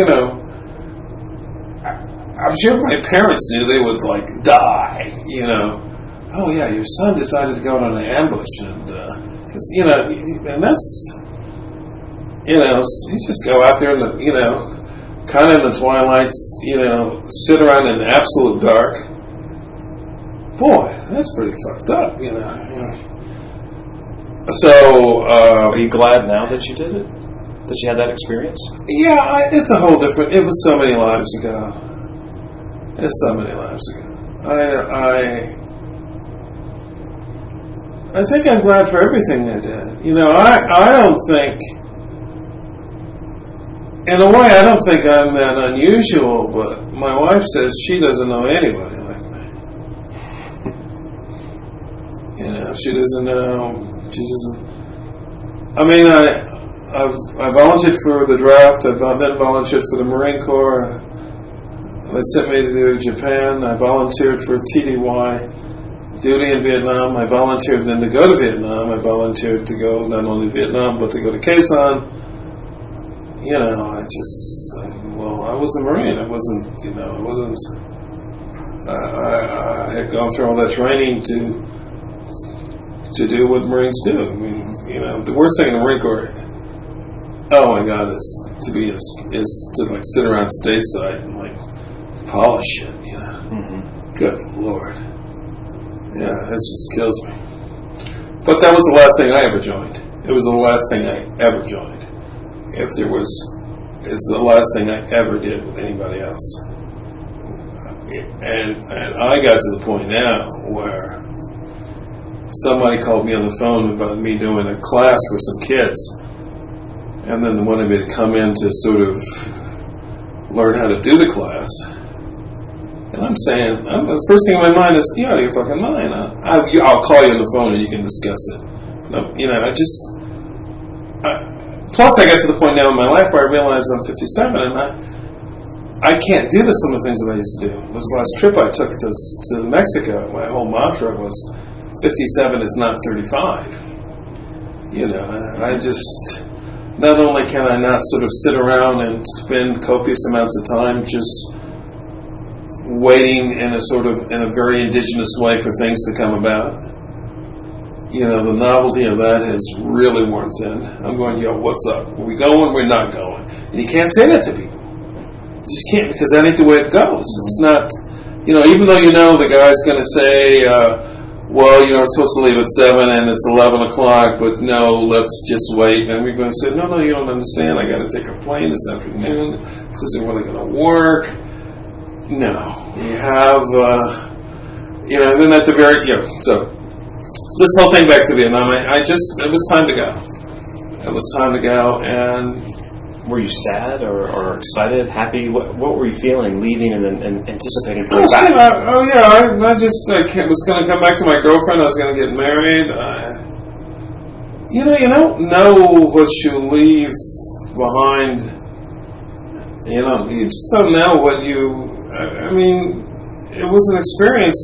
I'm sure my parents knew they would die, Oh yeah, your son decided to go out on an ambush, and because and that's, you just go out there in the, kind of in the twilight, sit around in the absolute dark. Boy, that's pretty fucked up, So, are you glad now that you did it? That you had that experience? Yeah, it's a whole different. It was so many lives ago. It's so many lives ago. I think I'm glad for everything I did. I don't think, in a way, I don't think I'm that unusual, but my wife says she doesn't know anybody like me. She doesn't know, I volunteered for the draft, I then volunteered for the Marine Corps. They sent me to Japan. I volunteered for TDY. Duty in Vietnam. I volunteered then to go to Vietnam. I volunteered to go not only to Vietnam but to go to Quezon. I was a Marine. I wasn't. I had gone through all that training to do what Marines do. I mean, the worst thing in the Marine Corps, oh my God, is to like sit around stateside and like polish it. Mm-hmm. Good Lord, yeah, that just kills me. But that was the last thing I ever joined. It was the last thing I ever joined. It's the last thing I ever did with anybody else. And I got to the point now where somebody called me on the phone about me doing a class for some kids, and then they wanted me to come in to sort of learn how to do the class. And I'm saying, the first thing in my mind is, you're out of your fucking mind. I'll call you on the phone and you can discuss it. Plus I got to the point now in my life where I realized I'm 57 and I can't do some of the things that I used to do. This last trip I took to Mexico, my whole mantra was 57 is not 35. I just, not only can I not sort of sit around and spend copious amounts of time just waiting in a very indigenous way for things to come about. The novelty of that has really worn thin. I'm going, yo, what's up? Are we going? We're not going. And you can't say that to people. You just can't, because that ain't the way it goes. It's not, even though the guy's going to say, well, we're supposed to leave at 7 and it's 11 o'clock, but no, let's just wait. And we're going to say, no, you don't understand. I got to take a plane this afternoon. This isn't really going to work. No. You have, and then at the very, so this whole thing back to Vietnam, it was time to go. It was time to go, and... Were you sad or excited, happy? What were you feeling leaving and anticipating coming back? I was going to come back to my girlfriend. I was going to get married. You don't know what you leave behind. You just don't know what you... it was an experience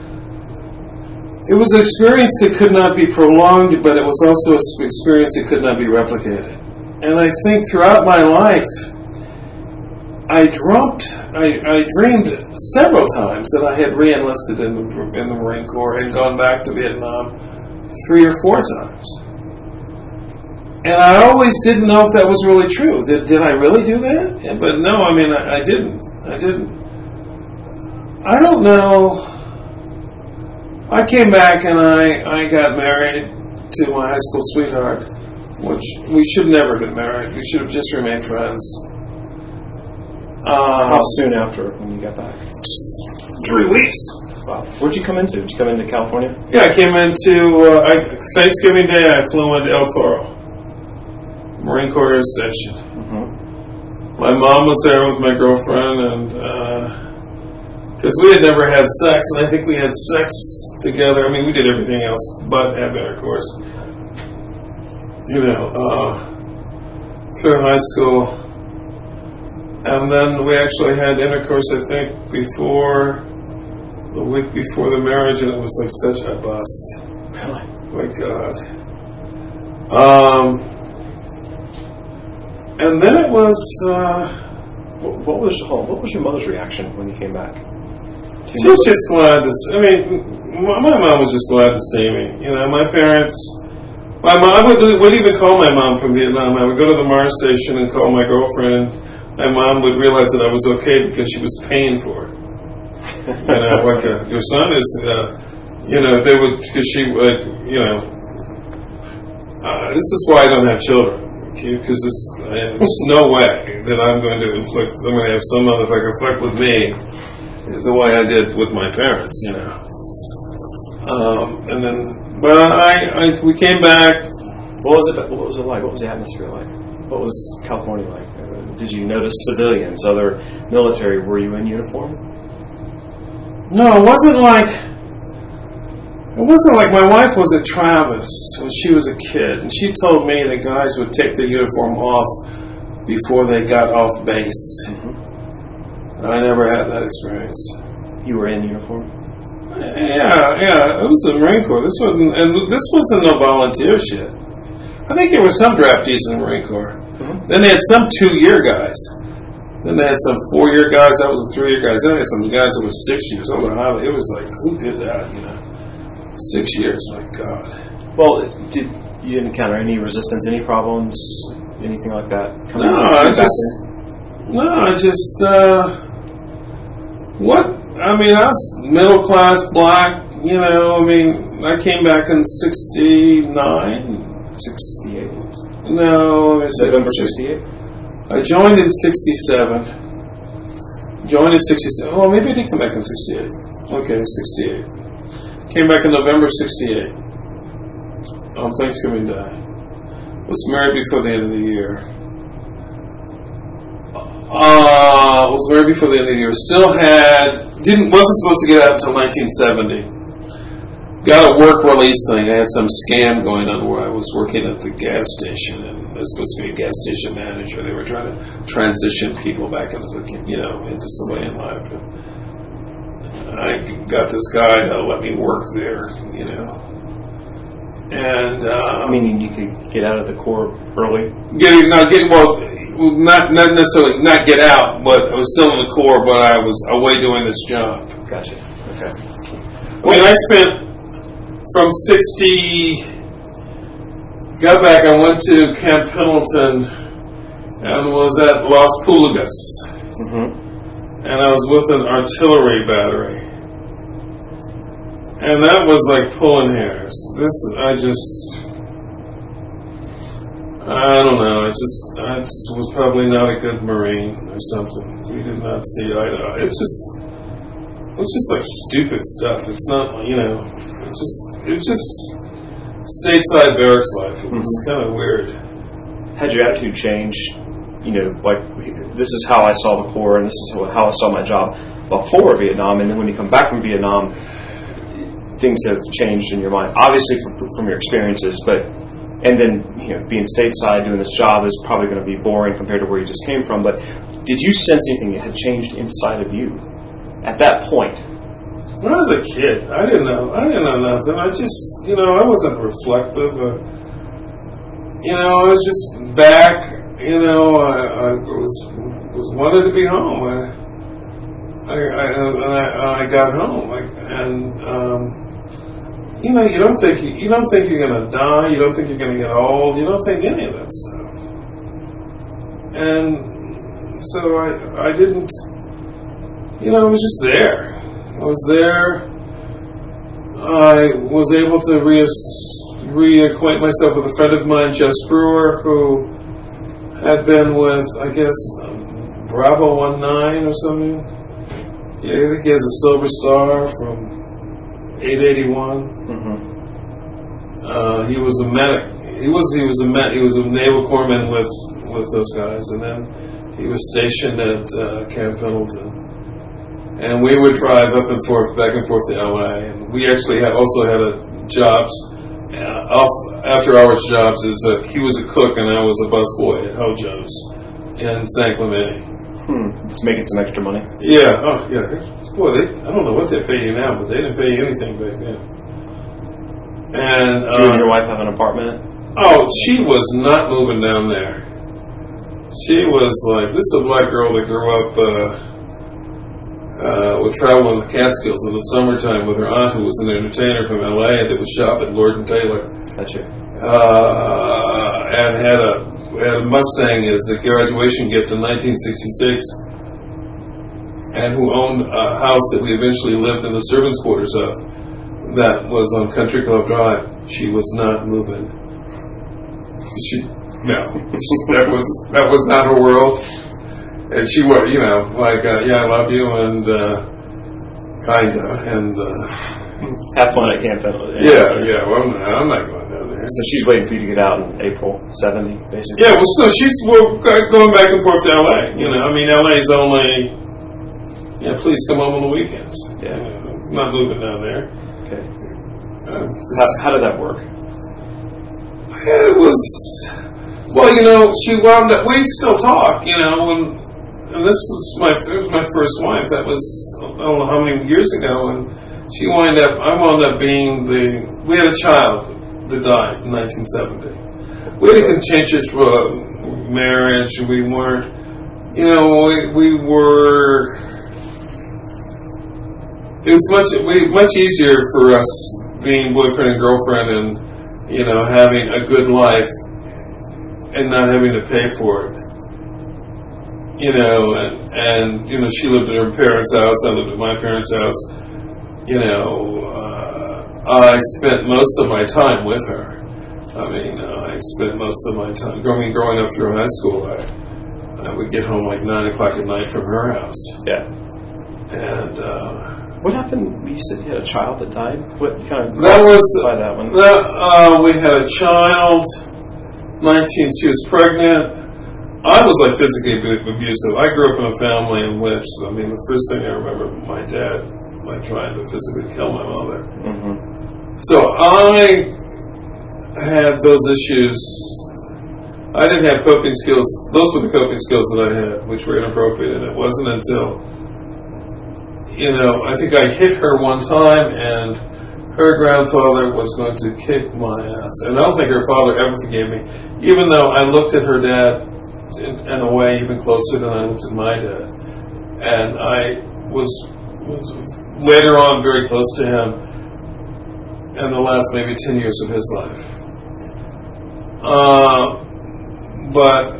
that could not be prolonged, but it was also an experience that could not be replicated. And I think throughout my life, I dreamed several times that I had re-enlisted in the Marine Corps and gone back to Vietnam 3 or 4 times. And I always didn't know if that was really true. Did I really do that? Yeah, but no, I didn't. I don't know. I came back and I got married to my high school sweetheart, which we should never have been married. We should have just remained friends. How soon after when you got back? 3 weeks. Wow. Where'd you come into? Did you come into California? Yeah, I came into Thanksgiving Day. I flew into El Toro, Marine Corps Station. Mm-hmm. My mom was there with my girlfriend, and because we had never had sex, and I think we had sex together. We did everything else but have intercourse. Through high school. And then we actually had intercourse, I think, the week before the marriage, and it was like such a bust. Really? My God. And then it was... What was your mother's reaction when you came back? She was just glad to... my mom was just glad to see me. My parents... I would even call my mom from Vietnam. I would go to the Mars station and call my girlfriend. My mom would realize that I was okay because she was paying for it. Your son is, they would, because she would, this is why I don't have children. Because there's no way that I'm going to have some motherfucker fuck with me the way I did with my parents, And then, we came back. What was it like? What was the atmosphere like? What was California like? Did you notice civilians, other military? Were you in uniform? No, it wasn't like my wife was at Travis when she was a kid, and she told me that guys would take the uniform off before they got off base. Mm-hmm. I never had that experience. You were in uniform? Yeah. It was the Marine Corps. This wasn't no volunteer shit. I think there were some draftees in the Marine Corps. Mm-hmm. Then they had some 2-year guys. Then they had some 4-year guys. That was a 3-year guys. Then they had some guys that were 6 years. Oh, it was like, who did that? 6 years. My God. Well, you didn't encounter any resistance, any problems, anything like that? I was middle class black. I came back in 69. 68. No, November 68. I joined in 67. Oh, maybe I did come back in 68. Okay, 68. Came back in November 68. On Thanksgiving Day. Was married before the end of the year. Still wasn't supposed to get out until 1970. Got a work release thing. I had some scam going on where I was working at the gas station, and I was supposed to be a gas station manager. They were trying to transition people back into into some way in life. I got this guy to let me work there, And meaning you could get out of the Corps early. Not necessarily not get out, but I was still in the Corps, but I was away doing this job. Gotcha. Okay. I spent from 60. Got back. I went to Camp Pendleton and was at Las Pulgas, and I was with an artillery battery, and that was like pulling hairs. I don't know. I just was probably not a good Marine or something. We did not see eye to eye. It was just like stupid stuff. It's not, it was just stateside barracks life. It was kind of weird. Had your attitude changed? Like, this is how I saw the Corps, and this is how I saw my job before Vietnam, and then when you come back from Vietnam, things have changed in your mind. Obviously, from your experiences, and then being stateside doing this job is probably going to be boring compared to where you just came from. But did you sense anything that had changed inside of you at that point? When I was a kid, I didn't know nothing. I just, I wasn't reflective. I was just back. I was wanted to be home. I got home, you don't think you're going to die. You don't think you're going to get old. You don't think any of that stuff. And so I didn't. I was just there. I was there. I was able to reacquaint myself with a friend of mine, Jess Brewer, who had been with, I guess, Bravo 19 or something. Yeah, I think he has a Silver Star from 881. He was a medic. He was a naval corpsman with those guys, and then he was stationed at Camp Pendleton. And we would drive back and forth to LA. And we actually also had jobs, after hours jobs. He was a cook and I was a busboy at Hojo's in San Clemente. Just making some extra money. Yeah. Oh, yeah. Boy, I don't know what they pay you now, but they didn't pay you anything back then. And did you and your wife have an apartment? Oh, she was not moving down there. She was like, this is a black girl that grew up, would travel in the Catskills in the summertime with her aunt, who was an entertainer from LA, and that would shop at Lord and Taylor. Gotcha. And had a Mustang as a graduation gift in 1966, and who owned a house that we eventually lived in the servants' quarters of. That was on Country Club Drive. She was not moving. That was not her world. And she was, I love you, and kinda, and have fun at Camp Pendleton. Yeah. Well, I'm not going down there. So she's waiting for you to get out in April 70, basically. Yeah. Well, so she's going back and forth to LA. LA's only. Please come home on the weekends. Yeah. I'm not moving down there. Okay. How did that work? It was. Well, she wound up. We still talk. And this was my first wife. That was, I don't know how many years ago, and I wound up being we had a child that died in 1970. We had a contentious marriage. We weren't, you know, we were. It was much easier for us being boyfriend and girlfriend, and you know, having a good life, and not having to pay for it. You know, and you know, she lived at her parents' house. I lived at my parents' house. You know, I spent most of my time with her. I mean, I spent most of my time growing up through high school. I would get home like 9 o'clock at night from her house. Yeah. And what happened? You said you had a child that died. What kind of that was by that one? we had a child. 19. She was pregnant. I was like physically abusive. I grew up in a family in which, I mean, the first thing I remember, my dad like trying to physically kill my mother. Mm-hmm. So I had those issues. I didn't have coping skills. Those were the coping skills that I had, which were inappropriate. And it wasn't until, you know, I think I hit her one time, and her grandfather was going to kick my ass. And I don't think her father ever forgave me, even though I looked at her dad in a way even closer than I looked at my dad. And I was later on very close to him in the last maybe 10 years of his life. But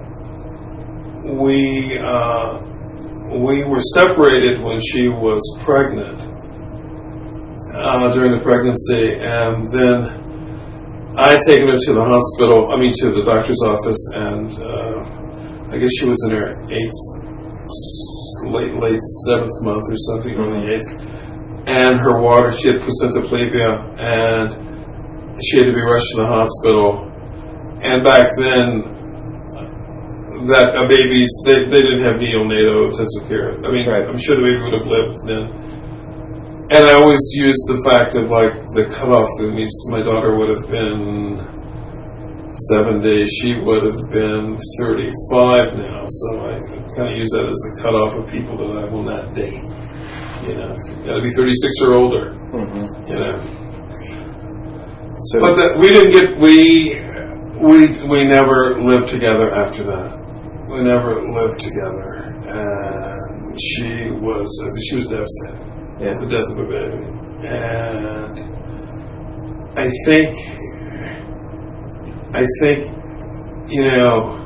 we were separated when she was pregnant, during the pregnancy, and then I had taken her to the hospital, to the doctor's office, and I guess she was in her late 7th month or something, or the 8th, and her water, she had placenta and she had to be rushed to the hospital. And back then, that babies, they didn't have neonatal intensive care. I mean, right. I'm sure the baby would have lived then. And I always used the fact of like the cutoff. It means my daughter would have been 7 days. She would have been 35 now. So I kind of use that as the cutoff of people that I will not date. You know, you got to be 36 or older. Mm-hmm. You know. So, but we didn't get we never lived together after that. We never lived together, and she was devastated. Yeah, the death of a baby, and I think, you know,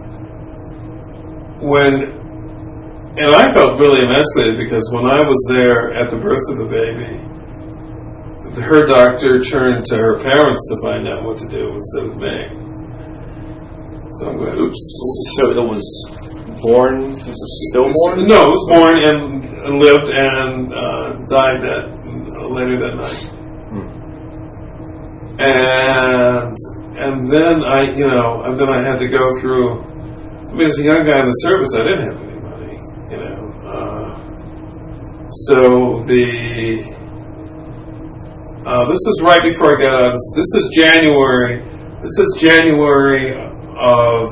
and I felt really emasculated because when I was there at the birth of the baby, her doctor turned to her parents to find out what to do instead of me. So I'm going, oops. So it was born, was it stillborn? No, it was born and lived and died later that night. And then I had to go through, I mean, as a young guy in the service, I didn't have any money, you know. So this was right before I got out. This is January of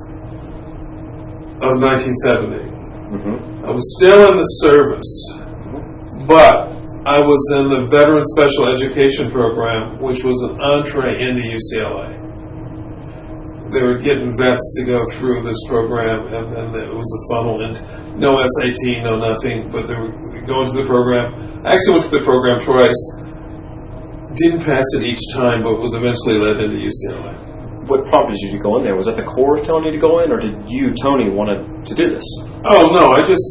1970. Mm-hmm. I was still in the service, but I was in the Veteran Special Education Program, which was an entree into UCLA. They were getting vets to go through this program, and then it was a funnel, and no SAT, no nothing, but they were going to the program. I actually went to the program twice. Didn't pass it each time, but was eventually led into UCLA. What prompted you to go in there? Was that the Corps telling you to go in, or did you, Tony, wanted to do this? Oh, no, I just,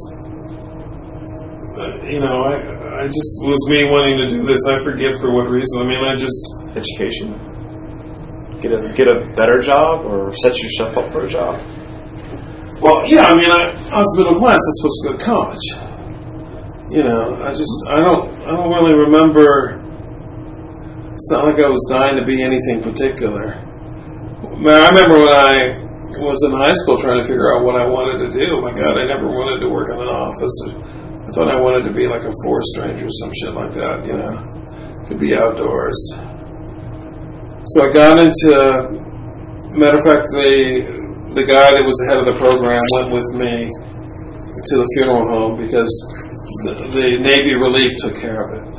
I just was me wanting to do this. I forget for what reason. I mean, I just... Education? Get a better job, or set yourself up for a job? Well, yeah, I mean, I was middle class. I was supposed to go to college. You know, I don't really remember... It's not like I was dying to be anything particular. I remember when I was in high school trying to figure out what I wanted to do. My God, I never wanted to work in an office. I thought I wanted to be like a forest ranger or some shit like that, you know. To be outdoors. So I got into... Matter of fact, the guy that was the head of the program went with me to the funeral home because the Navy Relief took care of it.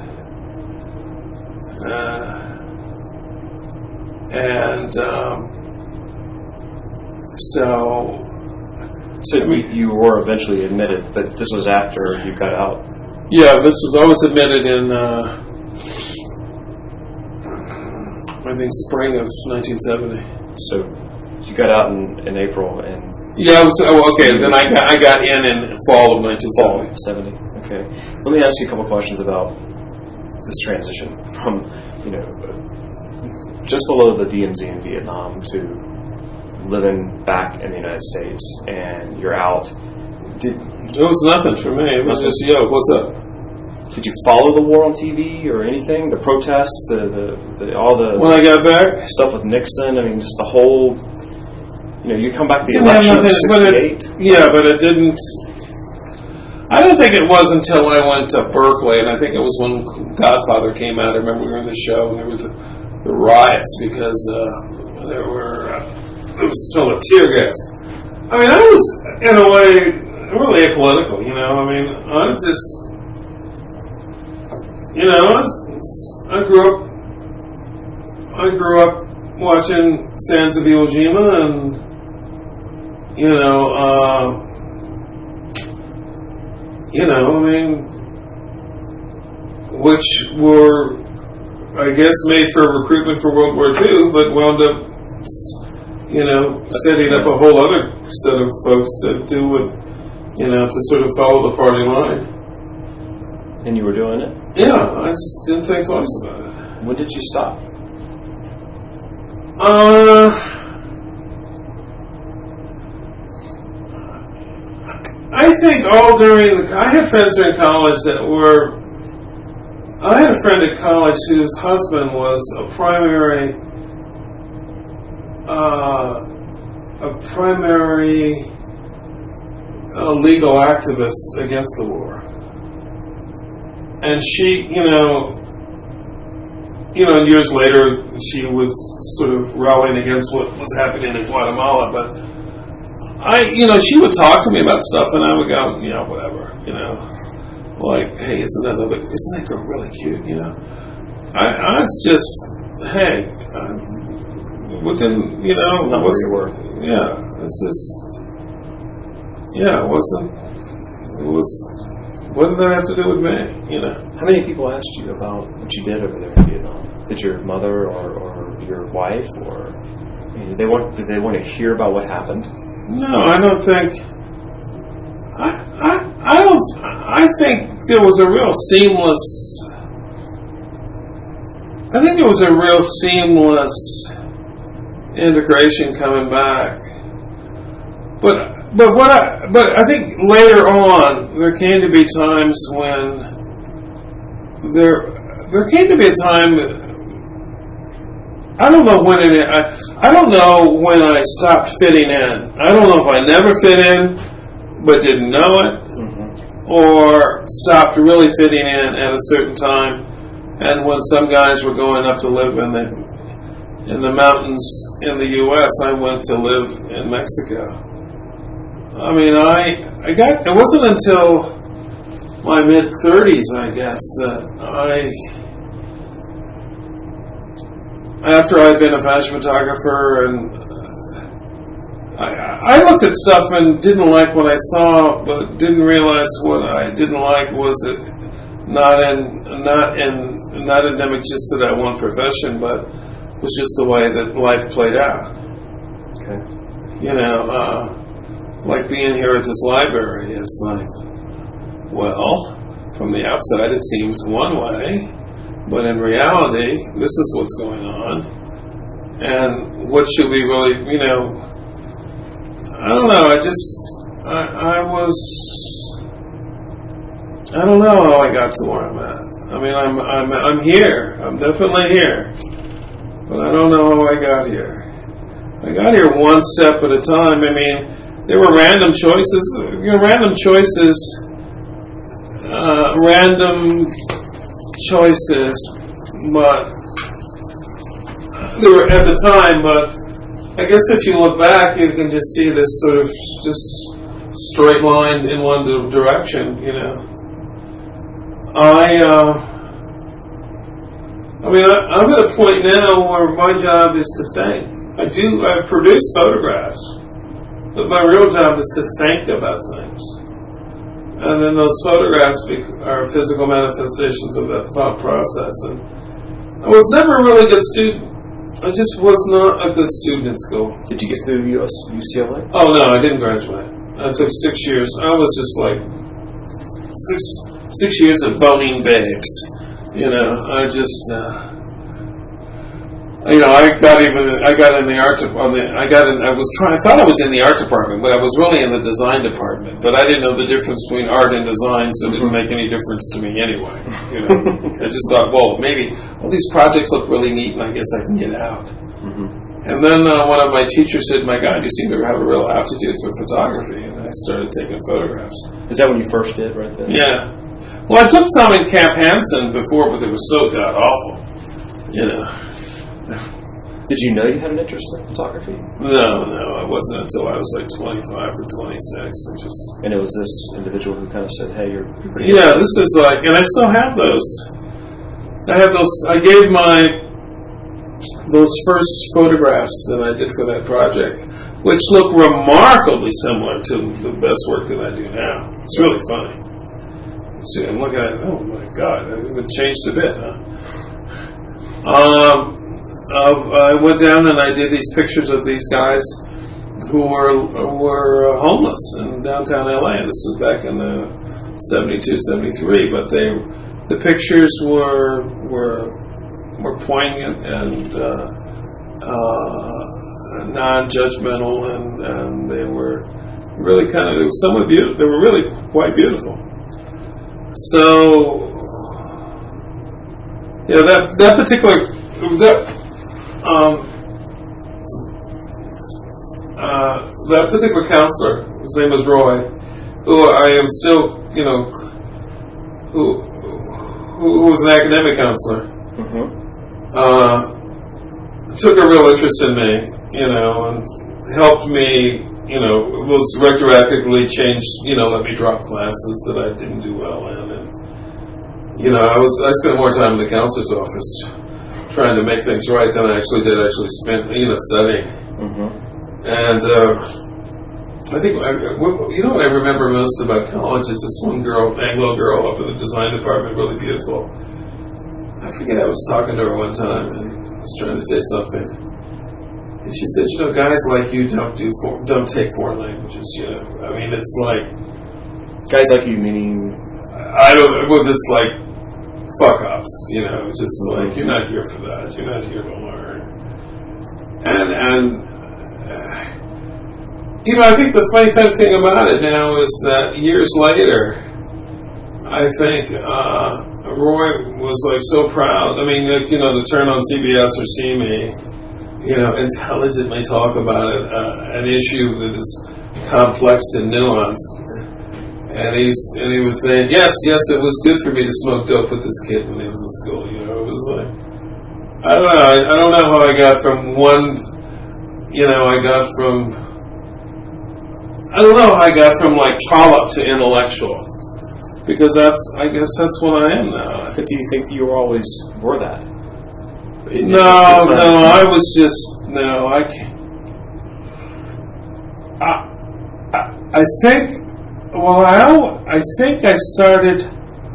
So So you were eventually admitted, but this was after you got out. Yeah, I was admitted in, I think, spring of 1970. So you got out in April and. Yeah, okay. Then I got in fall of 1970. Okay. Let me ask you a couple questions about this transition from, just below the DMZ in Vietnam to living back in the United States, and you're out. It was nothing for me. It was just, yo, what's up? Did you follow the war on TV or anything? The protests, all the when I got back, stuff with Nixon. I mean, just the whole. You come back to the election of '68. But it didn't. I don't think it was until I went to Berkeley, and I think it was when Godfather came out. I remember we were in the show, and there was the riots because there was still a tear gas. I mean, I was in a way really apolitical. I mean, I was just, I grew up watching Sands of Iwo Jima, and I mean, which were, I guess, made for recruitment for World War II, but wound up, setting up a whole other set of folks to do with, to sort of follow the party line. And you were doing it? Yeah, I just didn't think twice about it. When did you stop? I think all during I had friends during college I had a friend at college whose husband was a primary legal activist against the war. And she, years later, she was sort of rallying against what was happening in Guatemala. But she would talk to me about stuff, and I would go, whatever, like, hey, isn't that girl really cute? I was just, hey, within, not where you were. Yeah, it's just, it wasn't. It was. What did that have to do with me? How many people asked you about what you did over there in Vietnam? Did your mother or your wife, or did they want to hear about what happened? No, I don't think. I don't. I think there was a real seamless. I think it was a real seamless integration coming back. But I think later on there came to be times when there came to be a time. I don't know when I don't know when I stopped fitting in. I don't know if I never fit in, but didn't know it, or stopped really fitting in at a certain time. And when some guys were going up to live in the mountains in the U.S., I went to live in Mexico. I mean, it wasn't until my mid-30s, I guess, that after I'd been a fashion photographer, and I looked at stuff and didn't like what I saw, but didn't realize what I didn't like was it not endemic just to that one profession, but was just the way that life played out. Okay. Like being here at this library, it's like, well, from the outside it seems one way, but in reality, this is what's going on. And what should we really, I don't know, I don't know how I got to where I'm at. I mean, I'm here. I'm definitely here. But I don't know how I got here. I got here one step at a time. I mean, there were random choices, random choices, but they were at the time, but I guess if you look back, you can just see this sort of just straight line in one direction, I'm at a point now where my job is to think. I produce photographs. But my real job is to think about things. And then those photographs are physical manifestations of that thought process. And I was never a really good student. I just was not a good student in school. Did you get through UCLA? Oh, no, I didn't graduate. I took 6 years. I was just like 6 years of boning babes. I just... I got in the art department. I thought I was in the art department, but I was really in the design department. But I didn't know the difference between art and design, so it didn't make any difference to me anyway. I just thought, well, maybe all these projects look really neat, and I guess I can get out. Mm-hmm. And then one of my teachers said, "My God, you seem to have a real aptitude for photography," and I started taking photographs. Is that what you first did, right there? Yeah. Well, I took some in Camp Hansen before, but it was so god awful. Did you know you had an interest in photography? No, it wasn't until I was like 25 or 26. And it was this individual who kind of said, "Hey, you're pretty." Yeah, this is like, and I still have those. I gave those first photographs that I did for that project, which look remarkably similar to the best work that I do now. It's really funny. See, I'm looking at it, oh my God, it changed a bit, huh? I went down and I did these pictures of these guys who were homeless in downtown LA. This was back in the 72, 73, but the pictures were poignant and non-judgmental, and they were really they were somewhat beautiful. They were really quite beautiful. So, that particular counselor, his name was Roy, who I am still, who was an academic counselor, took a real interest in me, and helped me, was retroactively changed, let me drop classes that I didn't do well in, and, I spent more time in the counselor's office trying to make things right than I actually spent, studying. And I think, what I remember most about college is this one girl, Anglo girl up in the design department, really beautiful. I forget, I was talking to her one time and I was trying to say something. And she said, guys like you don't take foreign languages, I mean, it's like... Guys like you meaning... well, just like fuck-ups, just like, you're not here for that, you're not here to learn. And I think the funny thing about it now is that years later, I think Roy was like so proud. I mean, to turn on CBS or see me, intelligently talk about an issue that is complex and nuanced. And he was saying, yes, it was good for me to smoke dope with this kid when he was in school. It was like, I don't know how I got from one, I don't know how I got from like trollop to intellectual, because I guess that's what I am now. But do you think that you always were that? I was just, I can't. I think, I think I started,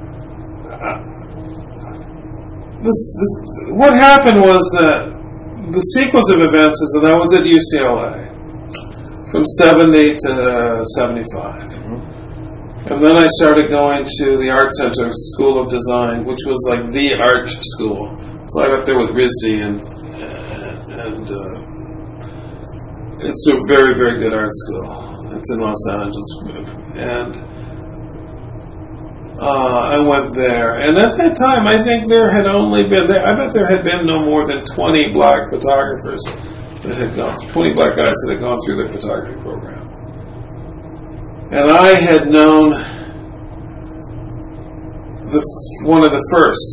what happened was that the sequence of events is that I was at UCLA from 70 to 75. And then I started going to the Art Center School of Design, which was like the art school. So I went there with Rizzi, and it's a very, very good art school. It's in Los Angeles. And I went there. And at that time, I think there had only been, I bet there had been no more than 20 black photographers that had gone, 20 black guys that had gone through the photography program. And I had known one of the first,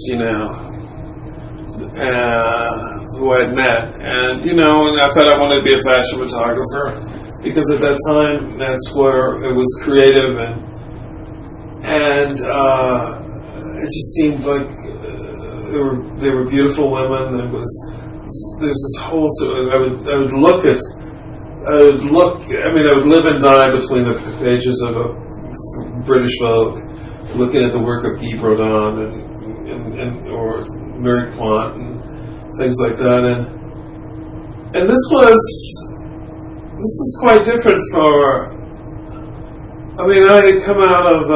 who I had met. And, and I thought I wanted to be a fashion photographer, because at that time, that's where it was creative, and it just seemed like they were beautiful women. There's this whole, I would look at would look. I mean, I would live and die between the pages of a British Vogue, looking at the work of Guy Rodin and or Mary Quant and things like that, and this was quite different for. I mean, I had come out of.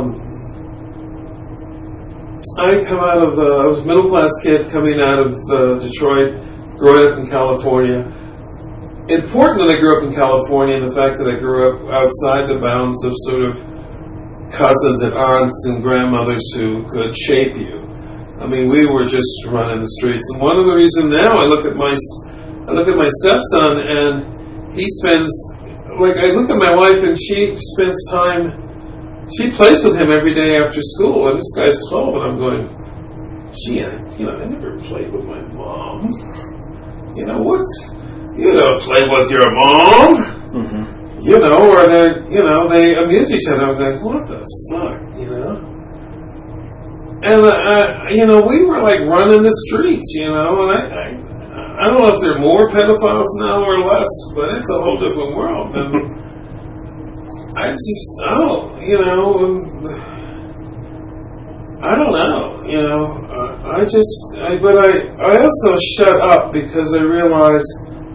I was a middle class kid coming out of Detroit, growing up in California. Important that I grew up in California, and the fact that I grew up outside the bounds of sort of cousins and aunts and grandmothers who could shape you. I mean, we were just running the streets, and one of the reasons now I look at my stepson, and he spends, like, I look at my wife, and she spends time. She plays with him every day after school, and this guy's 12, and I'm going, gee, I never played with my mom. You know what? You don't play with your mom. Mm-hmm. You know, or they amuse each other. I'm like, what the fuck, you know? And we were like running the streets, you know, and I don't know if there are more pedophiles now or less, but it's a whole different world. And I don't know, you know, but I also shut up because I realized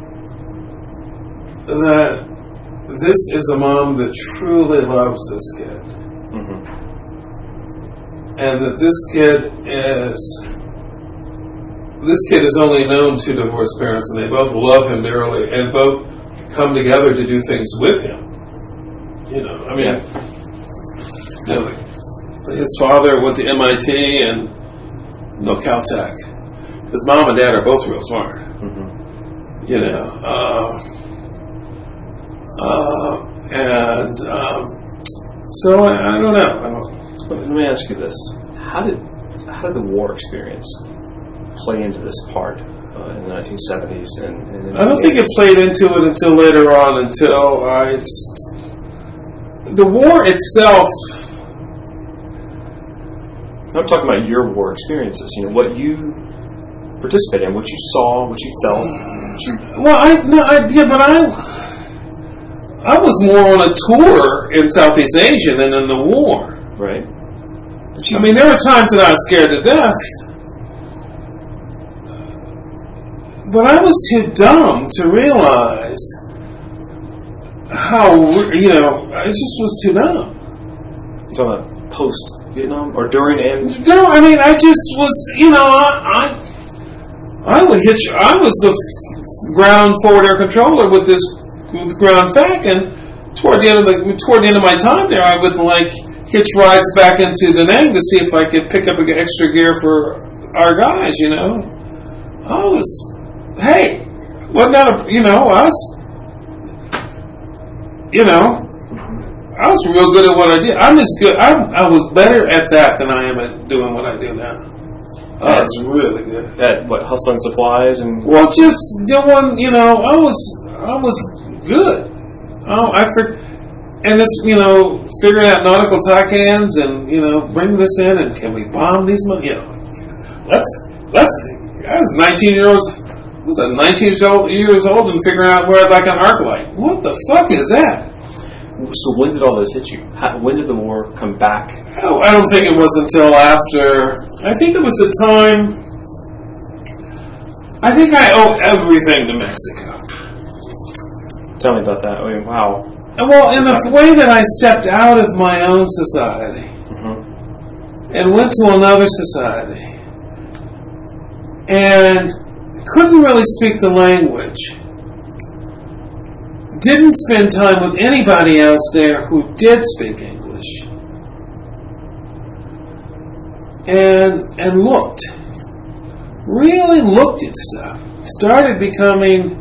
that this is a mom that truly loves this kid. Mm-hmm. And that this kid is only known two divorced parents, and they both love him dearly, and both come together to do things with him. You know, I mean, his father went to MIT and Caltech. His mom and dad are both real smart. Mm-hmm. You know, so I don't know. Let me ask you this: How did the war experience play into this part in the 1970s? And I don't think it played into it until later on. The war itself. I'm talking about your war experiences. You know, what you participated in, what you saw, what you felt. I was more on a tour in Southeast Asia than in the war. Right. I mean, there were times that I was scared to death, but I was too dumb to realize how, I just was too dumb. You're talking about post-Vietnam or during and... No, I mean, I just was, I was the ground forward air controller with ground FAC, and toward the end of my time there, I would hitch rides back into Da Nang to see if I could pick up an extra gear for our guys. I was real good at what I did. I'm as good. I was better at that than I am at doing what I do now. That's really good. At what, hustling supplies and? Well, just doing. I was good. And it's, figuring out nautical tackans and, bring this in and can we bomb these, I was 19 years old and figuring out where I'd like an arc light. What the fuck is that? So when did all this hit you? When did the war come back? Oh, I don't think it was until after, I think it was the time, I think I owe everything to Mexico. Tell me about that. I mean, wow. Well, in the way that I stepped out of my own society and went to another society and couldn't really speak the language, didn't spend time with anybody else there who did speak English, and really looked at stuff, started becoming,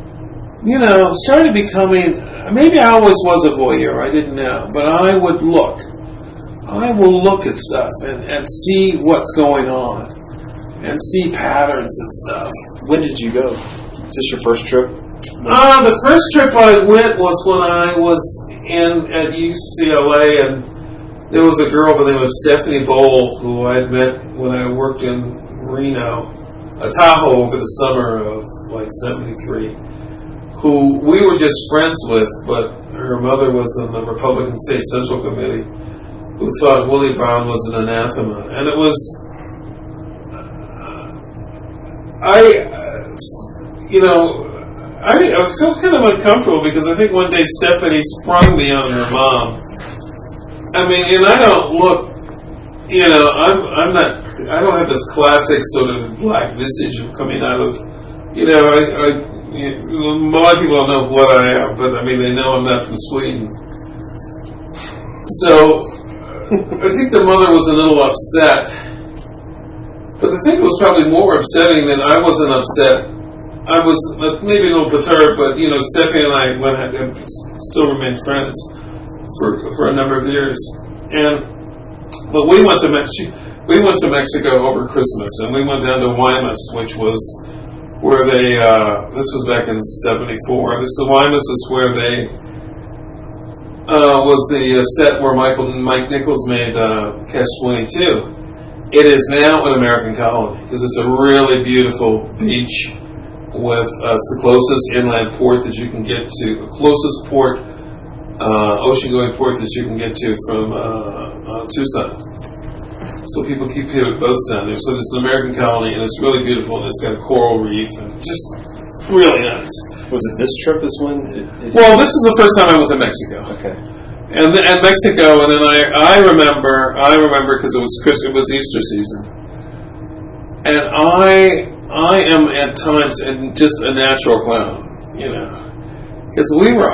maybe I always was a voyeur, I didn't know, but I will look at stuff and see what's going on and see patterns and stuff. When did you go? Is this your first trip? The first trip I went was when I was at UCLA, and there was a girl by the name of Stephanie Bowl who I had met when I worked in Reno, Tahoe, over the summer of 73. who we were just friends with, but her mother was in the Republican State Central Committee, who thought Willie Brown was an anathema. And it was, I felt kind of uncomfortable because I think one day Stephanie sprung me on her mom. I mean, and I don't look, I don't have this classic sort of black visage of coming out of, a lot of people don't know what I am, but I mean, they know I'm not from Sweden. So, I think the mother was a little upset. But the thing that was probably more upsetting than I wasn't upset, I was maybe a little perturbed, but, Stephanie and I still remained friends for a number of years. But we went to Mexico over Christmas, and we went down to Guaymas, which was where they, this was back in '74. Guaymas is where they, was the set where Mike Nichols made Catch-22. It is now an American colony, because it's a really beautiful beach with, it's the closest inland port that you can get to, the closest port, ocean-going port that you can get to from Tucson. So people keep hitting boats down there. So it's an American colony, and it's really beautiful, and it's got a coral reef, and just really nice. Was it this trip is when? Well, this is the first time I went to Mexico. Okay. And Mexico, and then I remember because it was Easter season, and I am at times just a natural clown, because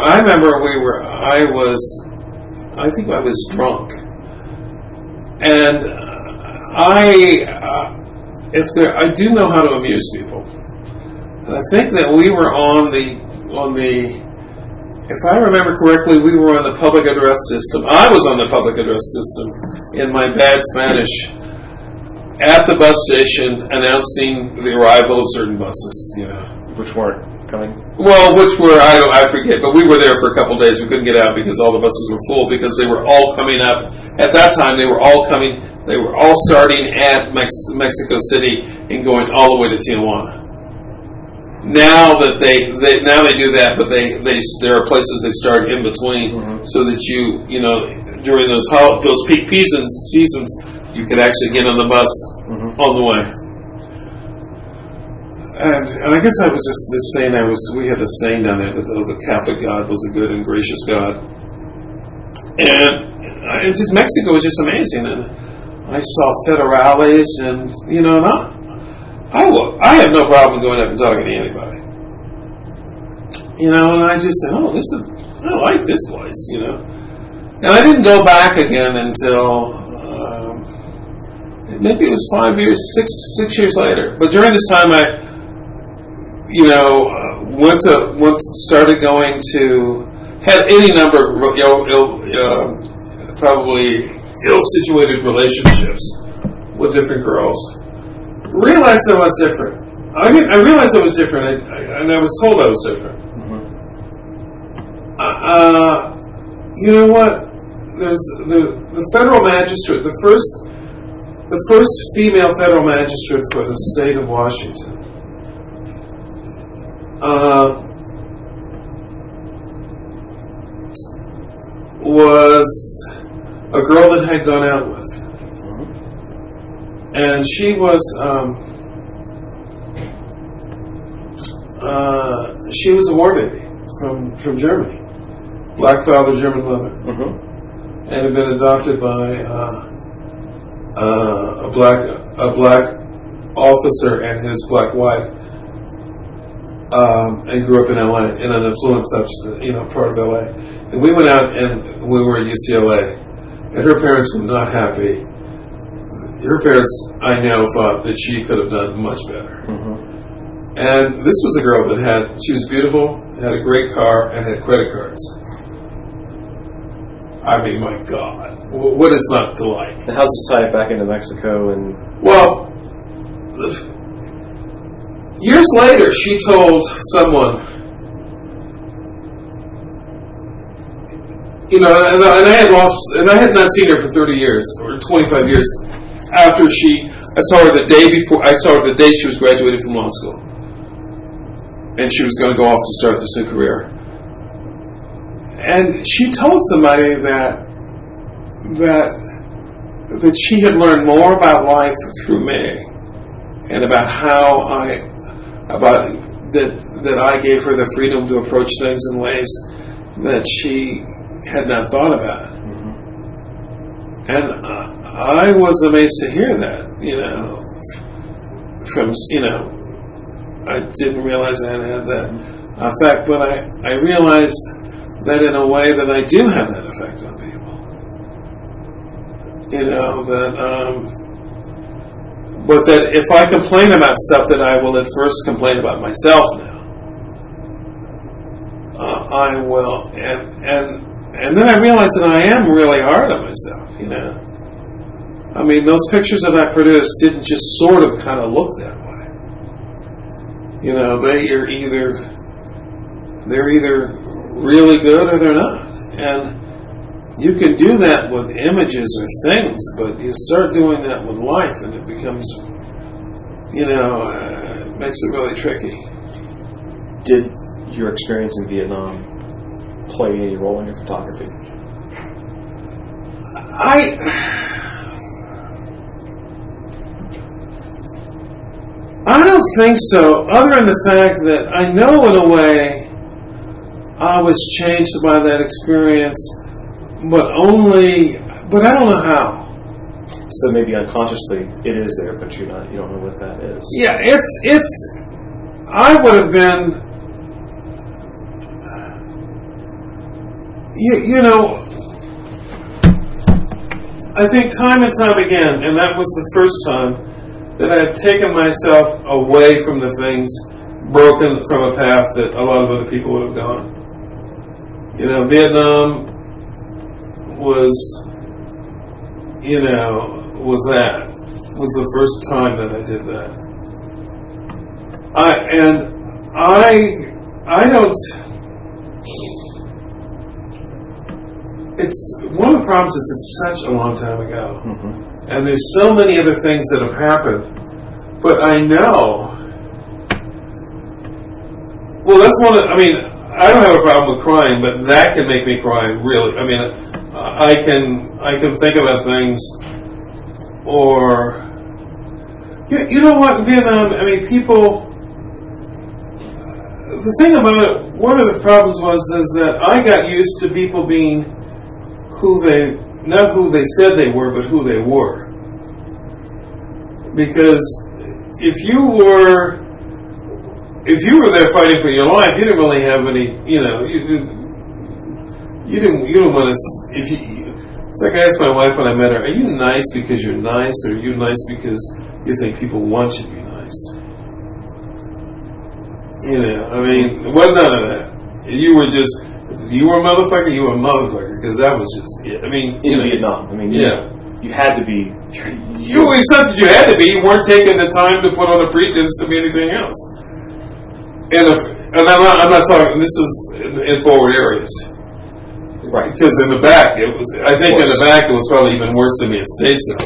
I think I was drunk. And I do know how to amuse people. And I think that we were on the, if I remember correctly, we were on the public address system. I was on the public address system in my bad Spanish at the bus station announcing the arrival of certain buses, Which weren't coming? Well, which were, I forget, but we were there for a couple of days. We couldn't get out because all the buses were full, because they were all coming up. At that time, they were all starting at Mexico City and going all the way to Tijuana. Now that they do that, but there are places they start in between, so that during those peak seasons, you could actually get on the bus on the way. And I guess I was just saying we had a saying down there that the Catholic God was a good and gracious God. And Mexico was just amazing. And I saw federales, and, I have no problem going up and talking to anybody. And I just said, I like this place, And I didn't go back again until, maybe it was 5 years, six years later. But during this time, I started going to, had any number of probably ill-situated relationships with different girls. Realized I was different. I realized I was different, and I was told I was different. You know what? There's the federal magistrate, the first female federal magistrate for the state of Washington. Was a girl that I had gone out with, and she was a war baby from Germany, black father, German mother, and had been adopted by a black officer and his black wife, and grew up in LA, in an affluent part of LA. And we went out and we were at UCLA, and her parents were not happy. Her parents, I know, thought that she could have done much better. And this was a girl that she was beautiful, had a great car, and had credit cards. I mean, my God, what is not to like? And how's this tie it back into Mexico? Well, years later, she told someone, and I had not seen her for 30 years or 25 years after I saw her the day she was graduating from law school. and she was going to go off to start this new career. And she told somebody that she had learned more about life through me, and about that I gave her the freedom to approach things in ways that she had not thought about. And I was amazed to hear that, I didn't realize I had that effect, but I realized that in a way that I do have that effect on people. But that if I complain about stuff, that I will at first complain about myself now. I will, and then I realized that I am really hard on myself, I mean, those pictures that I produced didn't just sort of kind of look that way. They're either really good or they're not. And you can do that with images or things, but you start doing that with life and it becomes, it makes it really tricky. Did your experience in Vietnam play any role in your photography? I don't think so, other than the fact that I know in a way I was changed by that experience, but I don't know how. So maybe unconsciously it is there, but you don't know what that is. Yeah, I would have been, I think time and time again, and that was the first time that I had taken myself away from the things, broken from a path that a lot of other people would have gone. Vietnam was the first time that I did that. It's one of the problems is it's such a long time ago. Mm-hmm. And there's so many other things that have happened. But I know. Well, that's one of, I don't have a problem with crying, but that can make me cry, really. I can think about things, or, you know what, in Vietnam, people, the thing about it, one of the problems is that I got used to people being not who they said they were, but who they were. Because if you were there fighting for your life, you didn't really have any, you didn't want to, it's like I asked my wife when I met her, are you nice because you're nice, or are you nice because you think people want you to be nice? It wasn't none of that. You were a motherfucker, because that was just it. In Vietnam, you had to be. It's not that you had to be. You weren't taking the time to put on a pretense to be anything else. And I'm not talking. This was in forward areas, right? Because in the back, it was. I think in the back, it was probably even worse than being stateside.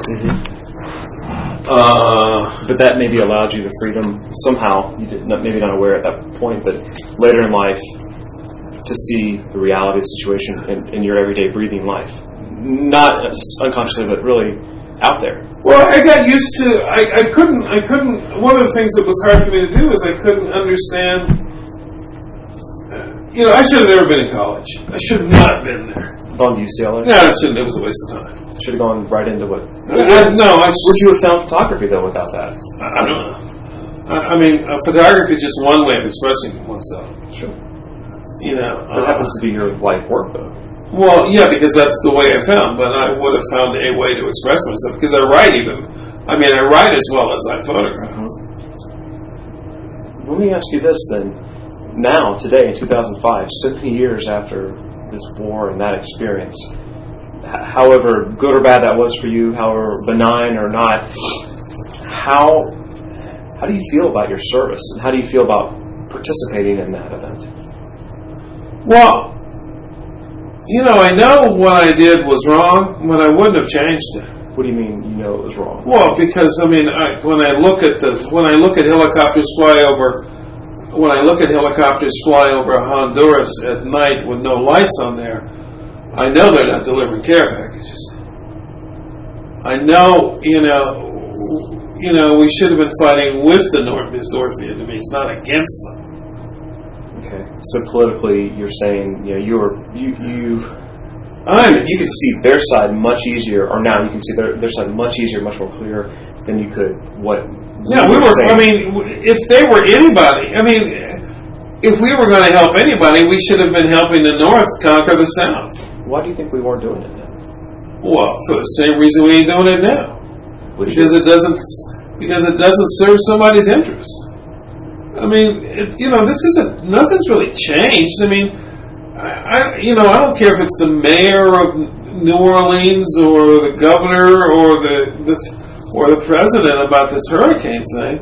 Mm-hmm. But that maybe allowed you the freedom somehow. You did maybe not aware at that point, but later in life, to see the reality of the situation in your everyday breathing life. Not unconsciously, but really out there. Well, I got used to, I couldn't, one of the things that was hard for me to do is I couldn't understand, I should have never been in college. I should not have been there. Gone to UCLA? No, I shouldn't. It was a waste of time. Should have gone right into what? No. Would you have found photography, though, without that? I don't know. Photography is just one way of expressing oneself. Sure. It happens to be your life work, though. Well, yeah, because that's the way I found. But I would have found a way to express myself because I write I write as well as I photograph. Let me ask you this then. Now, today, in 2005, so many years after this war and that experience, however good or bad that was for you, however benign or not, how do you feel about your service, and how do you feel about participating in that event? Well, I know what I did was wrong, but I wouldn't have changed it. What do you mean it was wrong? Well, because when I look at helicopters fly over when I look at helicopters flying over Honduras at night with no lights on there, I know they're not delivering care packages. I know, we should have been fighting with the North Vietnamese, not against them. Okay. So politically, you're saying, you could see their side much easier, or now you can see their side much easier, much more clear than you could what. Yeah, we were. Saying. I mean, if they were anybody, if we were going to help anybody, we should have been helping the North conquer the South. Why do you think we weren't doing it then? Well, for the same reason we ain't doing it now. Because it doesn't serve somebody's interest. Nothing's really changed. I don't care if it's the mayor of New Orleans or the governor or the president about this hurricane thing.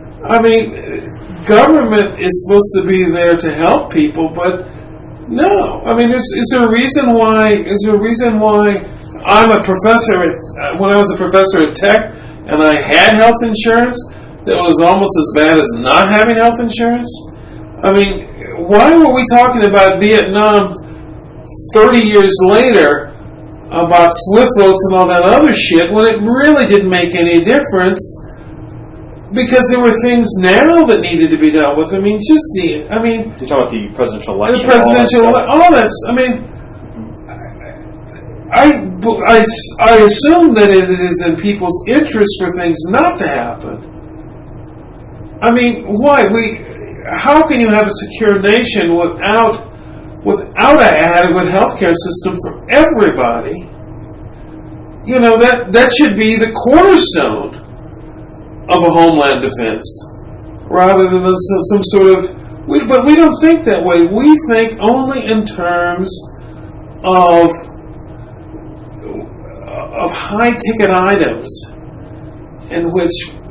Government is supposed to be there to help people, but no. Is there a reason why? I'm a professor when I was a professor at Tech, and I had health insurance that was almost as bad as not having health insurance. Why were we talking about Vietnam 30 years later about SWIFT votes and all that other shit when it really didn't make any difference? Because there were things now that needed to be dealt with. You're talking about the presidential election. The presidential all this. I assume that it is in people's interest for things not to happen. Why? How can you have a secure nation without an adequate healthcare system for everybody? That should be the cornerstone of a homeland defense, rather than some sort of. But we don't think that way. We think only in terms of high ticket items, in which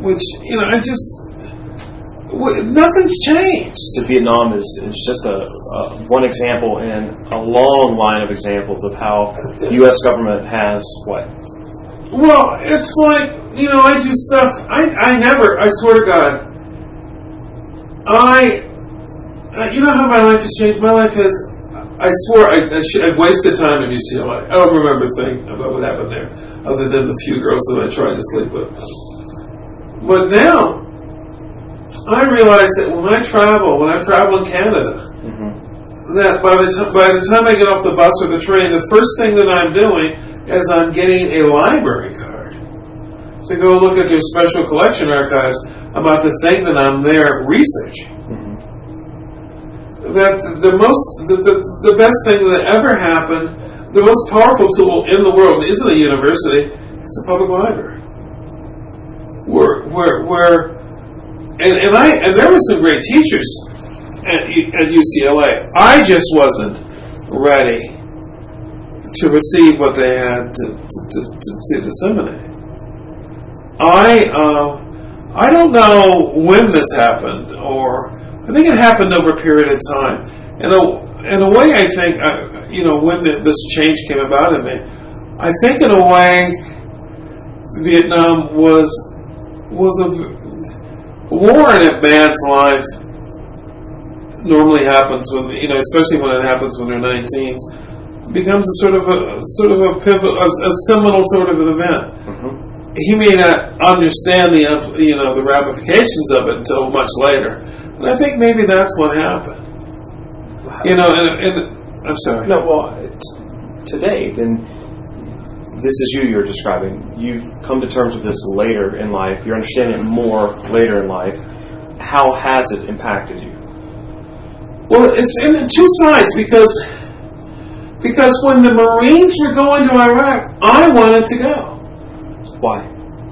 nothing's changed. So Vietnam is just a one example in a long line of examples of how the U.S. government has what? Well, it's like, I do stuff. I swear to God, how my life has changed? My life has, I swore I've wasted time in UCLA. I don't remember a thing about what happened there, other than the few girls that I tried to sleep with. But now, I realize that when I travel in Canada, that by the time I get off the bus or the train, the first thing that I'm doing is I'm getting a library card to go look at their special collection archives about the thing that I'm there researching. That the best thing that ever happened, the most powerful tool in the world isn't a university; it's a public library. And there were some great teachers at UCLA. I just wasn't ready to receive what they had to disseminate. I don't know when this happened, or I think it happened over a period of time. In a way, I think when this change came about in me, I think in a way Vietnam was a war in a man's life. Normally happens when especially when it happens when they're 19. Becomes a sort of a pivot, a seminal sort of an event. He may not understand the ramifications of it until much later, but I think maybe that's what happened. And I'm sorry. No, well, today then this is you're describing. You've come to terms with this later in life. You're understanding it more later in life. How has it impacted you? Well, it's in two sides because when the Marines were going to Iraq, I wanted to go. Why?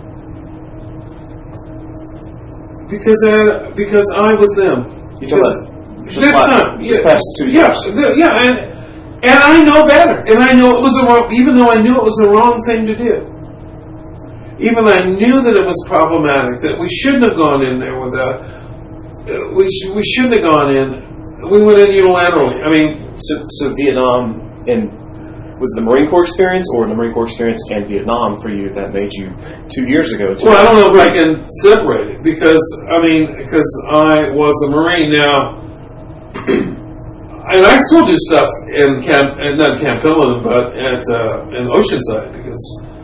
Because I was them. You talking about this time? This past 2 years. And I know better. And I know it was the wrong. Even though I knew it was the wrong thing to do. Even though I knew that it was problematic, that we shouldn't have gone in there without. We shouldn't have gone in. We went in unilaterally. So Vietnam, and was the Marine Corps experience or the Marine Corps experience and Vietnam for you that made you 2 years ago? Well, I don't know if I can separate it because I was a Marine now, and I still do stuff in not Camp Pillen, but in Oceanside because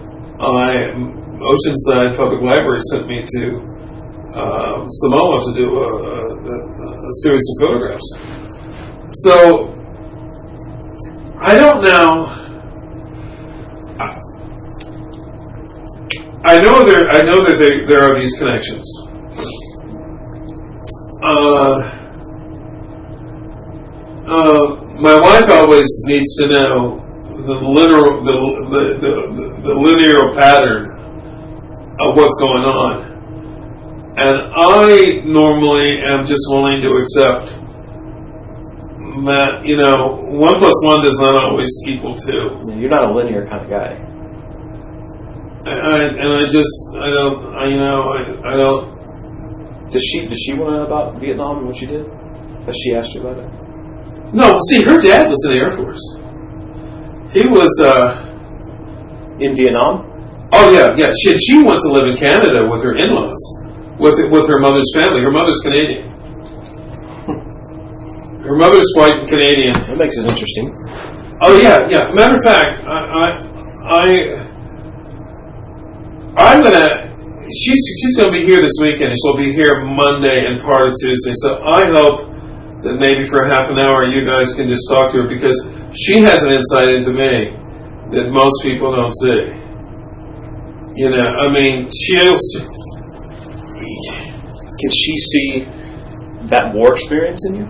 Oceanside Public Library sent me to Samoa to do a series of photographs. So I don't know. I know that there are these connections. My wife always needs to know the linear pattern of what's going on, and I normally am just willing to accept that 1 + 1 does not always equal 2. You're not a linear kind of guy. I don't. Does she want to know about Vietnam and what you did? Has she asked you about it? No, see, her dad was in the Air Force. He was in Vietnam. Oh yeah. She went to live in Canada with her in-laws, with her mother's family. Her mother's Canadian. Her mother's white and Canadian. That makes it interesting. Oh yeah. Matter of fact, I'm gonna. She's gonna be here this weekend. She'll be here Monday and part of Tuesday. So I hope that maybe for half an hour you guys can just talk to her because she has an insight into me that most people don't see. Can she see that war experience in you?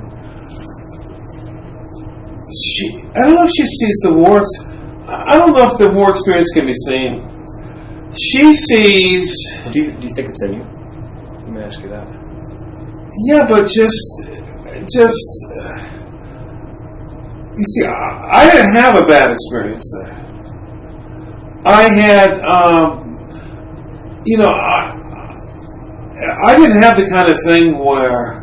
I don't know if she sees the war. I don't know if the war experience can be seen. She sees. Do you think it's in you? Let me ask you that. Yeah, but just. You see, I didn't have a bad experience there. I had, I didn't have the kind of thing where,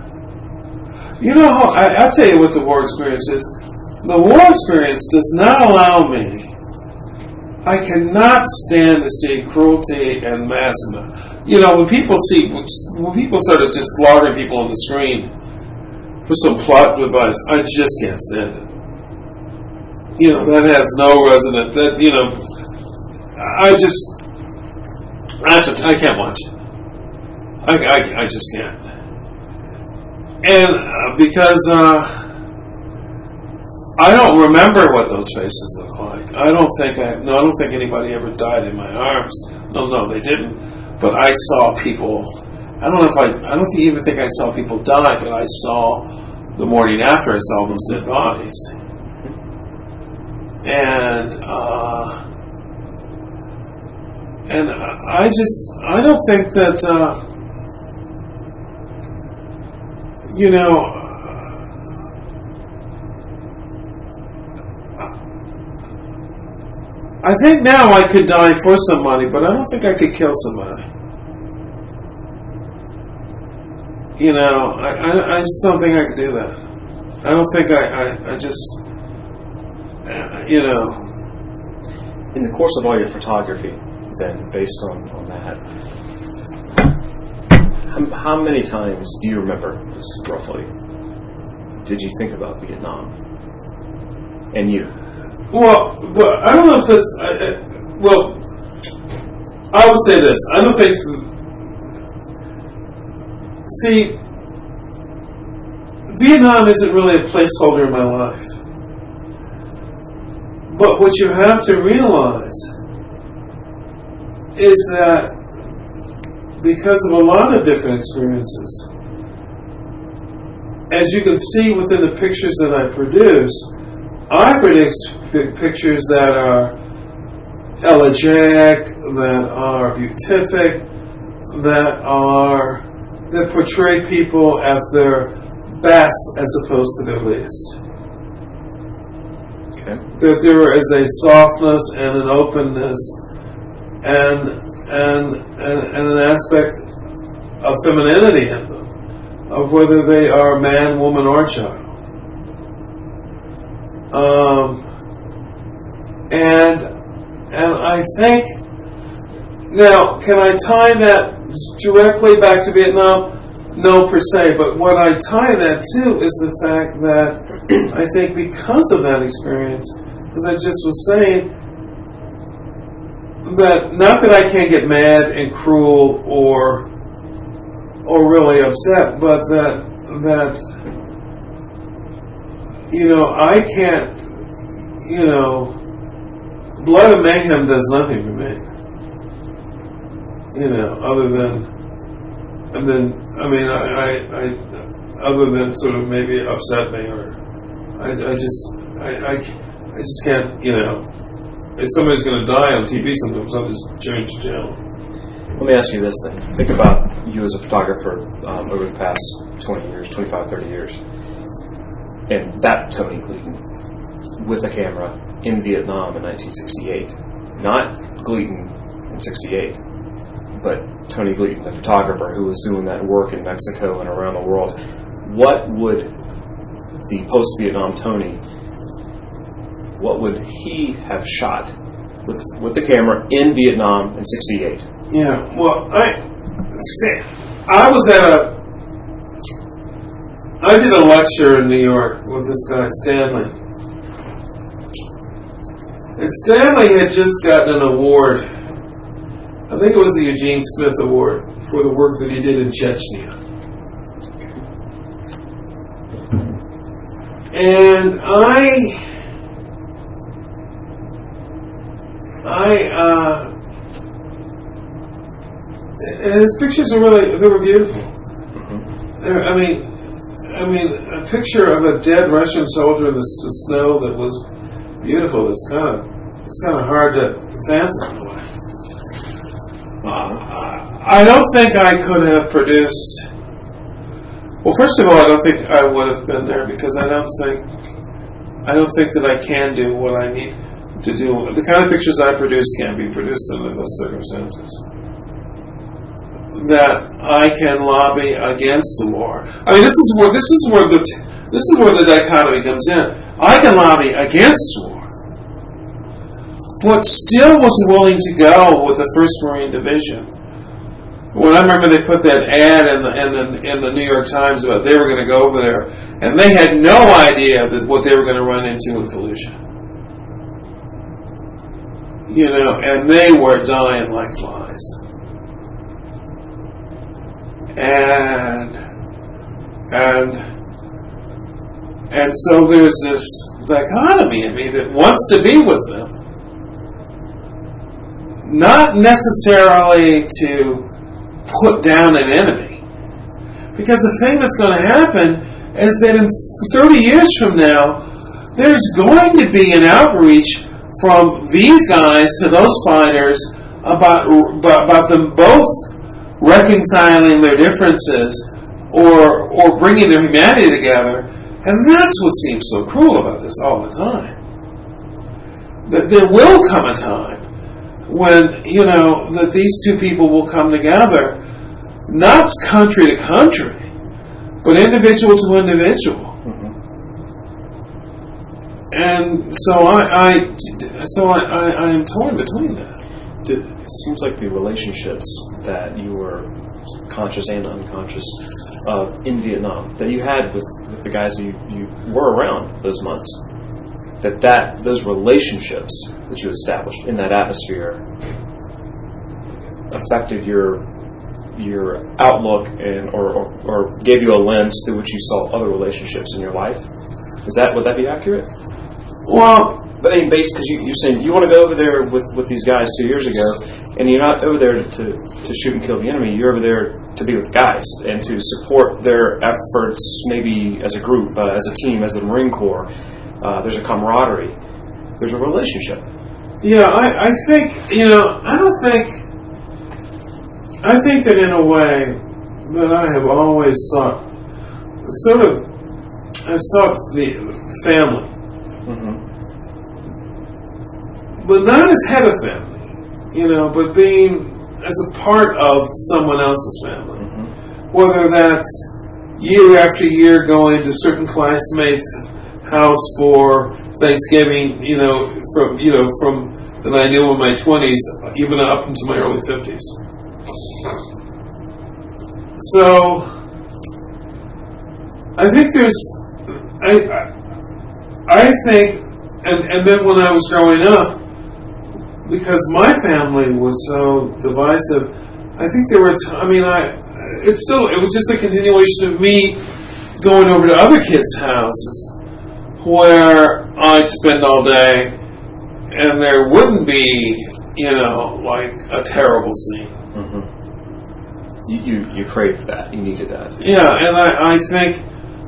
I'll tell you what the war experience is. The war experience does not allow me. I cannot stand to see cruelty and massacre. When people started just slaughtering people on the screen for some plot device, I just can't stand it. That has no resonance. That I can't watch it. I just can't. And because I don't remember what those faces look like. I don't think anybody ever died in my arms. No, they didn't. But I saw people. I don't even think I saw people die, but I saw the morning after I saw those dead bodies. And I don't think that, I think now I could die for somebody, but I don't think I could kill somebody. I just don't think I could do that. I don't think I just, In the course of all your photography, then, based on that, how many times do you remember, just roughly, did you think about Vietnam? And you? Well, I don't know if that's... I would say this. I don't think... See, Vietnam isn't really a placeholder in my life. But what you have to realize is that because of a lot of different experiences, as you can see within the pictures that I produce pictures that are elegiac, that are beatific, that portray people at their best as opposed to their least. Okay. That there is a softness and an openness and an aspect of femininity in them, of whether they are man, woman, or child. And I think, now, can I tie that directly back to Vietnam? No, per se. But what I tie that to is the fact that I think because of that experience, as I just was saying, that not that I can't get mad and cruel or really upset, but that I can't, blood and mayhem does nothing for me. Other than sort of maybe upset me, or I just can't, if somebody's going to die on TV sometimes, I'll just change the channel. Let me ask you this then. Think about you as a photographer over the past 20 years, 25, 30 years. And that Tony Gleaton with a camera in Vietnam in 1968. Not Gleaton in 68, but Tony Gleaton, the photographer who was doing that work in Mexico and around the world. What would the post-Vietnam Tony, what would he have shot with the camera in Vietnam in 68? Yeah, well, I did a lecture in New York with this guy, Stanley. And Stanley had just gotten an award. I think it was the Eugene Smith Award for the work that he did in Chechnya. And and his pictures are they were beautiful. I mean, a picture of a dead Russian soldier in the snow that was beautiful. It's kind of hard to fathom. I don't think I could have produced. Well, first of all, I don't think I would have been there because I don't think that I can do what I need to do. The kind of pictures I produce can't be produced under those circumstances. That I can lobby against the war. I mean, this is where the dichotomy comes in. I can lobby against war, but still wasn't willing to go with the 1st Marine Division. When I remember they put that ad in the New York Times about they were going to go over there, and they had no idea that what they were going to run into in Fallujah. And they were dying like flies. And so there's this dichotomy in me that wants to be with them, not necessarily to put down an enemy, because the thing that's going to happen is that in 30 years from now, there's going to be an outreach from these guys to those fighters about them both reconciling their differences or bringing their humanity together. And that's what seems so cruel about this all the time. That there will come a time when, that these two people will come together, not country to country, but individual to individual. Mm-hmm. And so I am torn between that. It seems like the relationships that you were conscious and unconscious of in Vietnam, that you had with the guys you were around those months, that those relationships that you established in that atmosphere affected your outlook and or gave you a lens through which you saw other relationships in your life. Would that be accurate? Well, but I mean, because you're saying you want to go over there with these guys 2 years ago, and you're not over there to shoot and kill the enemy. You're over there to be with the guys and to support their efforts, maybe as a group, as a team, as the Marine Corps. There's a camaraderie. There's a relationship. Yeah, I think, I think that in a way that I have always sought, I've sought the family. Mm-hmm. But not as head of family, but being as a part of someone else's family. Mm-hmm. Whether that's year after year going to certain classmates' house for Thanksgiving, from that I knew in my 20s, even up into my early 50s. So, I think I think, and then when I was growing up, because my family was so divisive, I think there were, it was just a continuation of me going over to other kids' houses where I'd spend all day and there wouldn't be, like a terrible scene. Mm-hmm. You craved that. You needed that. Yeah, and I think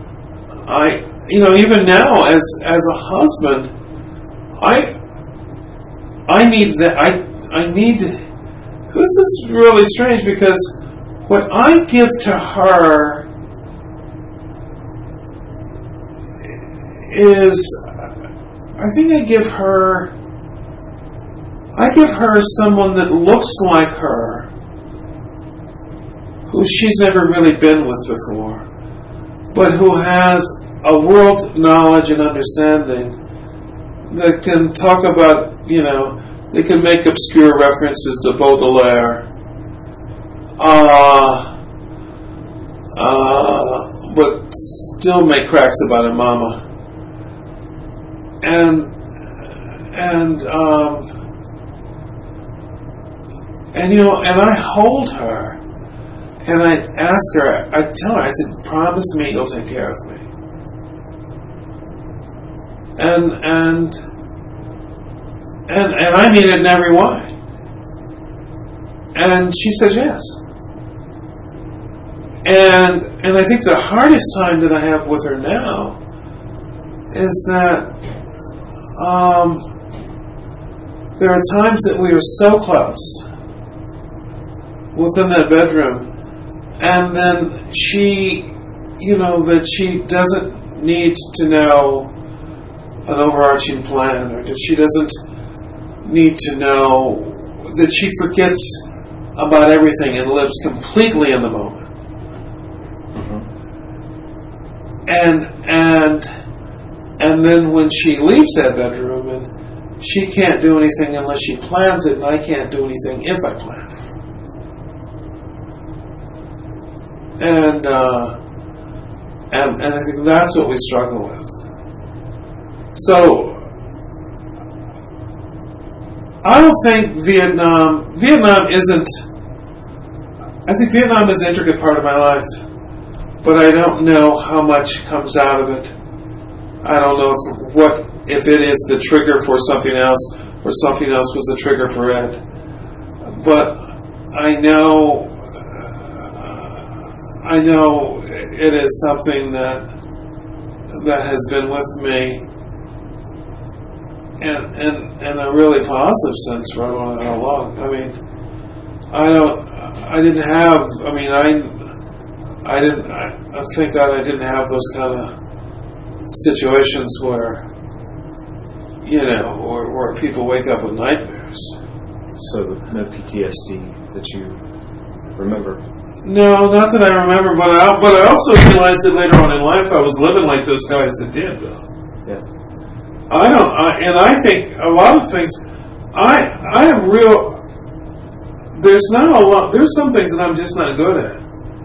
even now as a husband, I need that. I need. This is really strange because what I give to her is, I think I give her someone that looks like her, who she's never really been with before, but who has a world knowledge and understanding that can talk about, they can make obscure references to Baudelaire, but still make cracks about her mama. And I hold her, and I ask her, I tell her, I said, promise me you'll take care of me. And I mean it in every way. And she says yes. And I think the hardest time that I have with her now is that there are times that we are so close within that bedroom, and then she, that she doesn't need to know an overarching plan, or that she doesn't need to know, that she forgets about everything and lives completely in the moment. Mm-hmm. And then when she leaves that bedroom, and she can't do anything unless she plans it, and I can't do anything if I plan it. And I think that's what we struggle with. So, I don't think Vietnam isn't, I think Vietnam is an intricate part of my life, but I don't know how much comes out of it. I don't know if it is the trigger for something else, or something else was the trigger for it. But I know it is something that has been with me in a really positive sense right along. I think that I didn't have those kind of situations where people wake up with nightmares. So no PTSD that you remember? No, not that I remember, but I also realized that later on in life I was living like those guys that did, though. Yeah. I think a lot of things, I am real, there's some things that I'm just not good at.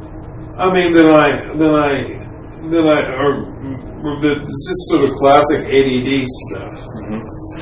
It's just sort of classic ADD stuff. Mm-hmm.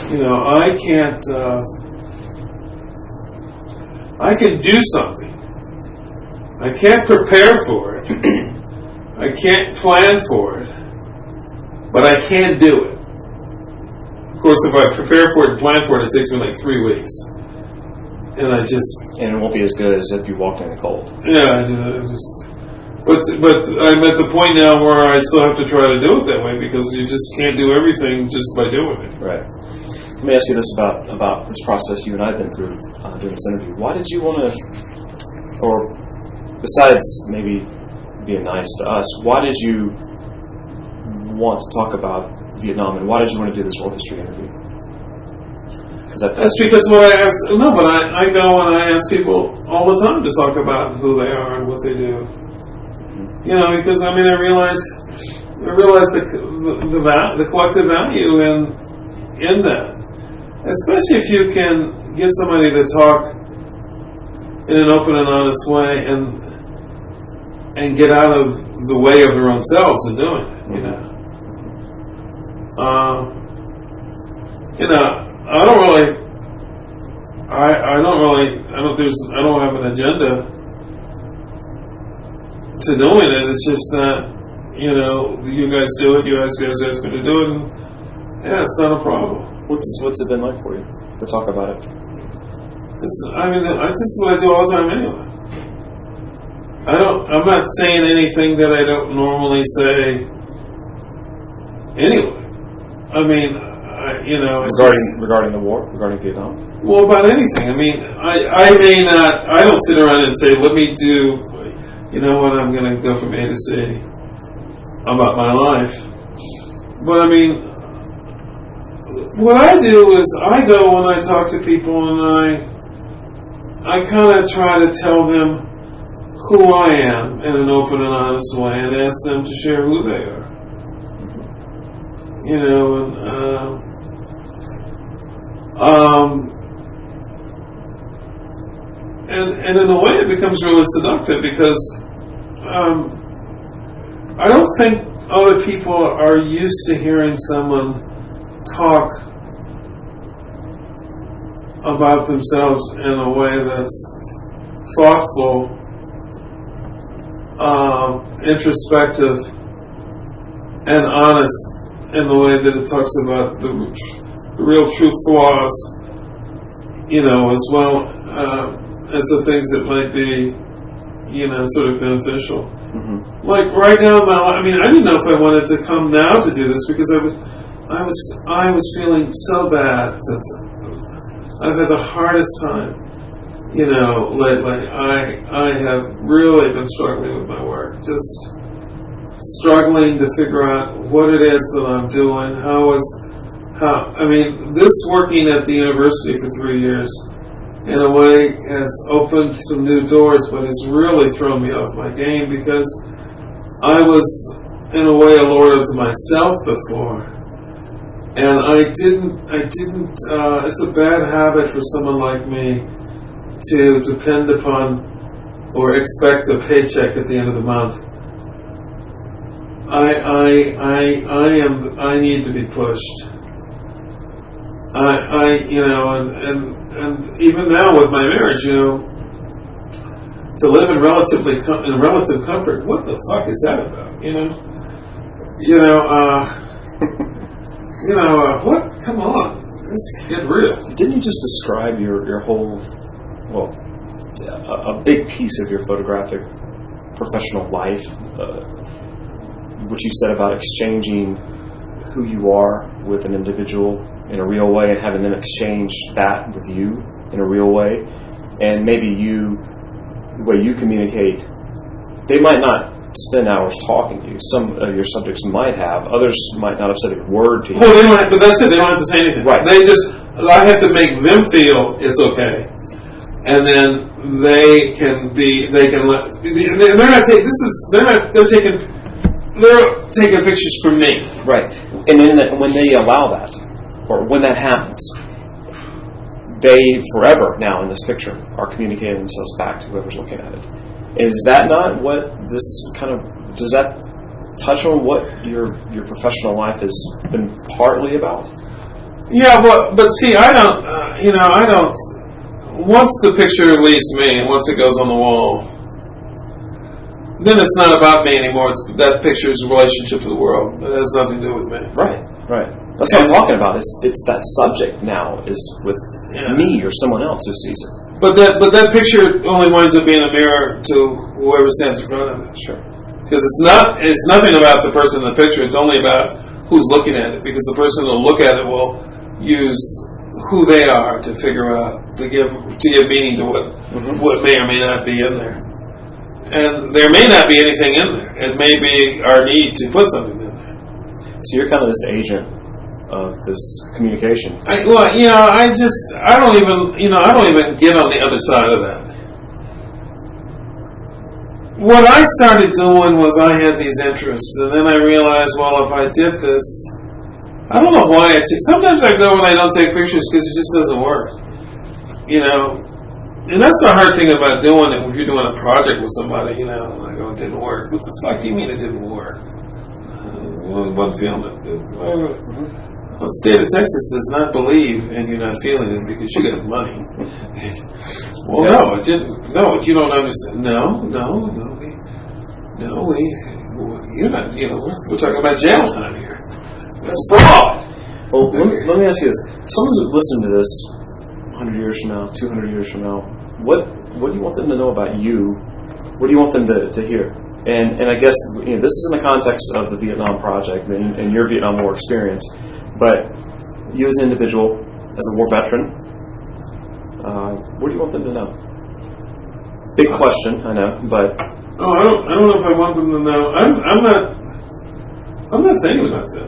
I can do something. I can't prepare for it. I can't plan for it. But I can do it. Of course, if I prepare for it and plan for it, it takes me like 3 weeks. And it won't be as good as if you walked in the cold. Yeah, But I'm at the point now where I still have to try to do it that way, because you just can't do everything just by doing it. Right. Let me ask you this about this process you and I have been through during this interview. Why did you want to, or besides maybe being nice to us, why did you want to talk about Vietnam, and why did you want to do this oral history interview? That's because what I ask. No, but I go and I ask people all the time to talk about who they are and what they do. Because I realize realize the collective value in that. Especially if you can get somebody to talk in an open and honest way and get out of the way of their own selves in doing it, you know. I don't have an agenda to doing it. It's just that, you guys do it, you guys ask me to do it, and yeah, it's not a problem. What's it been like for you to talk about it? This is what I do all the time anyway. I'm not saying anything that I don't normally say anyway. I mean, regarding the war, regarding Vietnam. Well, about anything. I mean, I may not. I don't sit around and say, "Let me do." You know what? I'm going to go from A to Z about my life. But I mean, what I do is I go when I talk to people and I kind of try to tell them who I am in an open and honest way and ask them to share who they are. And in a way it becomes really seductive because I don't think other people are used to hearing someone talk about themselves in a way that's thoughtful, introspective, and honest in the way that it talks about the real true flaws, as well as the things that might be, sort of beneficial. Mm-hmm. Like right now in my life, I mean, I didn't know if I wanted to come now to do this because I was feeling so bad since I've had the hardest time, lately. I have really been struggling with my work, just struggling to figure out what it is that I'm doing, this working at the university for 3 years, in a way, has opened some new doors, but has really thrown me off my game because I was, in a way, a lord unto myself before. And I didn't, it's a bad habit for someone like me to depend upon or expect a paycheck at the end of the month. I need to be pushed. And even now with my marriage, to live in relative comfort, what the fuck is that about? What? Come on, let's get real. Didn't you just describe your whole, a big piece of your photographic professional life, what you said about exchanging who you are with an individual in a real way and having them exchange that with you in a real way, and maybe the way you communicate, they might not spend hours talking to you. Some of your subjects might have. Others might not have said a word to you. Well, they might, but that's it. They don't have to say anything. Right. I have to make them feel it's okay, and then they're taking pictures for me. Right. And then when they allow that, or when that happens, they forever now in this picture are communicating themselves back to whoever's looking at it. Is that not what this kind of, does that touch on what your professional life has been partly about? Yeah, but see, I don't, once the picture leaves me, and once it goes on the wall, then it's not about me anymore. It's that picture's relationship to the world. It has nothing to do with me. Right. That's what I'm talking about. It's that subject now is with me or someone else who sees it. But that picture only winds up being a mirror to whoever stands in front of it. Sure. Because it's nothing about the person in the picture. It's only about who's looking at it. Because the person who'll look at it will use who they are to figure out, to give meaning to what may or may not be in there. And there may not be anything in there. It may be our need to put something in there. So you're kind of this agent of this communication. I don't even get on the other side of that. what I started doing was I had these interests, and then I realized, well, if I did this, I don't know why sometimes I go and I don't take pictures because it just doesn't work. And that's the hard thing about doing it. If you're doing a project with somebody, I go, it didn't work. What the fuck do you mean it didn't work? Wasn't feeling it. The state of Texas does not believe and you're not feeling it because you got money. Well, yes. No, it didn't. No, you don't understand. No, you're not. We're talking about jail time here. That's fraud. Well, let me ask you this: someone's listening to this 100 years from now, 200 years from now. What do you want them to know about you? What do you want them to hear? And I guess this is in the context of the Vietnam Project and your Vietnam War experience. But you as an individual, as a war veteran, what do you want them to know? Big question, I know, but I don't know if I want them to know. I'm not thinking about that.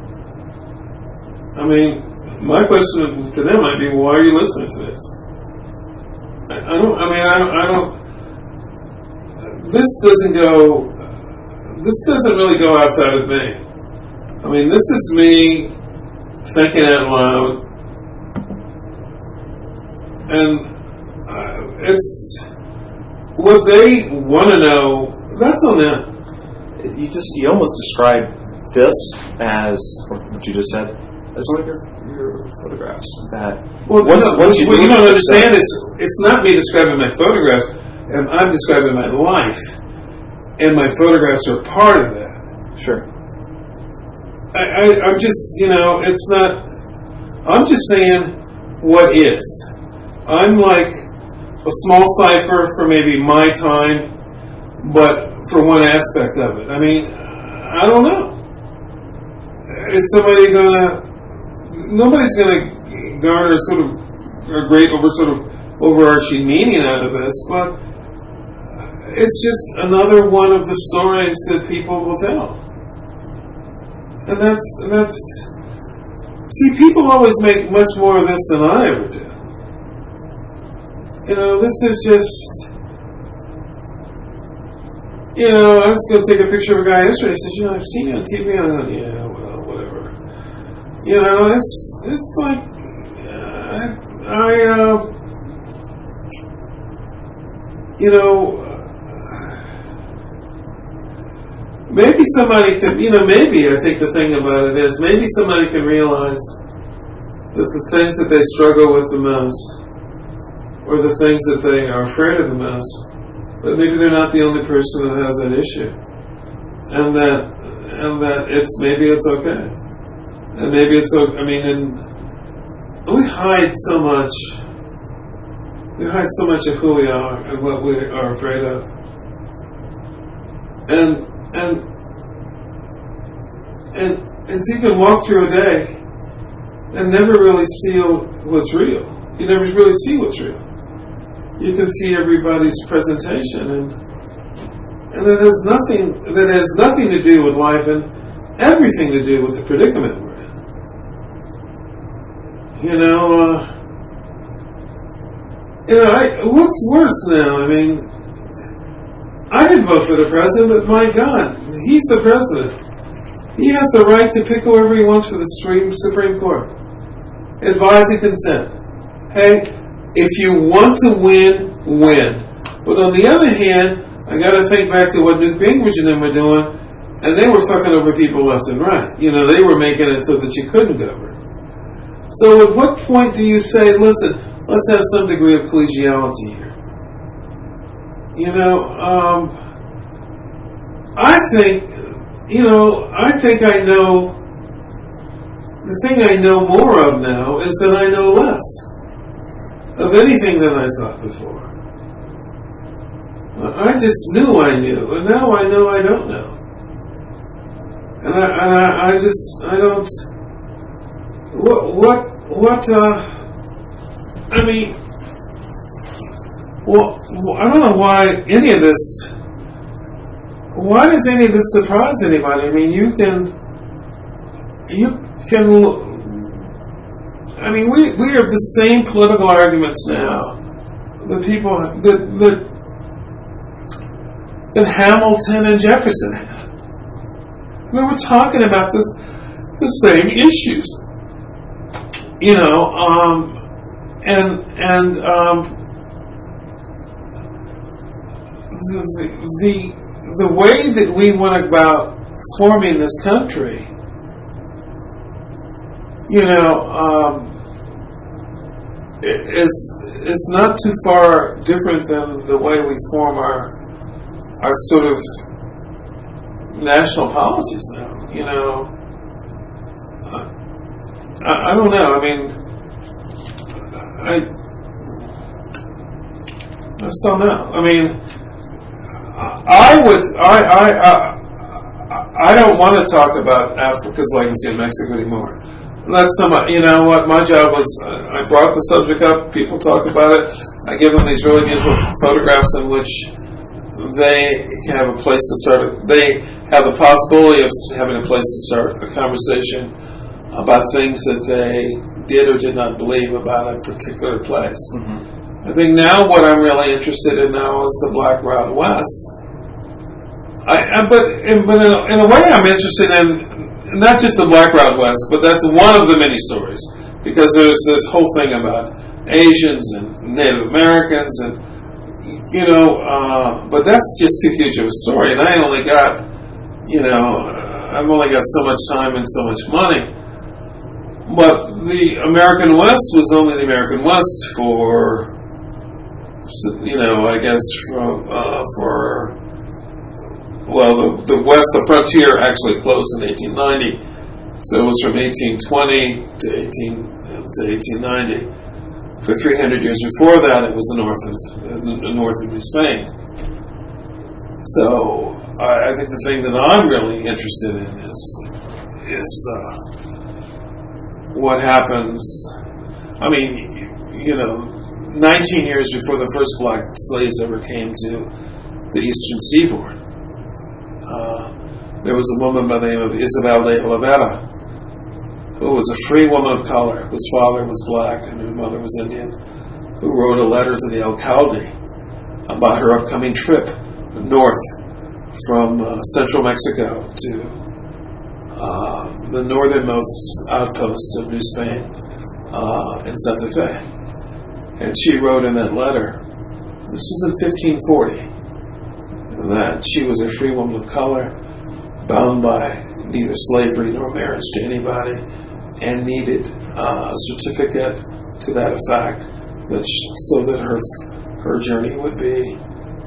I mean, my question to them might be, why are you listening to this? I don't. This doesn't really go outside of me. I mean, this is me thinking out loud, and it's what they want to know. That's on them. You almost described this as, or what you just said, as one of your photographs. That once you don't understand it's not me describing my photographs, and I'm describing my life, and my photographs are part of that. Sure. I'm just, it's not. I'm just saying what is. I'm like a small cipher for maybe my time, but for one aspect of it. I mean, I don't know. Is somebody nobody's gonna garner sort of a great overarching meaning out of this, but it's just another one of the stories that people will tell. And that's see, people always make much more of this than I ever did. This is just, I was going to take a picture of a guy yesterday. He says, I've seen you on TV. And I'm going, yeah, well, whatever. It's like, maybe somebody could, maybe I think the thing about it is maybe somebody can realize that the things that they struggle with the most, or the things that they are afraid of the most, but maybe they're not the only person that has that issue, and that maybe it's okay, and maybe it's okay. I mean, and we hide so much. We hide so much of who we are and what we are afraid of, and so you can walk through a day and never really see what's real. You never really see what's real. You can see everybody's presentation, and it has nothing to do with life and everything to do with the predicament we're in. What's worse now? I mean, I didn't vote for the president, but my God, he's the president. He has the right to pick whoever he wants for the Supreme Court. Advise and consent. Hey, if you want to win, win. But on the other hand, I got to think back to what Newt Gingrich and them were doing, and they were fucking over people left and right. They were making it so that you couldn't govern. So at what point do you say, listen, let's have some degree of collegiality here? I think I know. The thing I know more of now is that I know less of anything than I thought before. I just knew I knew, and now I know I don't know. And I don't. I don't know why any of this. Why does any of this surprise anybody? I mean, you can. I mean, we have the same political arguments now. The people that that Hamilton and Jefferson had. We were talking about the same issues, the way that we went about forming this country, is not too far different than the way we form our sort of national policies now. I don't know. I mean, I still know. I mean, I don't want to talk about Africa's legacy in Mexico anymore. That's somewhat, what my job was. I brought the subject up. People talk about it. I give them these really beautiful photographs in which they have a place to start. They have the possibility of having a place to start a conversation about things that they did or did not believe about a particular place. Mm-hmm. I think now what I'm really interested in now is the Black Wild West. But in a way I'm interested in not just the Black Wild West, but that's one of the many stories, because there's this whole thing about Asians and Native Americans and but that's just too huge of a story, and I've only got so much time and so much money. But the American West was only the American West for, I guess the West, the frontier actually closed in 1890, so it was from 1820 to 1890. For 300 years before that, it was the north of New Spain. So I think the thing that I'm really interested in is what happens. I mean, 19 years before the first black slaves ever came to the eastern seaboard, there was a woman by the name of Isabel de Oliveira, who was a free woman of color, whose father was black and her mother was Indian, who wrote a letter to the alcalde about her upcoming trip north from central Mexico to the northernmost outpost of New Spain in Santa Fe. And she wrote in that letter, this was in 1540, that she was a free woman of color, bound by neither slavery nor marriage to anybody, and needed a certificate to that effect, so that her journey would be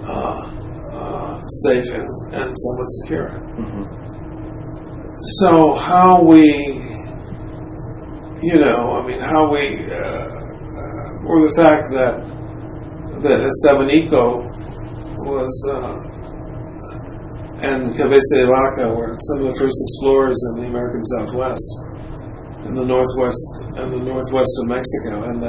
safe and somewhat secure. Mm-hmm. So how we, or the fact that Estevanico was and Cabeza de Vaca were some of the first explorers in the American Southwest, in the northwest of Mexico, and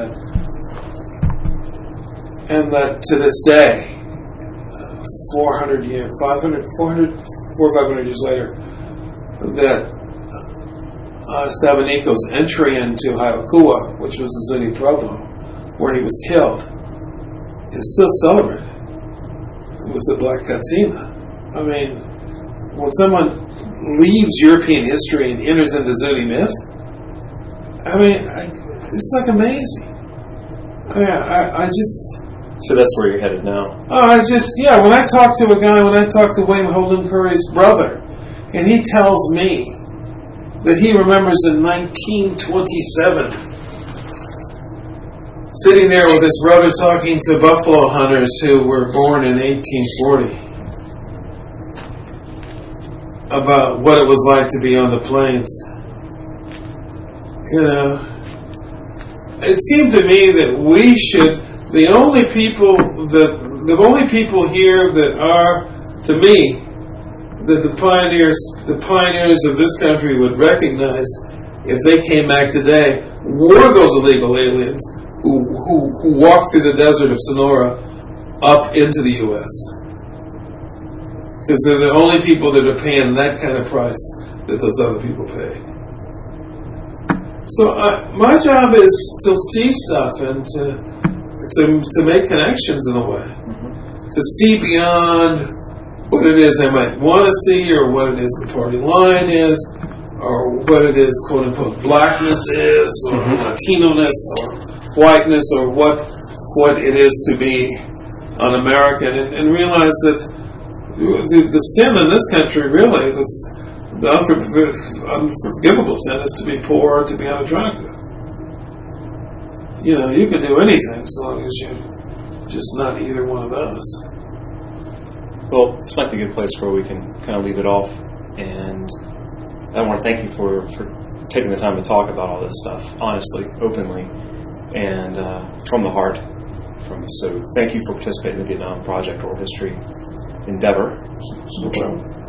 that to this day, 400 or 500 years later, that Estevanico's entry into Hayakua, which was the Zuni Pueblo, where he was killed, is still celebrated with the Black Katsina. I mean, when someone leaves European history and enters into Zuni myth, it's like amazing. So that's where you're headed now. When I talk to William Holden Curry's brother, and he tells me that he remembers in 1927 sitting there with his brother talking to buffalo hunters who were born in 1840 about what it was like to be on the plains. It seemed to me that we should, the only people here that are, to me, that the pioneers of this country would recognize if they came back today were those illegal aliens who walked through the desert of Sonora up into the U.S. Because they're the only people that are paying that kind of price that those other people pay. So my job is to see stuff and to make connections in a way, to see beyond what it is they might want to see, or what it is the party line is, or what it is, quote unquote, blackness is, or Latino-ness, or whiteness, or what it is to be un-American, and realize that the sin in this country, really, the unforgivable sin is to be poor, to be unattractive. You know, you can do anything as long as you're just not either one of those. Well, this might be a good place where we can kind of leave it off. And I want to thank you for taking the time to talk about all this stuff, honestly, openly, and from the heart. So thank you for participating in the Vietnam Project Oral History endeavor. No problem.